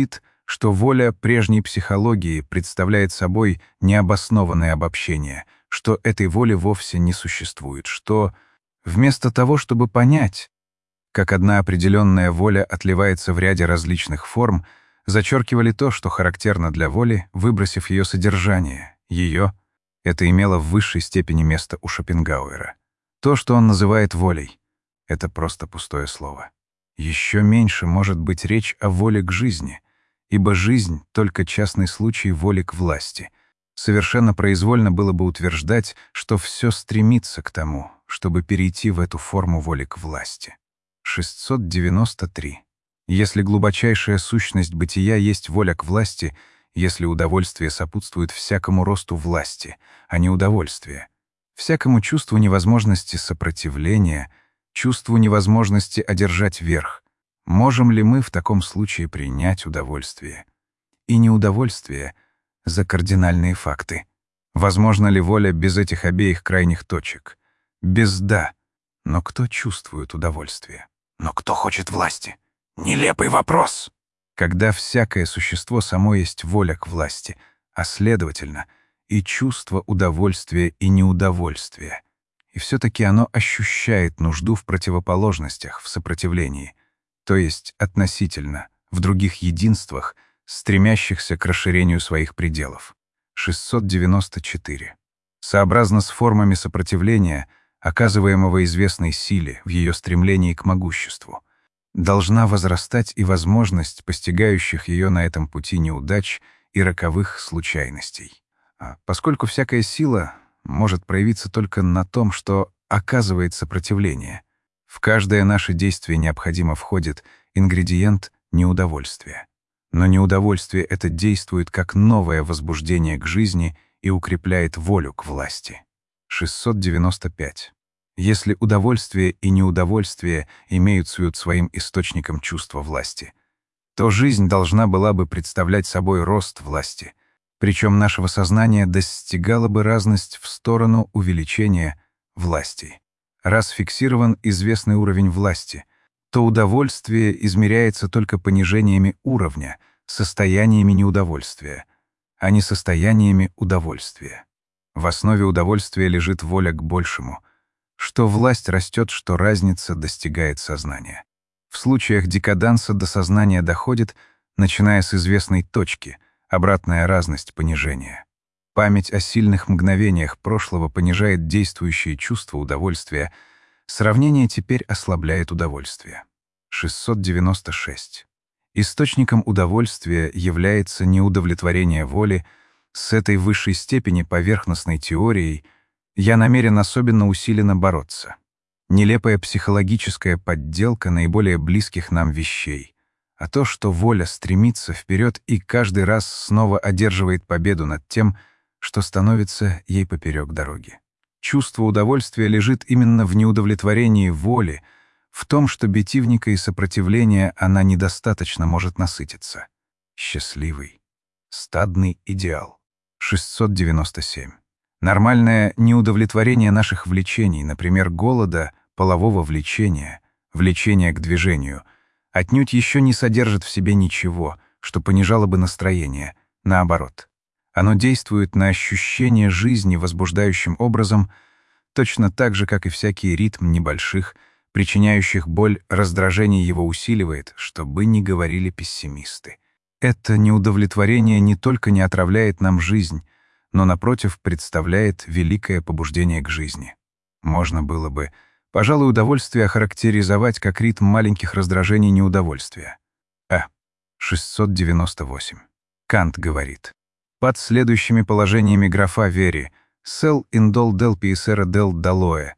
что воля прежней психологии представляет собой необоснованное обобщение, что этой воли вовсе не существует, что вместо того, чтобы понять, как одна определенная воля отливается в ряде различных форм, зачеркивали то, что характерно для воли, выбросив ее содержание, ее, это имело в высшей степени место у Шопенгауэра. То, что он называет волей, это просто пустое слово. Еще меньше может быть речь о воле к жизни, ибо жизнь — только частный случай воли к власти. Совершенно произвольно было бы утверждать, что все стремится к тому, чтобы перейти в эту форму воли к власти. шестьсот девяносто три. Если глубочайшая сущность бытия есть воля к власти, если удовольствие сопутствует всякому росту власти, а не удовольствие, всякому чувству невозможности сопротивления, чувству невозможности одержать верх, можем ли мы в таком случае принять удовольствие и неудовольствие за кардинальные факты? Возможно ли воля без этих обеих крайних точек? Без «да». Но кто чувствует удовольствие? Но кто хочет власти? Нелепый вопрос. Когда всякое существо само есть воля к власти, а следовательно, и чувство удовольствия и неудовольствия. И все-таки оно ощущает нужду в противоположностях, в сопротивлении, то есть относительно, в других единствах, стремящихся к расширению своих пределов. шестьсот девяносто четыре. Сообразно с формами сопротивления, оказываемого известной силе в ее стремлении к могуществу, должна возрастать и возможность постигающих ее на этом пути неудач и роковых случайностей. А поскольку всякая сила может проявиться только на том, что оказывает сопротивление, в каждое наше действие необходимо входит ингредиент неудовольствия. Но неудовольствие это действует как новое возбуждение к жизни и укрепляет волю к власти. шестьсот девяносто пять. Если удовольствие и неудовольствие имеют суют своим источником чувство власти, то жизнь должна была бы представлять собой рост власти, причем нашего сознания достигала бы разность в сторону увеличения власти. Раз фиксирован известный уровень власти, то удовольствие измеряется только понижениями уровня, состояниями неудовольствия, а не состояниями удовольствия. В основе удовольствия лежит воля к большему. Что власть растет, что разница достигает сознания. В случаях декаданса до сознания доходит, начиная с известной точки, обратная разность понижения. Память о сильных мгновениях прошлого понижает действующие чувства удовольствия, сравнение теперь ослабляет удовольствие. шестьсот девяносто шесть. Источником удовольствия является неудовлетворение воли. С этой высшей степени поверхностной теорией я намерен особенно усиленно бороться. Нелепая психологическая подделка наиболее близких нам вещей, а то, что воля стремится вперед и каждый раз снова одерживает победу над тем, что становится ей поперек дороги. Чувство удовольствия лежит именно в неудовлетворении воли, в том, что битивника и сопротивления она недостаточно может насытиться. Счастливый, стадный идеал. шестьсот девяносто семь. Нормальное неудовлетворение наших влечений, например, голода, полового влечения, влечения к движению, отнюдь еще не содержит в себе ничего, что понижало бы настроение, наоборот. Оно действует на ощущение жизни возбуждающим образом, точно так же, как и всякий ритм небольших, причиняющих боль, раздражение его усиливает, чтобы не говорили пессимисты. Это неудовлетворение не только не отравляет нам жизнь, но, напротив, представляет великое побуждение к жизни. Можно было бы, пожалуй, удовольствие охарактеризовать как ритм маленьких раздражений неудовольствия. А. шестьсот девяносто восемь. Кант говорит: под следующими положениями графа Вери «Сел индол дел пиесера дел далоэ»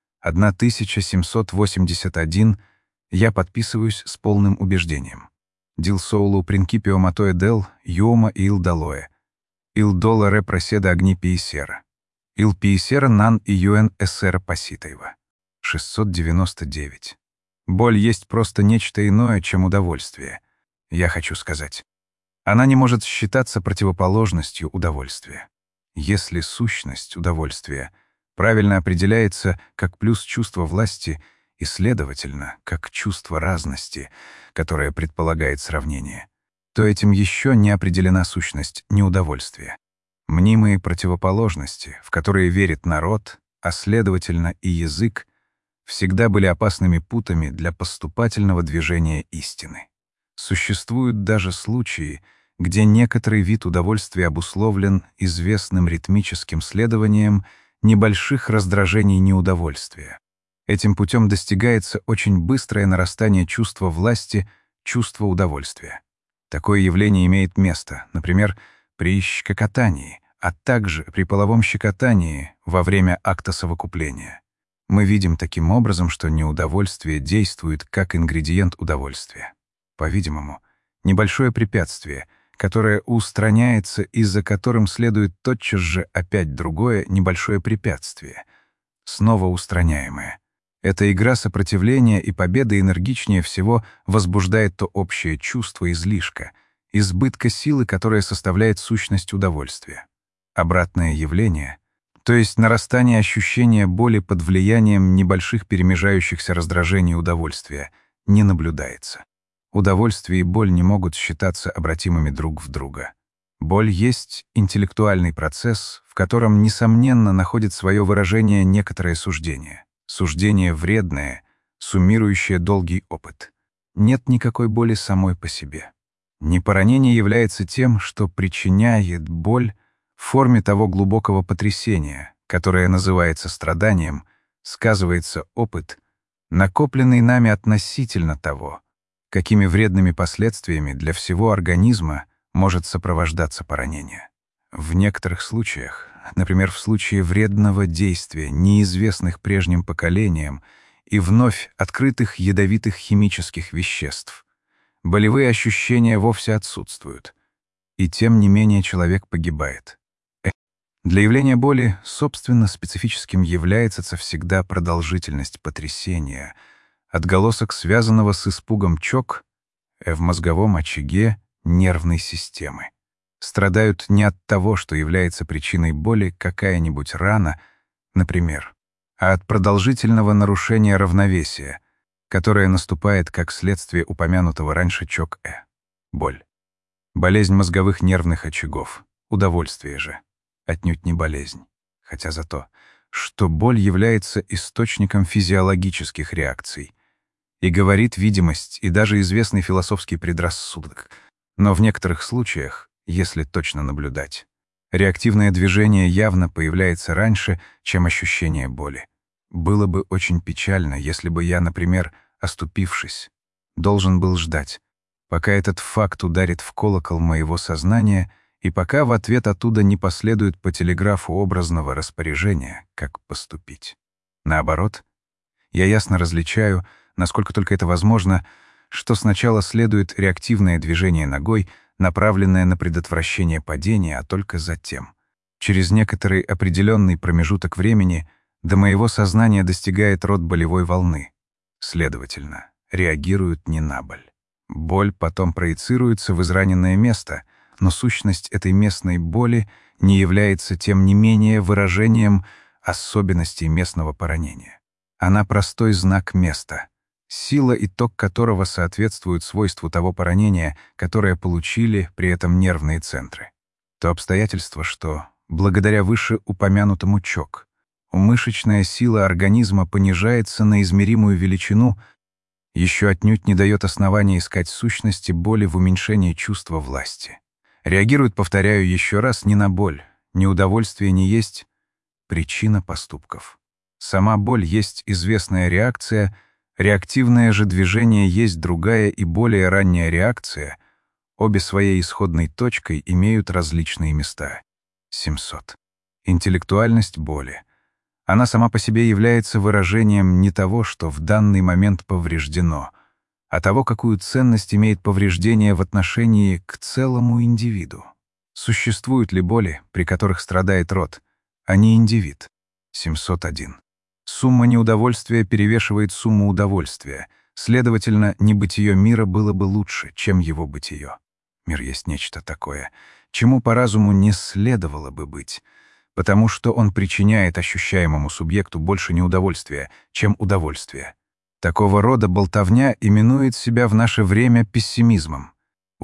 тысяча семьсот восемьдесят один я подписываюсь с полным убеждением. «Дил соулу принкипио матоэ дел юома ил далоэ» «Ил доларе проседа огни пиесера». «Ил пиесера нан и юэн эссера паситаева». шестьсот девяносто девять. Боль есть просто нечто иное, чем удовольствие. Я хочу сказать, она не может считаться противоположностью удовольствия. Если сущность удовольствия правильно определяется как плюс чувство власти и, следовательно, как чувство разности, которое предполагает сравнение, то этим еще не определена сущность неудовольствия. Мнимые противоположности, в которые верит народ, а следовательно и язык, всегда были опасными путами для поступательного движения истины. Существуют даже случаи, где некоторый вид удовольствия обусловлен известным ритмическим следованием небольших раздражений неудовольствия. Этим путем достигается очень быстрое нарастание чувства власти, чувства удовольствия. Такое явление имеет место, например, при щекотании, а также при половом щекотании во время акта совокупления. Мы видим таким образом, что неудовольствие действует как ингредиент удовольствия. По-видимому, небольшое препятствие, которое устраняется и за которым следует тотчас же опять другое небольшое препятствие, снова устраняемое. Эта игра сопротивления и победы энергичнее всего возбуждает то общее чувство излишка, избытка силы, которое составляет сущность удовольствия. Обратное явление, то есть нарастание ощущения боли под влиянием небольших перемежающихся раздражений удовольствия, не наблюдается. Удовольствие и боль не могут считаться обратимыми друг в друга. Боль есть интеллектуальный процесс, в котором, несомненно, находит свое выражение некоторое суждение. Суждение вредное, суммирующее долгий опыт. Нет никакой боли самой по себе. Непоранение является тем, что причиняет боль в форме того глубокого потрясения, которое называется страданием, сказывается опыт, накопленный нами относительно того, какими вредными последствиями для всего организма может сопровождаться поранение. В некоторых случаях, например, в случае вредного действия неизвестных прежним поколениям и вновь открытых ядовитых химических веществ, болевые ощущения вовсе отсутствуют, и тем не менее человек погибает. Для явления боли, собственно, специфическим является всегда продолжительность потрясения, отголосок связанного с испугом чок в мозговом очаге нервной системы. Страдают не от того, что является причиной боли какая-нибудь рана, например, а от продолжительного нарушения равновесия, которое наступает как следствие упомянутого раньше чок-э. Боль. Болезнь мозговых нервных очагов. Удовольствие же. Отнюдь не болезнь. Хотя за то, что боль является источником физиологических реакций, и говорит видимость и даже известный философский предрассудок. Но в некоторых случаях, если точно наблюдать, реактивное движение явно появляется раньше, чем ощущение боли. Было бы очень печально, если бы я, например, оступившись, должен был ждать, пока этот факт ударит в колокол моего сознания и пока в ответ оттуда не последует по телеграфу образного распоряжения, как поступить. Наоборот, я ясно различаю, насколько только это возможно, что сначала следует реактивное движение ногой, направленное на предотвращение падения, а только затем, через некоторый определенный промежуток времени, до моего сознания достигает род болевой волны. Следовательно, реагирует не на боль. Боль потом проецируется в израненное место, но сущность этой местной боли не является тем не менее выражением особенностей местного поранения. Она простой знак места, сила и ток которого соответствуют свойству того поранения, которое получили при этом нервные центры. То обстоятельство, что, благодаря вышеупомянутому чок, мышечная сила организма понижается на измеримую величину, еще отнюдь не дает основания искать сущности боли в уменьшении чувства власти. Реагирует, повторяю еще раз, не на боль, неудовольствие не есть причина поступков. Сама боль есть известная реакция, реактивное же движение есть другая и более ранняя реакция, обе своей исходной точкой имеют различные места. семьсот. Интеллектуальность боли. Она сама по себе является выражением не того, что в данный момент повреждено, а того, какую ценность имеет повреждение в отношении к целому индивиду. Существуют ли боли, при которых страдает род, а не индивид? семьсот один. Сумма неудовольствия перевешивает сумму удовольствия, следовательно, небытие мира было бы лучше, чем его бытие. Мир есть нечто такое, чему по разуму не следовало бы быть, потому что он причиняет ощущаемому субъекту больше неудовольствия, чем удовольствия. Такого рода болтовня именует себя в наше время пессимизмом.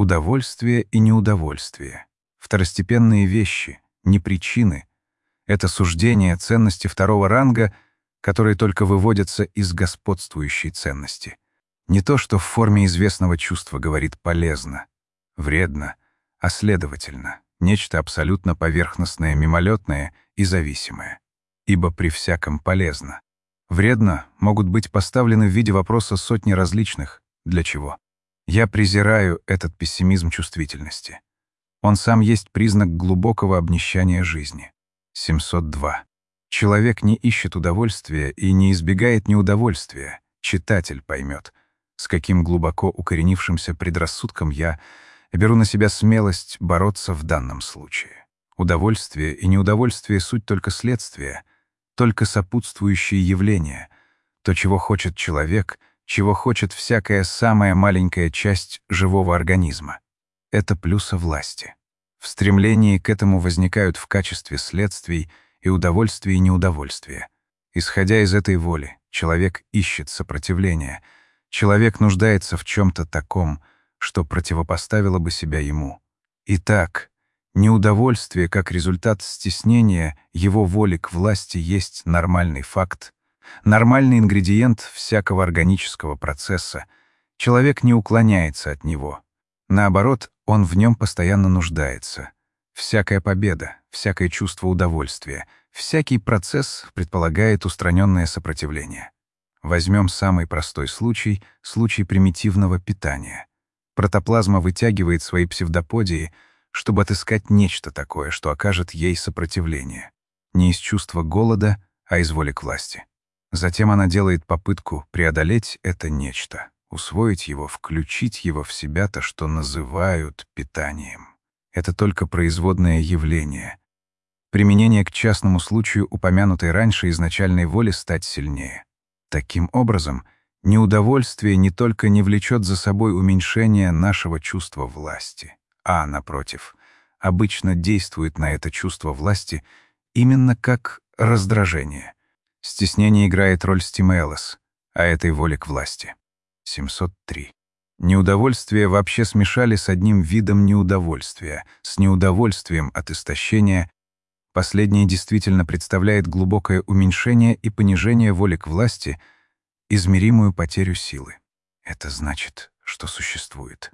Удовольствие и неудовольствие — второстепенные вещи, не причины. Это суждения ценности второго ранга, которые только выводятся из господствующей ценности. Не то, что в форме известного чувства говорит «полезно», «вредно», а следовательно, нечто абсолютно поверхностное, мимолетное и зависимое. Ибо при всяком полезно. Вредно могут быть поставлены в виде вопроса сотни различных «для чего?». Я презираю этот пессимизм чувствительности. Он сам есть признак глубокого обнищания жизни. семьсот два. Человек не ищет удовольствия и не избегает неудовольствия. Читатель поймет, с каким глубоко укоренившимся предрассудком я беру на себя смелость бороться в данном случае. Удовольствие и неудовольствие — суть только следствия, только сопутствующие явления, то, чего хочет человек, чего хочет всякая самая маленькая часть живого организма. Это плюсы власти. В стремлении к этому возникают в качестве следствий и удовольствие, и неудовольствие. Исходя из этой воли, человек ищет сопротивления. Человек нуждается в чем-то таком, что противопоставило бы себя ему. Итак, неудовольствие как результат стеснения его воли к власти есть нормальный факт, нормальный ингредиент всякого органического процесса. Человек не уклоняется от него. Наоборот, он в нем постоянно нуждается. Всякая победа, всякое чувство удовольствия, всякий процесс предполагает устраненное сопротивление. Возьмем самый простой случай — случай примитивного питания. Протоплазма вытягивает свои псевдоподии, чтобы отыскать нечто такое, что окажет ей сопротивление. Не из чувства голода, а из воли к власти. Затем она делает попытку преодолеть это нечто, усвоить его, включить его в себя, то, что называют питанием. Это только производное явление. Применение к частному случаю упомянутой раньше изначальной воли стать сильнее. Таким образом, неудовольствие не только не влечет за собой уменьшение нашего чувства власти, а, напротив, обычно действует на это чувство власти именно как раздражение. Стеснение играет роль стимелос, а этой воли к власти. семьсот три. Неудовольствие вообще смешали с одним видом неудовольствия, с неудовольствием от истощения. Последнее действительно представляет глубокое уменьшение и понижение воли к власти, измеримую потерю силы. Это значит, что существует.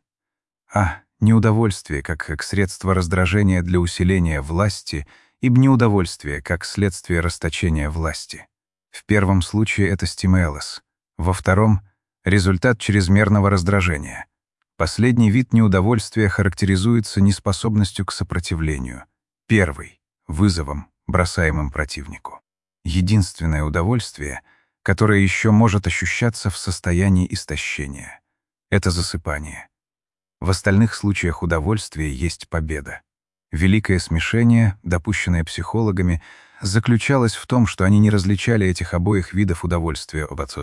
А. Неудовольствие как, как средство раздражения для усиления власти, и неудовольствие как следствие расточения власти. В первом случае это стимелос, во втором — результат чрезмерного раздражения. Последний вид неудовольствия характеризуется неспособностью к сопротивлению. Первый — вызовом, бросаемым противнику. Единственное удовольствие, которое еще может ощущаться в состоянии истощения — это засыпание. В остальных случаях удовольствия есть победа. Великое смешение, допущенное психологами, заключалось в том, что они не различали этих обоих видов удовольствия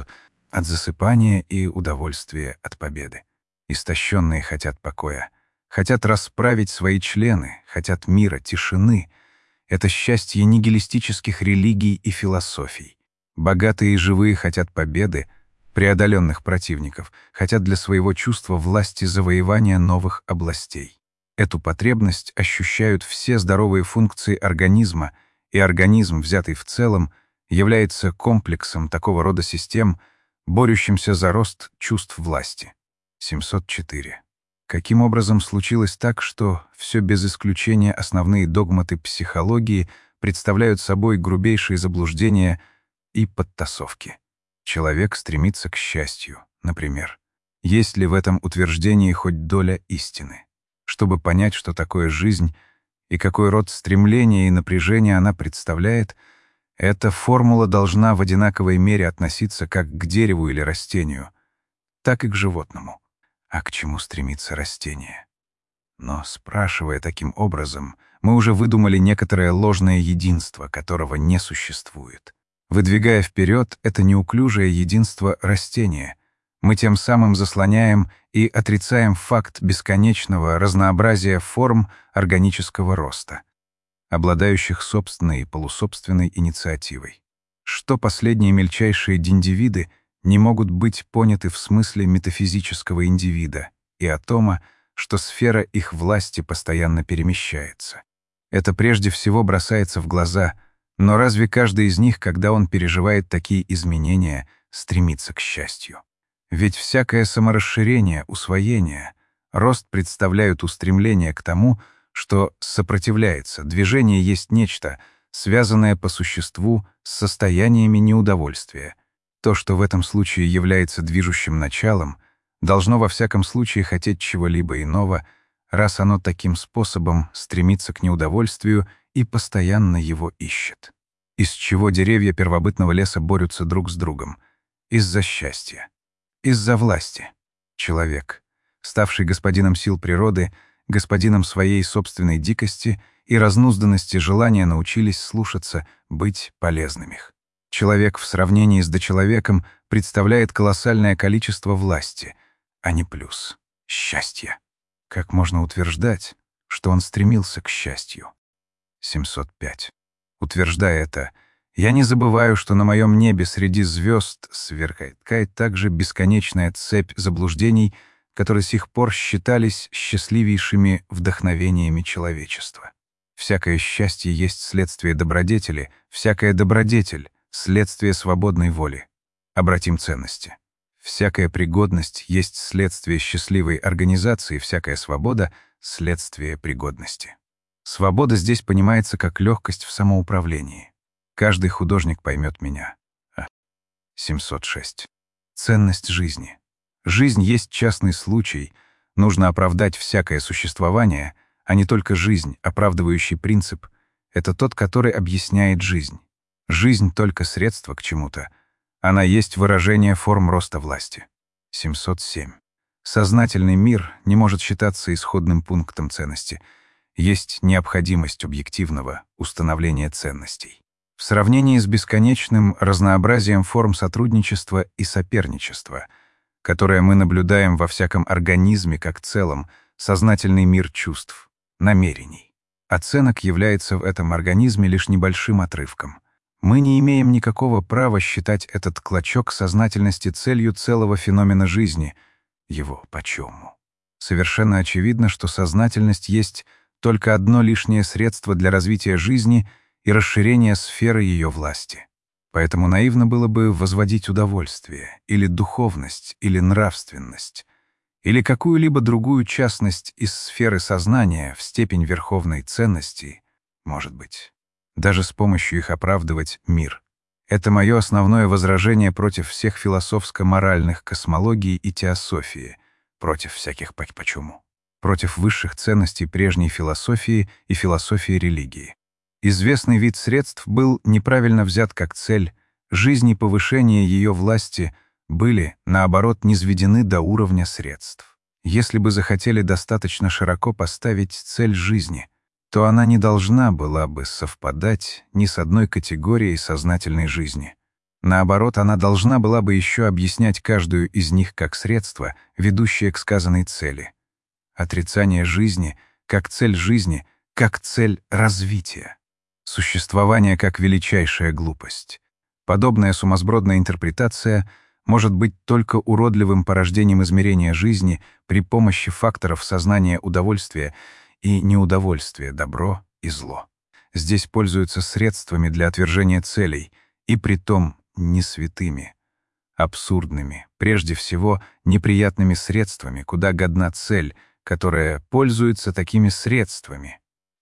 от засыпания и удовольствия от победы. Истощенные хотят покоя, хотят расправить свои члены, хотят мира, тишины. Это счастье нигилистических религий и философий. Богатые и живые хотят победы, преодоленных противников, хотят для своего чувства власти завоевания новых областей. Эту потребность ощущают все здоровые функции организма, и организм, взятый в целом, является комплексом такого рода систем, борющимся за рост чувств власти. семьсот четыре. Каким образом случилось так, что все без исключения основные догматы психологии представляют собой грубейшие заблуждения и подтасовки? Человек стремится к счастью, например. Есть ли в этом утверждении хоть доля истины? Чтобы понять, что такое жизнь и какой род стремления и напряжения она представляет, эта формула должна в одинаковой мере относиться как к дереву или растению, так и к животному. А к чему стремится растение? Но, спрашивая таким образом, мы уже выдумали некоторое ложное единство, которого не существует. Выдвигая вперед это неуклюжее единство растения, мы тем самым заслоняем и отрицаем факт бесконечного разнообразия форм органического роста, обладающих собственной и полусобственной инициативой. Что последние мельчайшие диндивиды не могут быть поняты в смысле метафизического индивида и атома, что сфера их власти постоянно перемещается. Это прежде всего бросается в глаза, но разве каждый из них, когда он переживает такие изменения, стремится к счастью? Ведь всякое саморасширение, усвоение, рост представляют устремление к тому, что сопротивляется. Движение есть нечто, связанное по существу с состояниями неудовольствия. То, что в этом случае является движущим началом, должно во всяком случае хотеть чего-либо иного, раз оно таким способом стремится к неудовольствию и постоянно его ищет. Из чего деревья первобытного леса борются друг с другом? Из-за счастья. Из-за власти. Человек, ставший господином сил природы, господином своей собственной дикости и разнузданности желания, научились слушаться, быть полезными. Человек в сравнении с дочеловеком представляет колоссальное количество власти, а не плюс — счастья. Как можно утверждать, что он стремился к счастью? семьсот пять. Утверждая это, я не забываю, что на моем небе среди звезд сверкает также бесконечная цепь заблуждений, которые с сих пор считались счастливейшими вдохновениями человечества. Всякое счастье есть следствие добродетели, всякая добродетель — следствие свободной воли. Обратим ценности. Всякая пригодность есть следствие счастливой организации, всякая свобода — следствие пригодности. Свобода здесь понимается как легкость в самоуправлении. Каждый художник поймет меня. А. семьсот шесть. Ценность жизни. Жизнь есть частный случай. Нужно оправдать всякое существование, а не только жизнь. Оправдывающий принцип — это тот, который объясняет жизнь. Жизнь — только средство к чему-то. Она есть выражение форм роста власти. семьсот семь. Сознательный мир не может считаться исходным пунктом ценности. Есть необходимость объективного установления ценностей. В сравнении с бесконечным разнообразием форм сотрудничества и соперничества, которое мы наблюдаем во всяком организме как целом, сознательный мир чувств, намерений, оценок является в этом организме лишь небольшим отрывком. Мы не имеем никакого права считать этот клочок сознательности целью целого феномена жизни, его почему. Совершенно очевидно, что сознательность есть только одно лишнее средство для развития жизни и расширения сферы ее власти. Поэтому наивно было бы возводить удовольствие, или духовность, или нравственность, или какую-либо другую частность из сферы сознания в степень верховной ценности, может быть, даже с помощью их оправдывать мир. Это мое основное возражение против всех философско-моральных космологий и теософии, против всяких «почему», против высших ценностей прежней философии и философии религии. Известный вид средств был неправильно взят как цель, жизнь и повышение ее власти были, наоборот, низведены до уровня средств. Если бы захотели достаточно широко поставить цель жизни, то она не должна была бы совпадать ни с одной категорией сознательной жизни. Наоборот, она должна была бы еще объяснять каждую из них как средство, ведущее к сказанной цели. Отрицание жизни как цель жизни, как цель развития. Существование как величайшая глупость. Подобная сумасбродная интерпретация может быть только уродливым порождением измерения жизни при помощи факторов сознания удовольствия и неудовольствия, добро и зло. Здесь пользуются средствами для отвержения целей, и притом не святыми, абсурдными, прежде всего неприятными средствами, куда годна цель, которая пользуется такими средствами.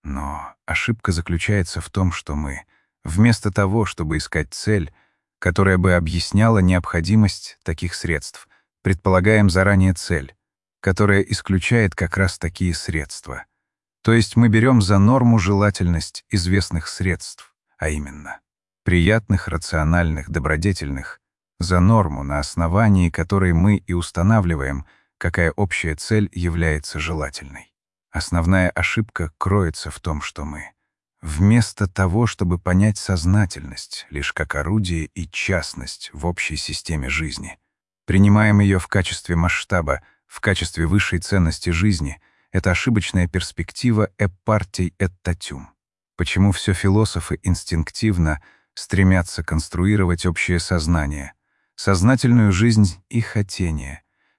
Но ошибка заключается в том, что мы, вместо того, чтобы искать цель, которая бы объясняла необходимость таких средств, предполагаем заранее цель, которая исключает как раз такие средства. То есть мы берем за норму желательность известных средств, а именно приятных, рациональных, добродетельных, за норму, на основании которой мы и устанавливаем, какая общая цель является желательной. Основная ошибка кроется в том, что мы, вместо того, чтобы понять сознательность лишь как орудие и частность в общей системе жизни, принимаем ее в качестве масштаба, в качестве высшей ценности жизни. Это ошибочная перспектива «эпартий et tatium». Почему все философы инстинктивно стремятся конструировать общее сознание, сознательную жизнь и хотение,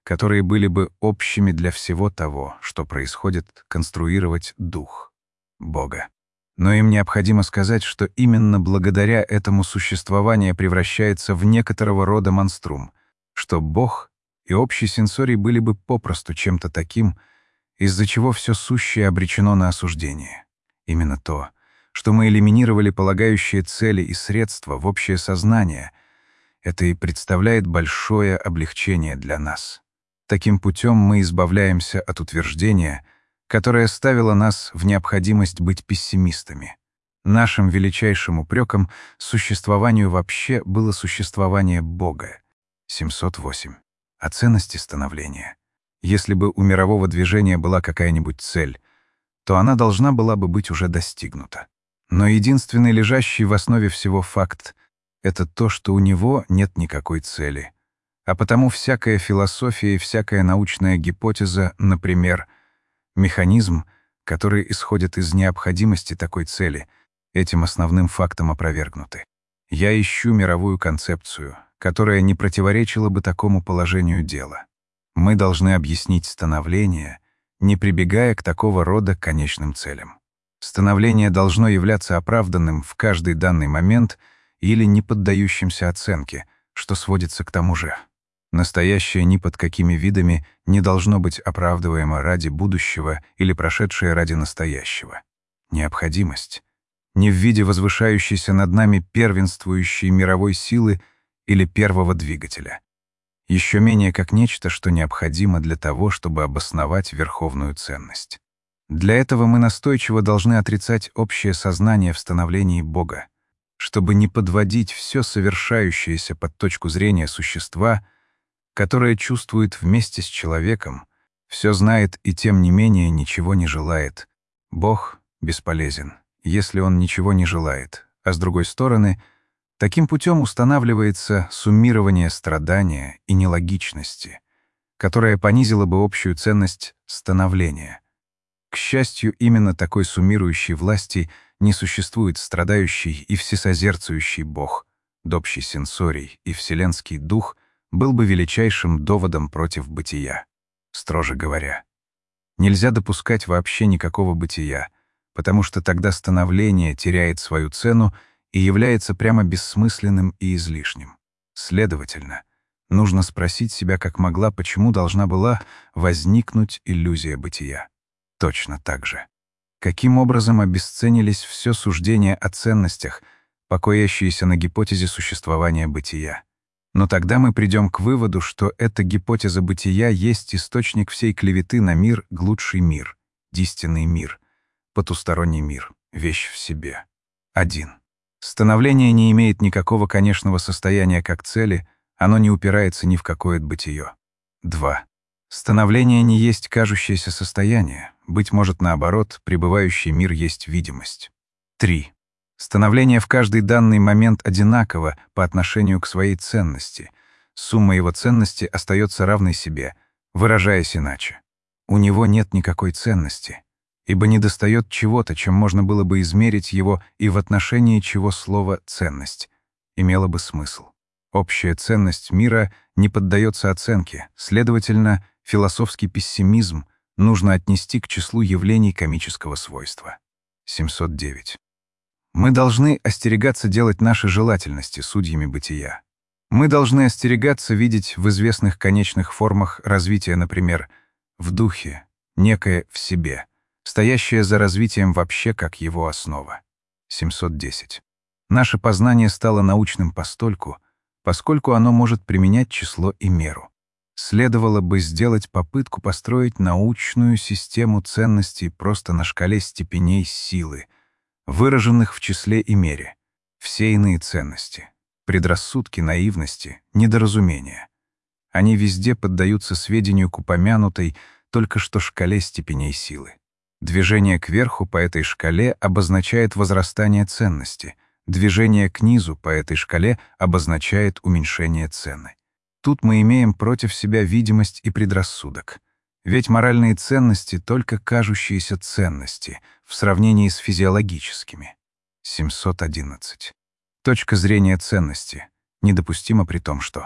которые были бы общими для всего того, что происходит, конструировать дух Бога. Но им необходимо сказать, что именно благодаря этому существование превращается в некоторого рода монструм, что Бог и общий сенсорий были бы попросту чем-то таким, из-за чего все сущее обречено на осуждение. Именно то, что мы элиминировали полагающие цели и средства в общее сознание, это и представляет большое облегчение для нас. Таким путем мы избавляемся от утверждения, которое ставило нас в необходимость быть пессимистами. Нашим величайшим упреком существованию вообще было существование Бога. семьсот восемь. О ценности становления. Если бы у мирового движения была какая-нибудь цель, то она должна была бы быть уже достигнута. Но единственный лежащий в основе всего факт — это то, что у него нет никакой цели. А потому всякая философия и всякая научная гипотеза, например, механизм, который исходит из необходимости такой цели, этим основным фактом опровергнуты. Я ищу мировую концепцию, которая не противоречила бы такому положению дела. Мы должны объяснить становление, не прибегая к такого рода конечным целям. Становление должно являться оправданным в каждый данный момент или не поддающимся оценке, что сводится к тому же. Настоящее ни под какими видами не должно быть оправдываемо ради будущего или прошедшее ради настоящего. Необходимость не в виде возвышающейся над нами первенствующей мировой силы или первого двигателя. Еще менее как нечто, что необходимо для того, чтобы обосновать верховную ценность. Для этого мы настойчиво должны отрицать общее сознание в становлении Бога, чтобы не подводить все совершающееся под точку зрения существа, которое чувствует вместе с человеком, все знает и тем не менее ничего не желает. Бог бесполезен, если он ничего не желает, а с другой стороны, таким путем устанавливается суммирование страдания и нелогичности, которое понизило бы общую ценность становления. К счастью, именно такой суммирующей власти не существует страдающий и всесозерцающий Бог, добщий сенсорий и вселенский дух был бы величайшим доводом против бытия. Строже говоря, нельзя допускать вообще никакого бытия, потому что тогда становление теряет свою цену и является прямо бессмысленным и излишним. Следовательно, нужно спросить себя, как могла, почему должна была возникнуть иллюзия бытия. Точно так же. Каким образом обесценились все суждения о ценностях, покоящиеся на гипотезе существования бытия. Но тогда мы придем к выводу, что эта гипотеза бытия есть источник всей клеветы на мир, глубший мир, истинный мир, потусторонний мир, вещь в себе. один. Становление не имеет никакого конечного состояния как цели, оно не упирается ни в какое бытие. два. Становление не есть кажущееся состояние, быть может, наоборот, пребывающий мир есть видимость. три. Становление в каждый данный момент одинаково по отношению к своей ценности. Сумма его ценности остается равной себе, выражаясь иначе. У него нет никакой ценности, ибо недостает чего-то, чем можно было бы измерить его и в отношении чего слово «ценность» имело бы смысл. Общая ценность мира не поддается оценке, следовательно, философский пессимизм нужно отнести к числу явлений комического свойства. семьсот девять. Мы должны остерегаться делать наши желательности судьями бытия. Мы должны остерегаться видеть в известных конечных формах развития, например, в духе, некое в себе, стоящее за развитием вообще как его основа. семьсот десять. Наше познание стало научным постольку, поскольку оно может применять число и меру. Следовало бы сделать попытку построить научную систему ценностей просто на шкале степеней силы, выраженных в числе и мере. Все иные ценности, предрассудки, наивности, недоразумения. Они везде поддаются сведению к упомянутой только что шкале степеней силы. Движение кверху по этой шкале обозначает возрастание ценности, движение к низу по этой шкале обозначает уменьшение цены. Тут мы имеем против себя видимость и предрассудок. Ведь моральные ценности — только кажущиеся ценности в сравнении с физиологическими. семьсот одиннадцать. Точка зрения ценности недопустима при том, что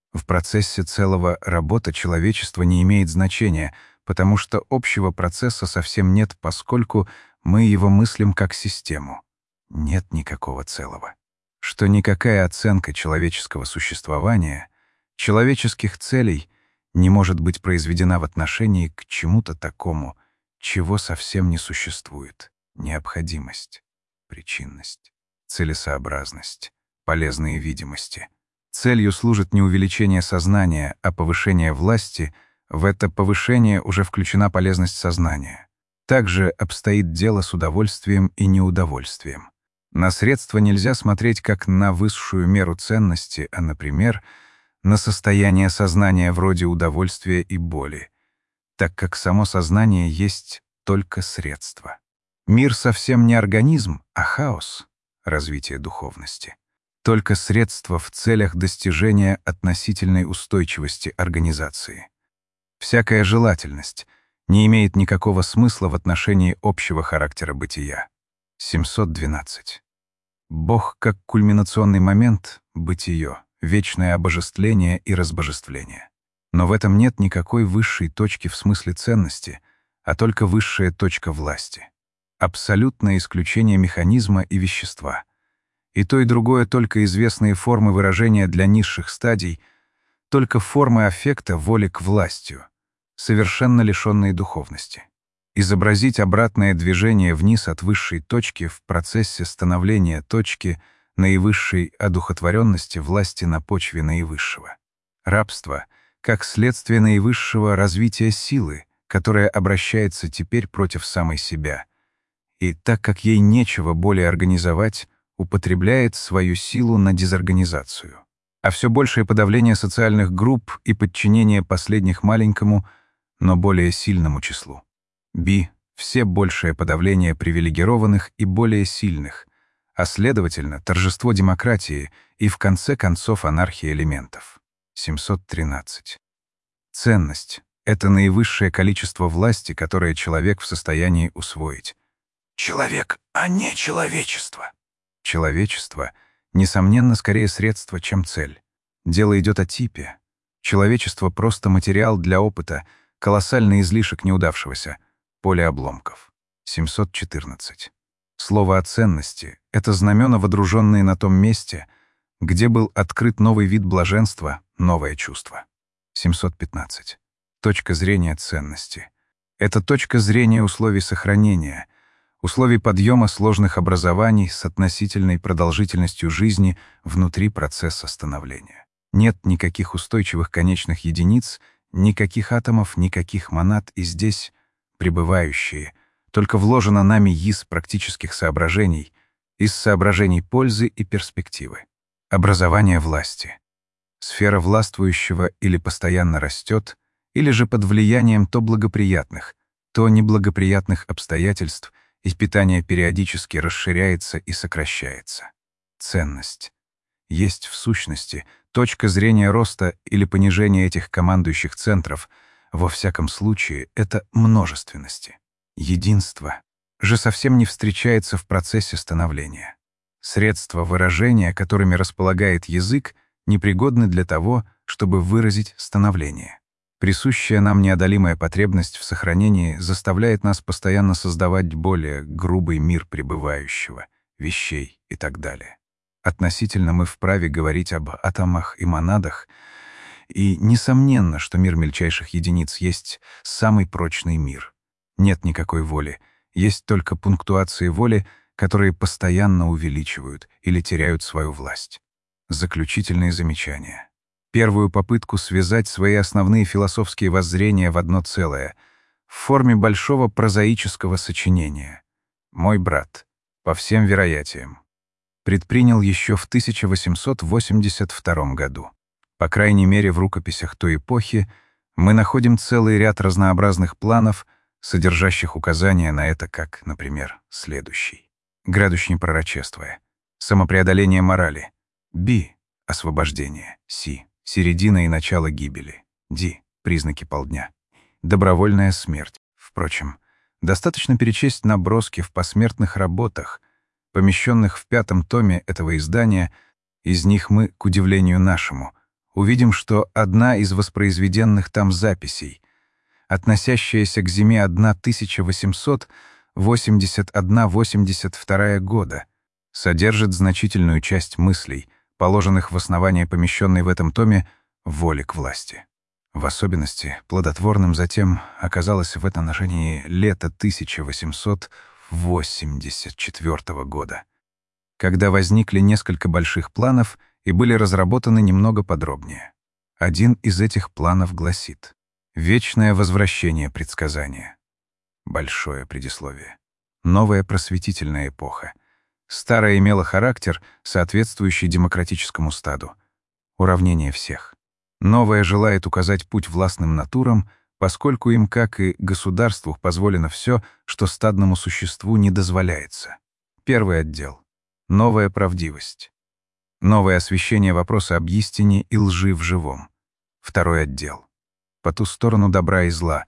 В процессе целого работа человечества не имеет значения, потому что общего процесса совсем нет, поскольку мы его мыслим как систему. Нет никакого целого. Что никакая оценка человеческого существования, человеческих целей не может быть произведена в отношении к чему-то такому, чего совсем не существует. Необходимость, причинность, целесообразность, полезные видимости. Целью служит не увеличение сознания, а повышение власти. В это повышение уже включена полезность сознания. Также обстоит дело с удовольствием и неудовольствием. На средства нельзя смотреть как на высшую меру ценности, а, например, на состояние сознания вроде удовольствия и боли, так как само сознание есть только средство. Мир совсем не организм, а хаос, развитие духовности. Только средство в целях достижения относительной устойчивости организации. Всякая желательность не имеет никакого смысла в отношении общего характера бытия. семьсот двенадцать. Бог как кульминационный момент — бытие, вечное обожествление и разбожествление. Но в этом нет никакой высшей точки в смысле ценности, а только высшая точка власти. Абсолютное исключение механизма и вещества. И то, и другое только известные формы выражения для низших стадий, только формы аффекта воли к властью, совершенно лишенные духовности. Изобразить обратное движение вниз от высшей точки в процессе становления точки наивысшей одухотворенности власти на почве наивысшего. Рабство как следствие наивысшего развития силы, которая обращается теперь против самой себя. И так как ей нечего более организовать, употребляет свою силу на дезорганизацию. А все большее подавление социальных групп и подчинение последних маленькому, но более сильному числу. Би — все большее подавление привилегированных и более сильных, а следовательно, торжество демократии и, в конце концов, анархия элементов. семьсот тринадцать. Ценность — это наивысшее количество власти, которое человек в состоянии усвоить. Человек, а не человечество. Человечество, несомненно, скорее средство, чем цель. Дело идет о типе. Человечество — просто материал для опыта, колоссальный излишек неудавшегося, поле обломков. семьсот четырнадцать. Слово о ценности — это знамена, водруженные на том месте, где был открыт новый вид блаженства, новое чувство. семьсот пятнадцать. Точка зрения ценности — это точка зрения условий сохранения, условий подъема сложных образований с относительной продолжительностью жизни внутри процесса становления. Нет никаких устойчивых конечных единиц, никаких атомов, никаких монад, и здесь пребывающие, только вложено нами из практических соображений, из соображений пользы и перспективы. Образование власти. Сфера властвующего или постоянно растет, или же под влиянием то благоприятных, то неблагоприятных обстоятельств, и питание периодически расширяется и сокращается. Ценность есть в сущности точка зрения роста или понижения этих командующих центров, во всяком случае это множественности. Единство же совсем не встречается в процессе становления. Средства выражения, которыми располагает язык, непригодны для того, чтобы выразить становление. Присущая нам неодолимая потребность в сохранении заставляет нас постоянно создавать более грубый мир пребывающего, вещей и так далее. Относительно мы вправе говорить об атомах и монадах, и несомненно, что мир мельчайших единиц есть самый прочный мир. Нет никакой воли, есть только пунктуации воли, которые постоянно увеличивают или теряют свою власть. Заключительные замечания. Первую попытку связать свои основные философские воззрения в одно целое в форме большого прозаического сочинения «Мой брат, по всем вероятиям», предпринял еще в тысяча восемьсот восемьдесят втором году. По крайней мере, в рукописях той эпохи мы находим целый ряд разнообразных планов, содержащих указания на это, как, например, следующий. Градущни пророчествуя. Самопреодоление морали. Би — освобождение. Си — середина и начало гибели. Ди — признаки полдня. Добровольная смерть. Впрочем, достаточно перечесть наброски в посмертных работах, помещенных в пятом томе этого издания. Из них мы, к удивлению нашему, увидим, что одна из воспроизведенных там записей, относящаяся к зиме тысяча восемьсот восемьдесят первого — восемьдесят второго года, содержит значительную часть мыслей, положенных в основание помещенной в этом томе воли к власти. В особенности плодотворным затем оказалось в этом отношении лето тысяча восемьсот восемьдесят четвёртого года, когда возникли несколько больших планов и были разработаны немного подробнее. Один из этих планов гласит: «Вечное возвращение предсказания». Большое предисловие. Новая просветительная эпоха. Старая имела характер, соответствующий демократическому стаду. Уравнение всех. Новая желает указать путь властным натурам, поскольку им, как и государству, позволено все, что стадному существу не дозволяется. Первый отдел. Новая правдивость. Новое освещение вопроса об истине и лжи в живом. Второй отдел. По ту сторону добра и зла.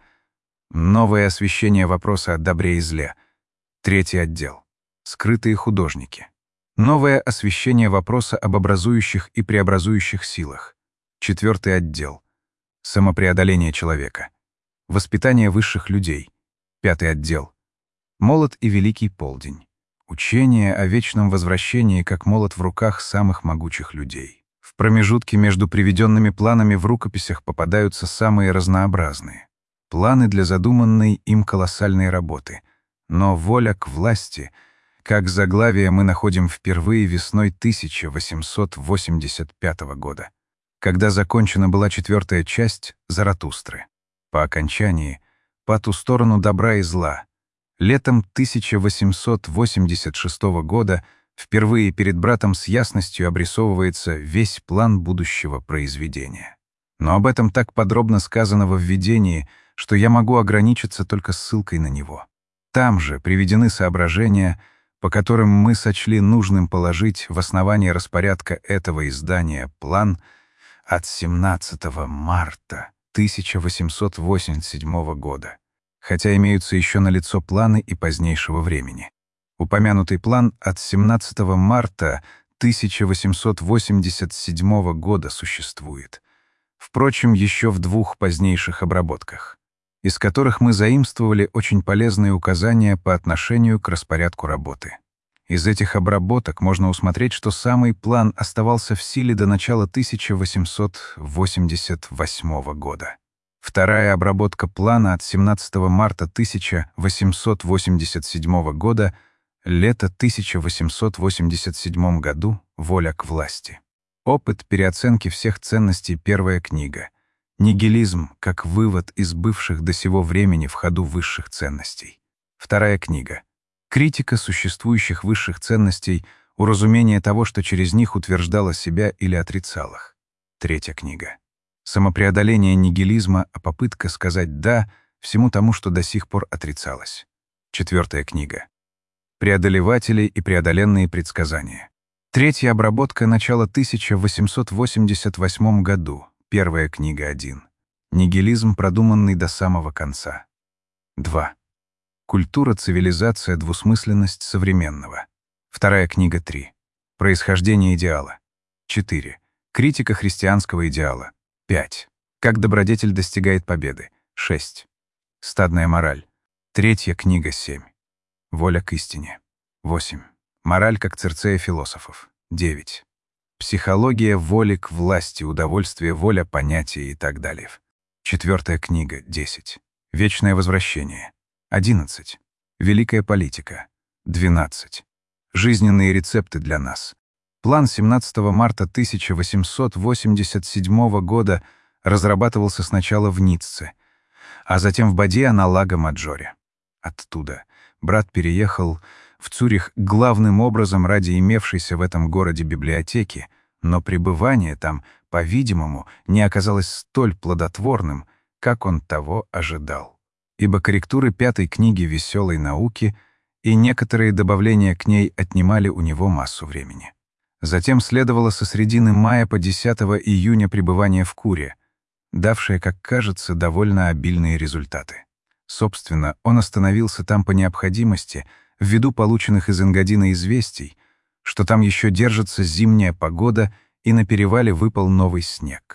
Новое освещение вопроса о добре и зле. Третий отдел. Скрытые художники. Новое освещение вопроса об образующих и преобразующих силах. Четвертый отдел. Самопреодоление человека. Воспитание высших людей. Пятый отдел. Молот и великий полдень. Учение о вечном возвращении как молот в руках самых могучих людей. В промежутке между приведенными планами в рукописях попадаются самые разнообразные. Планы для задуманной им колоссальной работы. Но воля к власти, как заглавие, мы находим впервые весной тысяча восемьсот восемьдесят пятого года, когда закончена была четвертая часть «Заратустры». По окончании «По ту сторону добра и зла» летом тысяча восемьсот восемьдесят шестого года впервые перед братом с ясностью обрисовывается весь план будущего произведения. Но об этом так подробно сказано во введении, что я могу ограничиться только ссылкой на него. Там же приведены соображения, по которым мы сочли нужным положить в основание распорядка этого издания план от семнадцатого марта тысяча восемьсот восемьдесят седьмого года, хотя имеются еще налицо планы и позднейшего времени. Упомянутый план от семнадцатого марта тысяча восемьсот восемьдесят седьмого года существует, впрочем, еще в двух позднейших обработках, из которых мы заимствовали очень полезные указания по отношению к распорядку работы. Из этих обработок можно усмотреть, что самый план оставался в силе до начала тысяча восемьсот восемьдесят восьмого года. Вторая обработка плана от семнадцатого марта тысяча восемьсот восемьдесят седьмого года, лето тысяча восемьсот восемьдесят седьмом году, воля к власти. Опыт переоценки всех ценностей, первая книга. Нигилизм как вывод из бывших до сего времени в ходу высших ценностей. Вторая книга. Критика существующих высших ценностей, уразумение того, что через них утверждало себя или отрицал их. Третья книга. Самопреодоление нигилизма, а попытка сказать «да» всему тому, что до сих пор отрицалось. Четвертая книга. Преодолеватели и преодоленные предсказания. Третья обработка начала тысяча восемьсот восемьдесят восьмом году. Первая книга один. Нигилизм, продуманный до самого конца. два. Культура, цивилизация, двусмысленность современного. Вторая книга три. Происхождение идеала. четыре. Критика христианского идеала. пять. Как добродетель достигает победы. шесть. Стадная мораль. Третья книга семь. Воля к истине. восемь. Мораль как Цирцея философов. девять. Психология воли к власти, удовольствие, воля, понятия и так далее. Четвертая книга. десять. Вечное возвращение. одиннадцать. Великая политика. двенадцать. Жизненные рецепты для нас. План семнадцатого марта тысяча восемьсот восемьдесят седьмого года разрабатывался сначала в Ницце, а затем в Бадиа на Лаго-Маджоре. Оттуда брат переехал в Цюрих главным образом ради имевшейся в этом городе библиотеки, но пребывание там, по-видимому, не оказалось столь плодотворным, как он того ожидал. Ибо корректуры пятой книги «Веселой науки» и некоторые добавления к ней отнимали у него массу времени. Затем следовало со средины мая по десятого июня пребывание в Куре, давшее, как кажется, довольно обильные результаты. Собственно, он остановился там по необходимости, ввиду полученных из Энгадина известий, что там еще держится зимняя погода и на перевале выпал новый снег.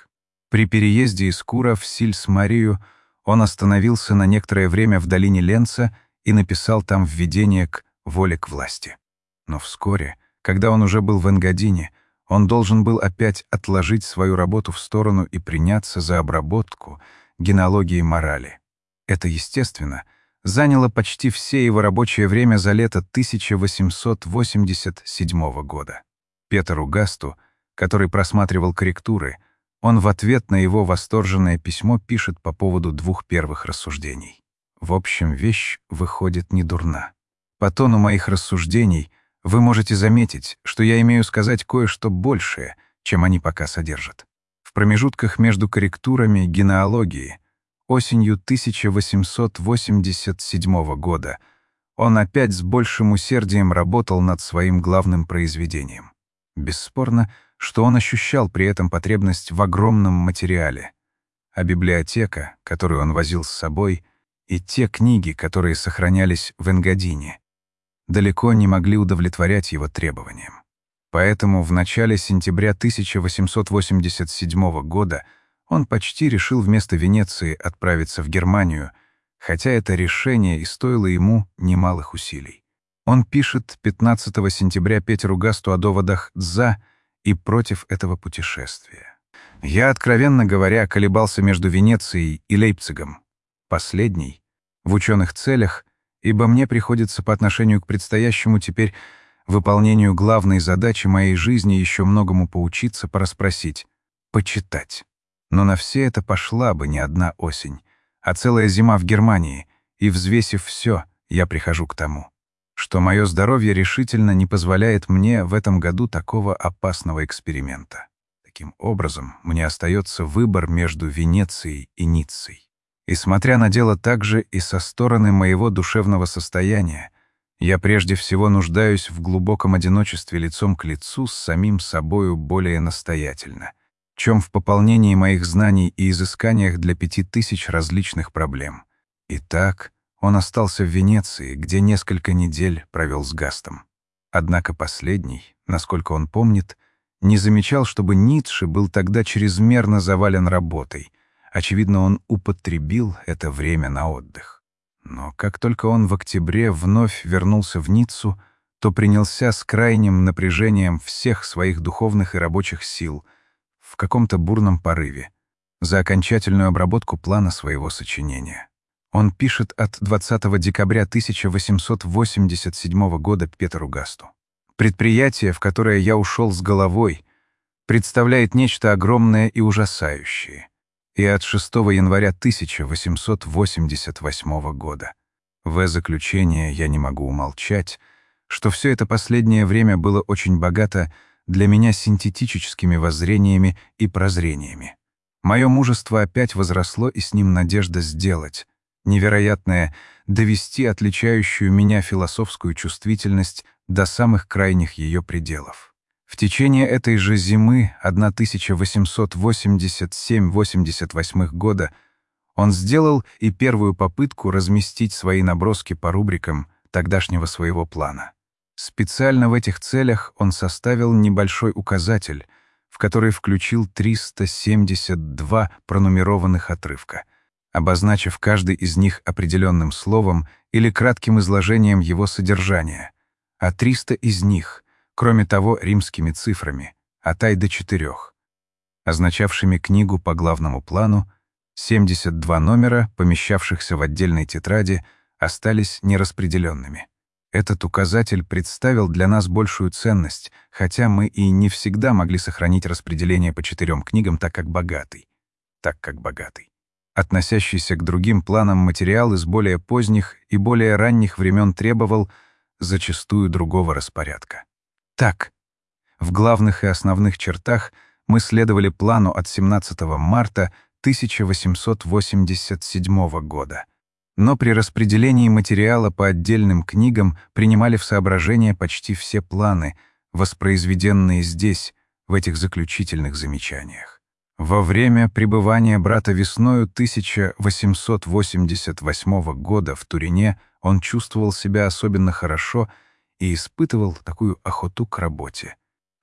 При переезде из Кура в Сильс-Марию он остановился на некоторое время в долине Ленца и написал там введение к «Воле к власти». Но вскоре, когда он уже был в Энгадине, он должен был опять отложить свою работу в сторону и приняться за обработку генеалогии морали. Это, естественно, заняло почти все его рабочее время за лето тысяча восемьсот восемьдесят седьмого года. Петеру Гасту, который просматривал корректуры, он в ответ на его восторженное письмо пишет по поводу двух первых рассуждений. В общем, вещь выходит не дурна. По тону моих рассуждений вы можете заметить, что я имею сказать кое-что большее, чем они пока содержат. В промежутках между корректурами генеалогии осенью тысяча восемьсот восемьдесят седьмого года он опять с большим усердием работал над своим главным произведением. Бесспорно, что он ощущал при этом потребность в огромном материале, а библиотека, которую он возил с собой, и те книги, которые сохранялись в Энгадине, далеко не могли удовлетворять его требованиям. Поэтому в начале сентября тысяча восемьсот восемьдесят седьмого года он почти решил вместо Венеции отправиться в Германию, хотя это решение и стоило ему немалых усилий. Он пишет пятнадцатого сентября Петеру Гасту о доводах «за» и против этого путешествия. «Я, откровенно говоря, колебался между Венецией и Лейпцигом. Последний — в ученых целях, ибо мне приходится по отношению к предстоящему теперь выполнению главной задачи моей жизни еще многому поучиться, порасспросить, почитать. Но на все это пошла бы не одна осень, а целая зима в Германии, и, взвесив все, я прихожу к тому, что мое здоровье решительно не позволяет мне в этом году такого опасного эксперимента. Таким образом, мне остается выбор между Венецией и Ниццей. И смотря на дело также и со стороны моего душевного состояния, я прежде всего нуждаюсь в глубоком одиночестве лицом к лицу с самим собою более настоятельно, чем в пополнении моих знаний и изысканиях для пяти тысяч различных проблем. Итак, он остался в Венеции, где несколько недель провел с Гастом. Однако последний, насколько он помнит, не замечал, чтобы Ницше был тогда чрезмерно завален работой. Очевидно, он употребил это время на отдых. Но как только он в октябре вновь вернулся в Ниццу, то принялся с крайним напряжением всех своих духовных и рабочих сил в каком-то бурном порыве за окончательную обработку плана своего сочинения. Он пишет от двадцатого декабря тысяча восемьсот восемьдесят седьмого года Петеру Гасту. «Предприятие, в которое я ушел с головой, представляет нечто огромное и ужасающее. И от шестого января тысяча восемьсот восемьдесят восьмого года. В заключение я не могу умолчать, что все это последнее время было очень богато для меня синтетическими воззрениями и прозрениями. Мое мужество опять возросло, и с ним надежда сделать невероятное, довести отличающую меня философскую чувствительность до самых крайних ее пределов. В течение этой же зимы тысяча восемьсот восемьдесят седьмого — восемьдесят восьмого года он сделал и первую попытку разместить свои наброски по рубрикам тогдашнего своего плана. Специально в этих целях он составил небольшой указатель, в который включил триста семьдесят два пронумерованных отрывка, обозначив каждый из них определенным словом или кратким изложением его содержания, а триста из них — кроме того, римскими цифрами, от I до четырех, означавшими книгу по главному плану, семьдесят два номера, помещавшихся в отдельной тетради, остались нераспределенными. Этот указатель представил для нас большую ценность, хотя мы и не всегда могли сохранить распределение по четырем книгам так как богатый. Так как богатый. Относящийся к другим планам материал из более поздних и более ранних времен требовал зачастую другого распорядка. Так, в главных и основных чертах мы следовали плану от семнадцатого марта тысяча восемьсот восемьдесят седьмого года, но при распределении материала по отдельным книгам принимали в соображение почти все планы, воспроизведенные здесь, в этих заключительных замечаниях. Во время пребывания брата весною тысяча восемьсот восемьдесят восьмого года в Турине он чувствовал себя особенно хорошо и испытывал такую охоту к работе,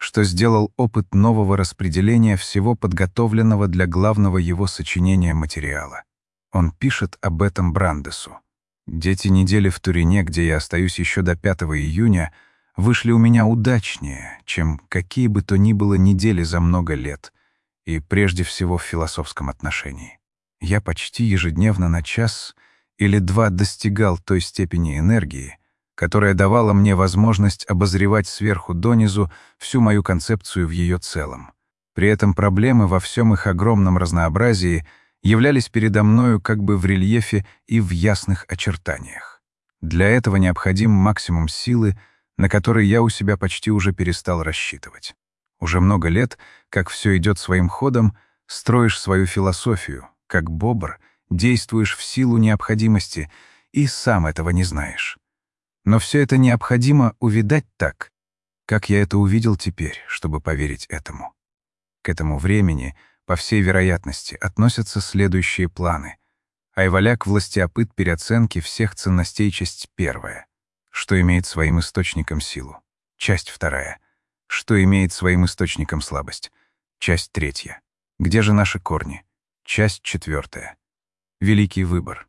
что сделал опыт нового распределения всего подготовленного для главного его сочинения материала. Он пишет об этом Брандесу. «Дети недели в Турине, где я остаюсь еще до пятого июня, вышли у меня удачнее, чем какие бы то ни было недели за много лет, и прежде всего в философском отношении. Я почти ежедневно на час или два достигал той степени энергии, которая давала мне возможность обозревать сверху донизу всю мою концепцию в ее целом. При этом проблемы во всем их огромном разнообразии являлись передо мною как бы в рельефе и в ясных очертаниях. Для этого необходим максимум силы, на который я у себя почти уже перестал рассчитывать. Уже много лет, как все идет своим ходом, строишь свою философию, как бобр, действуешь в силу необходимости и сам этого не знаешь. Но все это необходимо увидать так, как я это увидел теперь, чтобы поверить этому. К этому времени, по всей вероятности, относятся следующие планы. Айваляк властиопыт переоценки всех ценностей, часть первая. Что имеет своим источником силу? Часть вторая. Что имеет своим источником слабость? Часть третья. Где же наши корни? Часть четвертая. Великий выбор.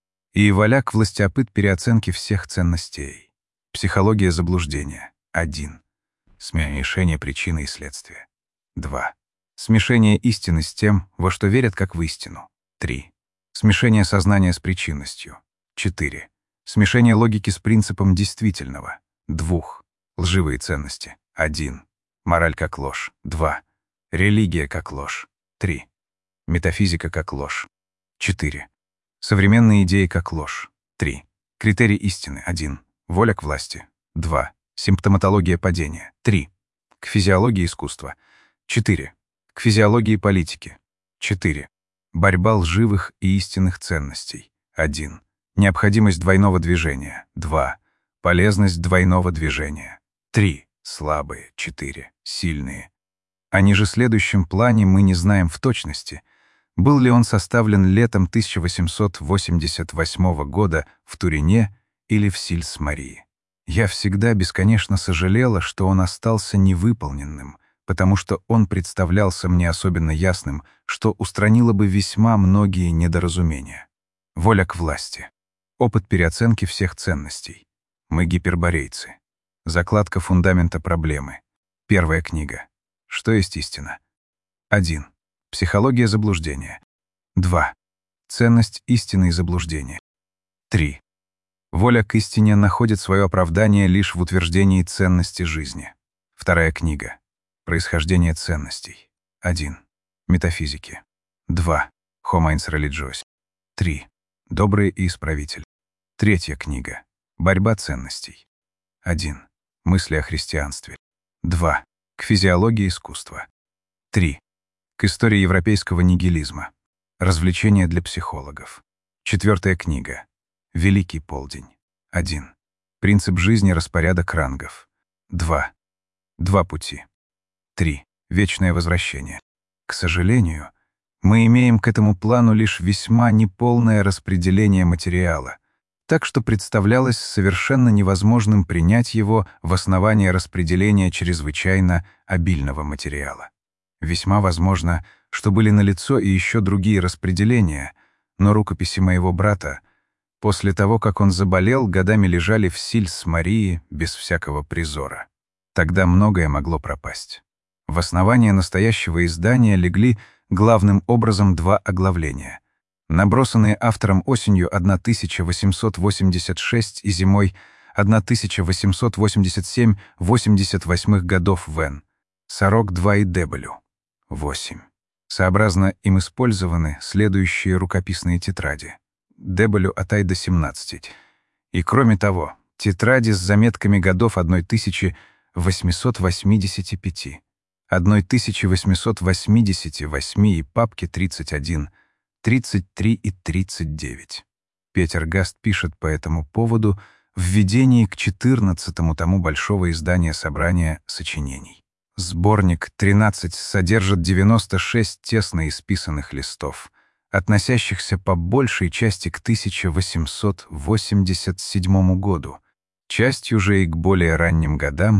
И Валяк властиопыт переоценки всех ценностей. Психология заблуждения. один. Смешение причины и следствия. два. Смешение истины с тем, во что верят как в истину. три. Смешение сознания с причинностью. четыре. Смешение логики с принципом действительного. два. Лживые ценности. один. Мораль как ложь. два. Религия как ложь. три. Метафизика как ложь. четыре. Современные идеи как ложь. три. Критерий истины. один. Воля к власти. два. Симптоматология падения. три. К физиологии искусства. четыре. К физиологии политики. четыре. Борьба лживых и истинных ценностей. один. Необходимость двойного движения. два. Полезность двойного движения. три. Слабые. четыре. Сильные. О ниже следующем плане мы не знаем в точности, был ли он составлен летом тысяча восемьсот восемьдесят восьмого года в Турине или в Сильс-Марии. Я всегда бесконечно сожалела, что он остался невыполненным, потому что он представлялся мне особенно ясным, что устранило бы весьма многие недоразумения. Воля к власти. Опыт переоценки всех ценностей. Мы гиперборейцы. Закладка фундамента проблемы. Первая книга. Что есть истина? один. Психология заблуждения. два. Ценность истины и заблуждения. три. Воля к истине находит свое оправдание лишь в утверждении ценности жизни. Вторая книга. Происхождение ценностей. один. Метафизики. два. Homo ins religios. три. Добрые и исправитель. Третья книга. Борьба ценностей. один. Мысли о христианстве. два. К физиологии искусства. три. К истории европейского нигилизма. Развлечения для психологов. Четвертая книга. Великий полдень. один. Принцип жизни, распорядок рангов. два. Два пути. три. Вечное возвращение. К сожалению, мы имеем к этому плану лишь весьма неполное распределение материала, так что представлялось совершенно невозможным принять его в основание распределения чрезвычайно обильного материала. Весьма возможно, что были налицо и еще другие распределения, но рукописи моего брата, после того, как он заболел, годами лежали в Сильс-Марии без всякого призора. Тогда многое могло пропасть. В основание настоящего издания легли главным образом два оглавления, набросанные автором осенью тысяча восемьсот восемьдесят шесть и зимой тысяча восемьсот восемьдесят семь — восемьдесят восемь годов в Н. сорок два и Дебелю. восемь. Сообразно им использованы следующие рукописные тетради. Дебелю от I до семнадцати. И кроме того, тетради с заметками годов тысяча восемьсот восемьдесят пять, тысяча восемьсот восемьдесят восемь и папки тридцать один, тридцать три и тридцать девять. Петер Гаст пишет по этому поводу в введении к четырнадцатому тому большого издания собрания сочинений. Сборник тринадцать содержит девяносто шесть тесно исписанных листов, относящихся по большей части к тысяча восемьсот восемьдесят седьмому году, частью же и к более ранним годам,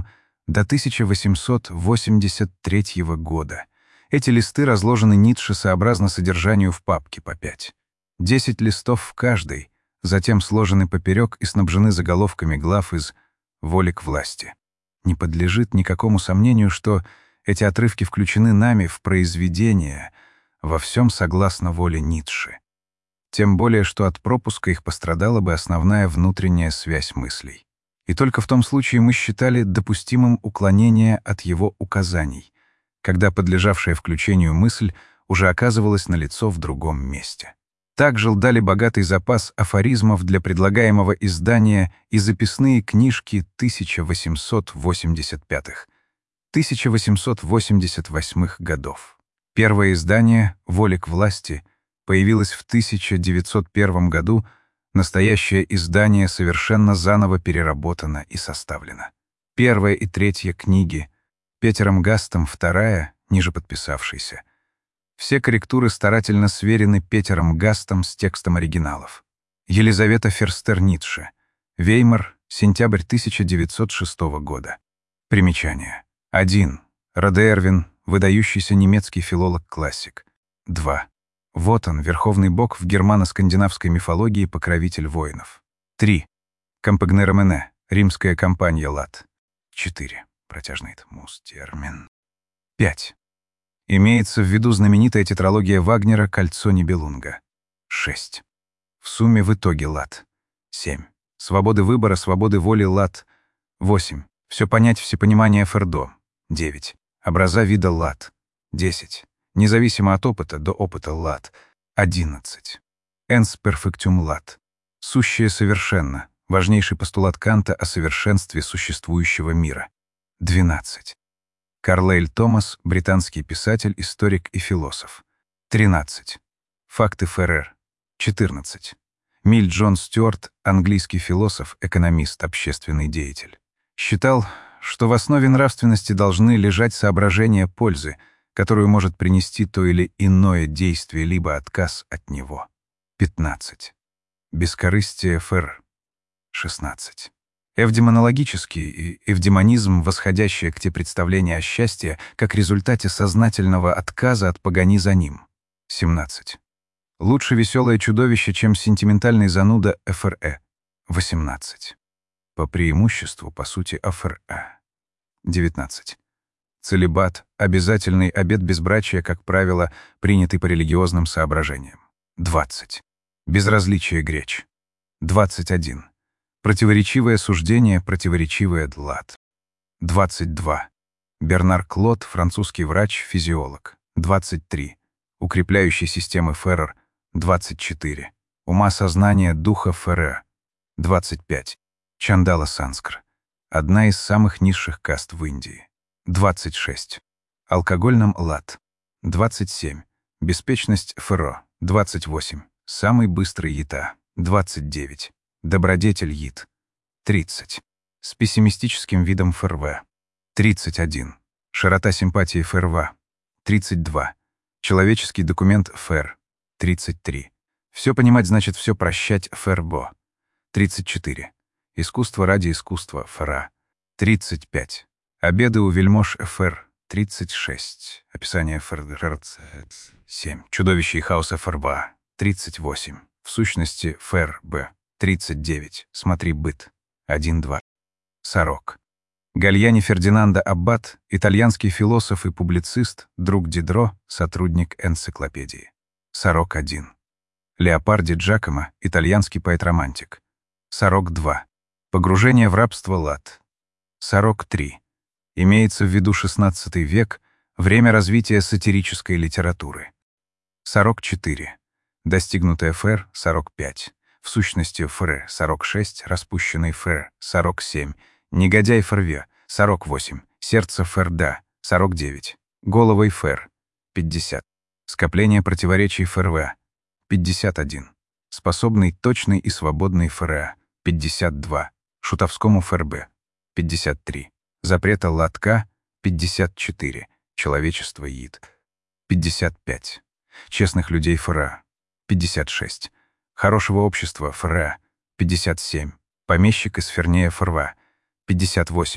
до тысяча восемьсот восемьдесят третьего года. Эти листы разложены Ницше сообразно содержанию в папке по пять. Десять листов в каждой, затем сложены поперек и снабжены заголовками глав из «Воли к власти». Не подлежит никакому сомнению, что эти отрывки включены нами в произведение во всем согласно воле Ницше. Тем более, что от пропуска их пострадала бы основная внутренняя связь мыслей. И только в том случае мы считали допустимым уклонение от его указаний, когда подлежавшая включению мысль уже оказывалась налицо в другом месте. Также дали богатый запас афоризмов для предлагаемого издания и записные книжки тысяча восемьсот восемьдесят пятого — тысяча восемьсот восемьдесят восьмого годов. Первое издание «Воли к власти» появилось в тысяча девятьсот первом году, настоящее издание совершенно заново переработано и составлено. Первая и третья книги, Петером Гастом вторая, ниже подписавшийся. Все корректуры старательно сверены Петером Гастом с текстом оригиналов. Елизавета Ферстер-Ницше. Веймар, сентябрь тысяча девятьсот шестого года. Примечание. один. Роде Эрвин, выдающийся немецкий филолог-классик. два. Вот он, верховный бог в германо-скандинавской мифологии, покровитель воинов. три. Компагнера Мене, римская компания лат. четыре. Протяжный мус-термин. пять. Имеется в виду знаменитая тетралогия Вагнера «Кольцо Нибелунга». шесть. В сумме в итоге лат. семь. Свободы выбора, свободы воли лат. восемь. Все понять, всепонимание Фердо. девять. Образа вида лат. десять. Независимо от опыта, до опыта лат. одиннадцать. Ens perfectum lat. Сущее совершенно. Важнейший постулат Канта о совершенстве существующего мира. двенадцать. Карлейль Томас, британский писатель, историк и философ. тринадцать. Факты Феррер. четырнадцать. Миль Джон Стюарт, английский философ, экономист, общественный деятель. Считал, что в основе нравственности должны лежать соображения пользы, которую может принести то или иное действие, либо отказ от него. пятнадцать. Бескорыстие Феррер. шестнадцать. Эвдемонологический и эвдемонизм, восходящее к те представления о счастье, как результате сознательного отказа от погони за ним. семнадцать. Лучше веселое чудовище, чем сентиментальный зануда ФРЭ. восемнадцать. По преимуществу, по сути, АФРЭ. девятнадцать. Целибат, обязательный обет безбрачия, как правило, принятый по религиозным соображениям. двадцать. Безразличие греч. двадцать один. Противоречивое суждение, противоречивое длат. двадцать два. Бернар Клод, французский врач, физиолог. двадцать три. Укрепляющие системы Феррер. двадцать четыре. Ума сознания духа Ферре. двадцать пять. Чандала Санскр. Одна из самых низших каст в Индии. двадцать шесть. Алкогольном лат. двадцать семь. Беспечность Ферро. двадцать восемь. Самый быстрый Ита. двадцать девять. Добродетель Ит. тридцать. С пессимистическим видом ФРВ. тридцать один. Широта симпатии ФРВ. тридцать два. Человеческий документ ФР. тридцать три. Все понимать значит все прощать ФРБО. тридцать четыре. Искусство ради искусства ФРА. тридцать пять. Обеды у вельмож ФР. тридцать шесть. Описание ФР. семь. Чудовище и хаос ФРБА. тридцать восемь. В сущности ФРБ. тридцать девять. Смотри быт. один два. Сорок. Гальяни Фердинанда Аббат, итальянский философ и публицист, друг Дидро, сотрудник энциклопедии. сорок один. Леопарди Джакомо, итальянский поэт-романтик. сорок два. Погружение в рабство лат. сорок три. Имеется в виду шестнадцатый век, время развития сатирической литературы. сорок четыре. Достигнутая ФР — сорок пять. В сущности ФР — сорок шесть, распущенный ФР — сорок семь, негодяй ФРВе — сорок восемь, сердце ФРДа — сорок девять, головой ФР — пятьдесят, скопление противоречий ФРВ — пятьдесят один, способный, точный и свободный ФРА — пятьдесят два, шутовскому ФРБ — пятьдесят три, запрета латка — пятьдесят четыре, человечество ид — пятьдесят пять, честных людей ФРА — пятьдесят шесть, хорошего общества ФРА — пятьдесят семь, помещик из Фернея ФРВА — пятьдесят восемь,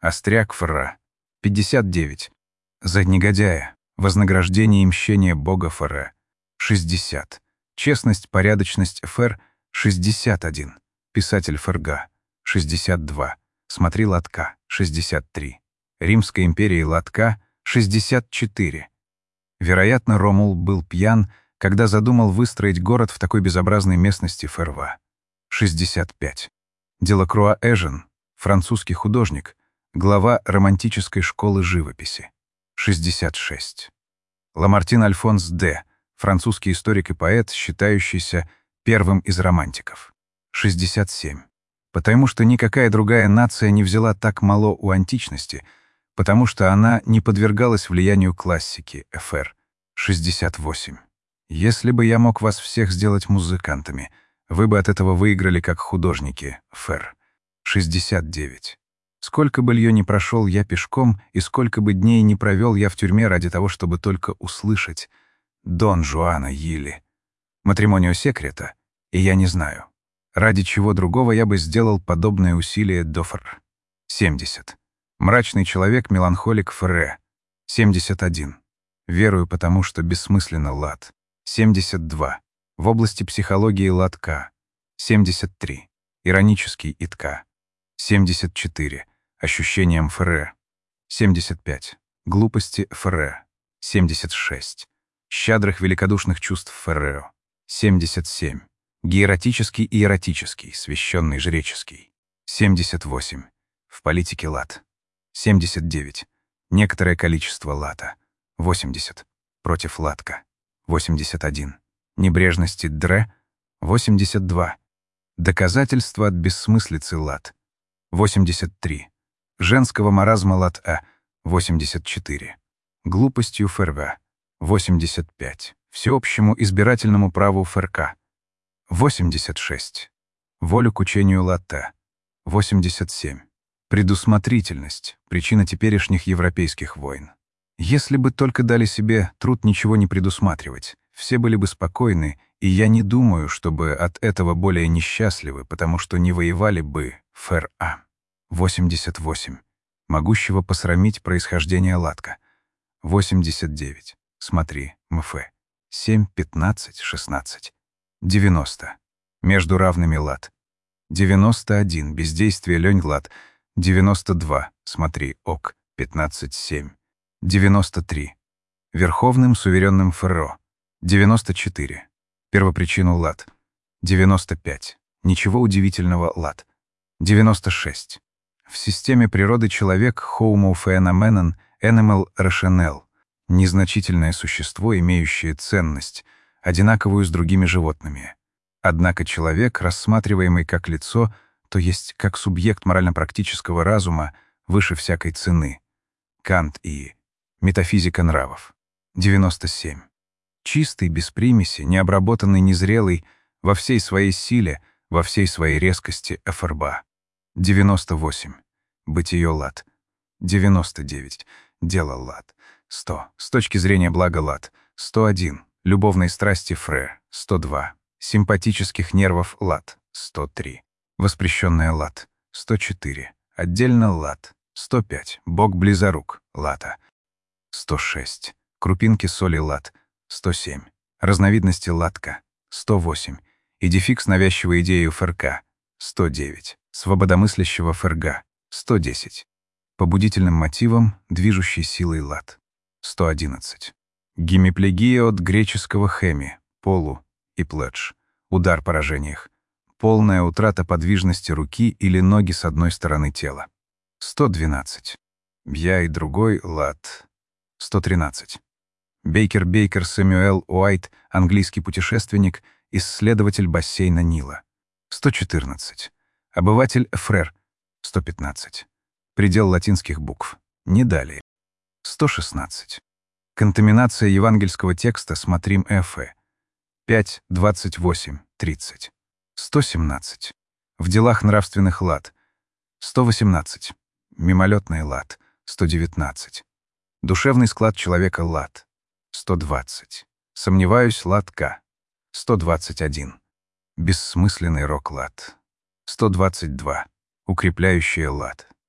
Остряк ФРА. пятьдесят девять. За негодяя. Вознаграждение и мщение Бога ФРА. шестьдесят. Честность, порядочность ФР. шестьдесят один. Писатель ФРГА. шестьдесят два. Смотри Латка. шестьдесят три. Римская империя Латка. шестьдесят четыре. Вероятно, Ромул был пьян, когда задумал выстроить город в такой безобразной местности ФРВА. шестьдесят пять. Делакруа Эжен, французский художник, глава романтической школы живописи. шестьдесят шесть. Ламартин Альфонс Д., французский историк и поэт, считающийся первым из романтиков. шестьдесят семь. Потому что никакая другая нация не взяла так мало у античности, потому что она не подвергалась влиянию классики, ФР. шестьдесят восемь. Если бы я мог вас всех сделать музыкантами, вы бы от этого выиграли как художники, ФР. шестьдесят девять. Сколько бы льё ни прошел я пешком, и сколько бы дней не провел я в тюрьме ради того, чтобы только услышать Дон Жуана Йили, Матримонио Секрета, и я не знаю, ради чего другого я бы сделал подобное усилие до ФР. семьдесят. Мрачный человек, меланхолик ФР. семьдесят один. Верую, потому что бессмысленно лад. семьдесят два. В области психологии Латка. семьдесят три. Иронический Итка. семьдесят четыре. Ощущением ФР. семьдесят пять. Глупости ФР. семьдесят шесть. Щадрых великодушных чувств ФР. семьдесят семь. Гиератический и эротический, священный жреческий. семьдесят восемь. В политике лат. семьдесят девять. Некоторое количество лата. восемьдесят. Против латка. восемьдесят один. Небрежности дре. восемьдесят два. Доказательства от бессмыслицы лат. восемьдесят три. Женского маразма лат А. восемьдесят четыре. Глупостью ФРВА. восемьдесят пять. Всеобщему избирательному праву ФРК. восемьдесят шесть. Волю к учению латта. восемьдесят семь. Предусмотрительность — причина теперешних европейских войн. Если бы только дали себе труд ничего не предусматривать, все были бы спокойны, и я не думаю, чтобы от этого более несчастливы, потому что не воевали бы ФРА. восемьдесят восемь. Могущего посрамить происхождение латка. восемьдесят девять. Смотри, МФ. семь, пятнадцать, шестнадцать. девяносто. Между равными лат. девяносто один. Бездействие лень лат. девяносто два. Смотри, ок. пятнадцать, семь. девяносто три. Верховным суверенным ФРО. девяносто четыре. Первопричину лат. девяносто пять. Ничего удивительного лат. девяносто шесть. В системе природы человек Homo phenomenon animal rational. Незначительное существо, имеющее ценность, одинаковую с другими животными. Однако человек, рассматриваемый как лицо, то есть как субъект морально-практического разума, выше всякой цены. Кант и метафизика нравов. девяносто семь. Чистый, без примеси, необработанный, незрелый, во всей своей силе, во всей своей резкости ФРБА. девяносто восемь. Бытие лат. девяносто девять. Дело лат. сто. С точки зрения блага лат. сто один. Любовной страсти ФР. сто два. Симпатических нервов лат. сто три. Воспрещенная лат. сто четыре. Отдельно лат. сто пять. Бог близорук. Лата. сто шесть. Крупинки соли лат. сто семь. Разновидности латка. сто восемь. Идификс навязчивой идеи ФРК. сто девять. Свободомыслящего ФРГА. сто десять. Побудительным мотивом, движущей силой лат. сто одиннадцать. Гемиплегия от греческого хеми, полу и пледж. Удар по поражениях. Полная утрата подвижности руки или ноги с одной стороны тела. сто двенадцать. Я и другой лат. сто тринадцать. Бейкер Бейкер Сэмюэл Уайт, английский путешественник, исследователь бассейна Нила. сто четырнадцать. Обыватель ФРЕР. сто пятнадцать. Предел латинских букв. Не далее. сто шестнадцать. Контаминация евангельского текста смотрим Ф. пять, двадцать восемь, тридцать. сто семнадцать. В делах нравственных лад. сто восемнадцать. Мимолетный лад. сто девятнадцать. Душевный склад человека лад. сто двадцать. Сомневаюсь лад К. сто двадцать один. Бессмысленный рок лад. сто двадцать два. Укрепляющая лад.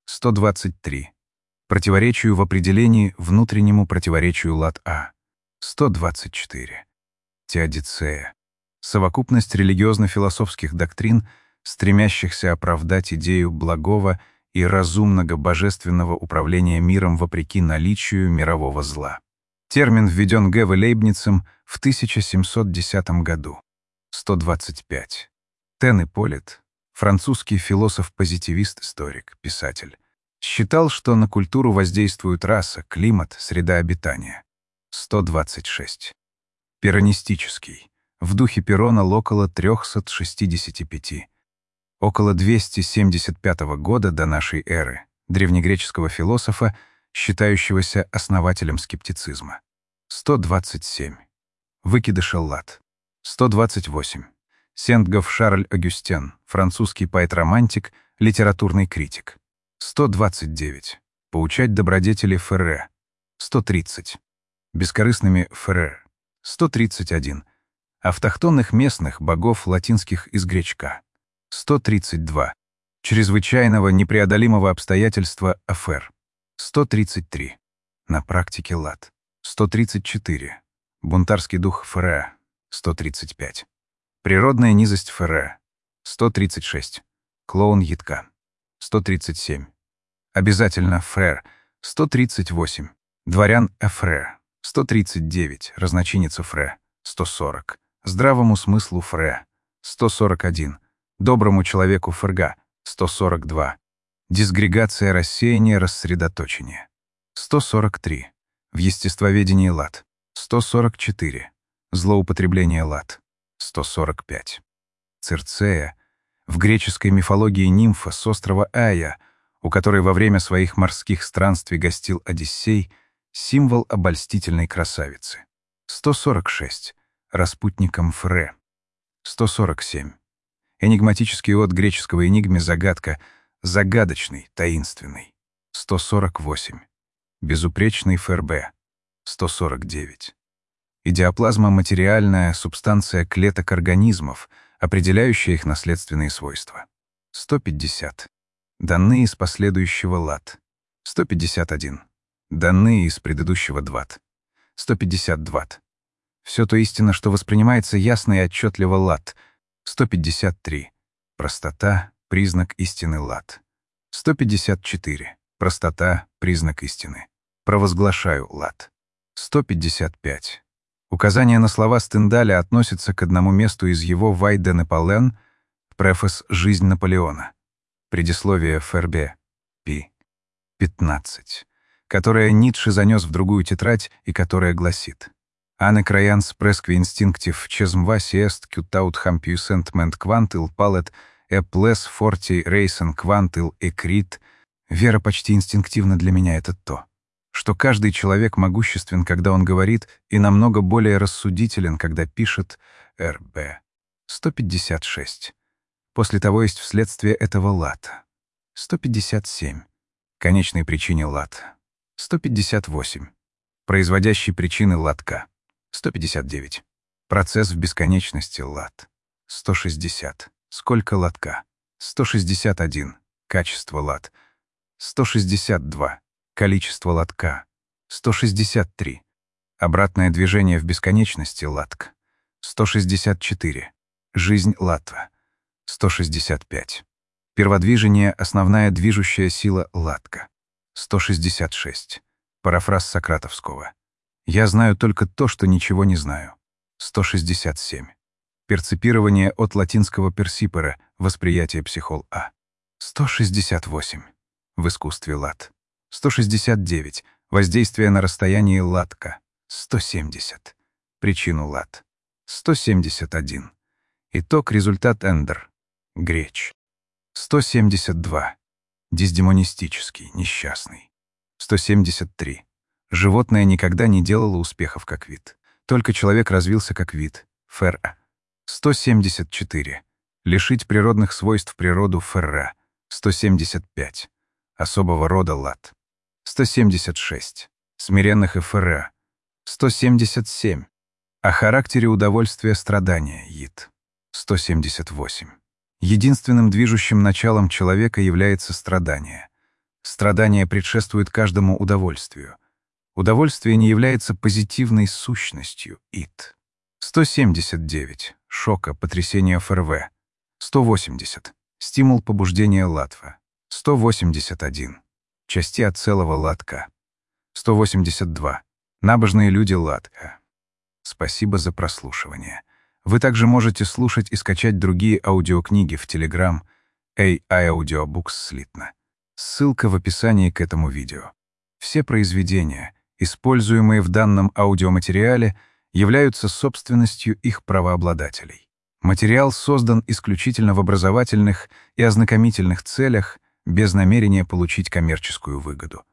сто двадцать три. Противоречию в определении внутреннему противоречию лад А. сто двадцать четыре. Теодицея. Совокупность религиозно-философских доктрин, стремящихся оправдать идею благого и разумного божественного управления миром вопреки наличию мирового зла. Термин введен Г. В. Лейбницем в тысяча семьсот десятом году. сто двадцать пять. Тен Ипполит, французский философ-позитивист, историк, писатель, считал, что на культуру воздействуют раса, климат, среда обитания. сто двадцать шесть. Перонистический. В духе Перона около триста шестьдесят пять. Около двухсот семидесяти пятого года до нашей эры, древнегреческого философа, считающегося основателем скептицизма. сто двадцать семь. Выкидыша лад. сто двадцать восемь. Сент-Гоф Шарль Агюстен, французский поэт-романтик, литературный критик. сто двадцать девять. Поучать добродетели Ферре. сто тридцать. Бескорыстными Ферре. сто тридцать один. Автохтонных местных богов латинских из гречка. сто тридцать два. Чрезвычайного непреодолимого обстоятельства афер. сто тридцать три. На практике лад. сто тридцать четыре. Бунтарский дух Ферре. сто тридцать пять. Природная низость Ферре. сто тридцать шесть. Клоун Ятка. сто тридцать семь. Обязательно Фрер. сто тридцать восемь. Дворян Эфре. сто тридцать девять. Разночинница Фре. сто сорок. Здравому смыслу Фре. сто сорок один. Доброму человеку Ферга. сто сорок два. Дисгрегация рассеяния рассредоточения. сто сорок три. В естествоведении лад. сто сорок четыре. Злоупотребление лад. сто сорок пять. Цирцея. В греческой мифологии нимфа с острова Айя, у которой во время своих морских странствий гостил Одиссей, символ обольстительной красавицы. сто сорок шесть. Распутником Фре. сто сорок семь. Энигматический от греческого энигме загадка, загадочный, таинственный. сто сорок восемь. Безупречный ФРБ. сто сорок девять. Идиоплазма — материальная субстанция клеток организмов, определяющая их наследственные свойства. сто пятьдесят. Данные из последующего лад. сто пятьдесят один. Данные из предыдущего дват. сто пятьдесят два. Все то истина, что воспринимается ясно и отчетливо лад. сто пятьдесят три. Простота — признак истины лад. сто пятьдесят четыре. Простота — признак истины. Провозглашаю лад. сто пятьдесят пять. Указание на слова Стендаля относится к одному месту из его «Вай де Наполеон», префас «Жизнь Наполеона», предисловие Фербе, Пи. пятнадцать, которое Ницше занес в другую тетрадь и которое гласит: «Ане краянс прескви инстинктив чезмваси эст кютаут хампьюсентмент квантил палет э плес форти рейсен квантил экрит». Вера почти инстинктивна для меня — это то, что каждый человек могуществен, когда он говорит, и намного более рассудителен, когда пишет. РБ. сто пятьдесят шесть. После того есть вследствие этого лад. сто пятьдесят семь. Конечной причине лад. сто пятьдесят восемь. Производящей причины ладка. сто пятьдесят девять. Процесс в бесконечности лад. сто шестьдесят. Сколько ладка? сто шестьдесят один. Качество лад. сто шестьдесят два. Количество ладка. сто шестьдесят три. Обратное движение в бесконечности ладк. сто шестьдесят четыре. Жизнь латва. сто шестьдесят пять. Перводвижение — основная движущая сила латка. сто шестьдесят шесть. Парафраз Сократовского. «Я знаю только то, что ничего не знаю». сто шестьдесят семь. Перципирование от латинского персипера, восприятие психол А. сто шестьдесят восемь. В искусстве лад. сто шестьдесят девять. Воздействие на расстоянии латка. сто семьдесят. Причину лад. сто семьдесят один. Итог, результат эндер. Греч. сто семьдесят два. Диздемонистический, несчастный. сто семьдесят три. Животное никогда не делало успехов как вид. Только человек развился как вид. Ферра. сто семьдесят четыре. Лишить природных свойств природу Ферра. сто семьдесят пять. Особого рода лад. сто семьдесят шесть. Смиренных и Ферра. сто семьдесят семь. О характере удовольствия страдания Йит. сто семьдесят восемь. Единственным движущим началом человека является страдание. Страдание предшествует каждому удовольствию. Удовольствие не является позитивной сущностью, ит. сто семьдесят девять. Шока, потрясение ФРВ. сто восемьдесят. Стимул побуждения Латва. сто восемьдесят один. Части от целого Латка. сто восемьдесят два. Набожные люди Латка. Спасибо за прослушивание. Вы также можете слушать и скачать другие аудиокниги в Telegram эй ай Audiobooks слитно. Ссылка в описании к этому видео. Все произведения, используемые в данном аудиоматериале, являются собственностью их правообладателей. Материал создан исключительно в образовательных и ознакомительных целях, без намерения получить коммерческую выгоду.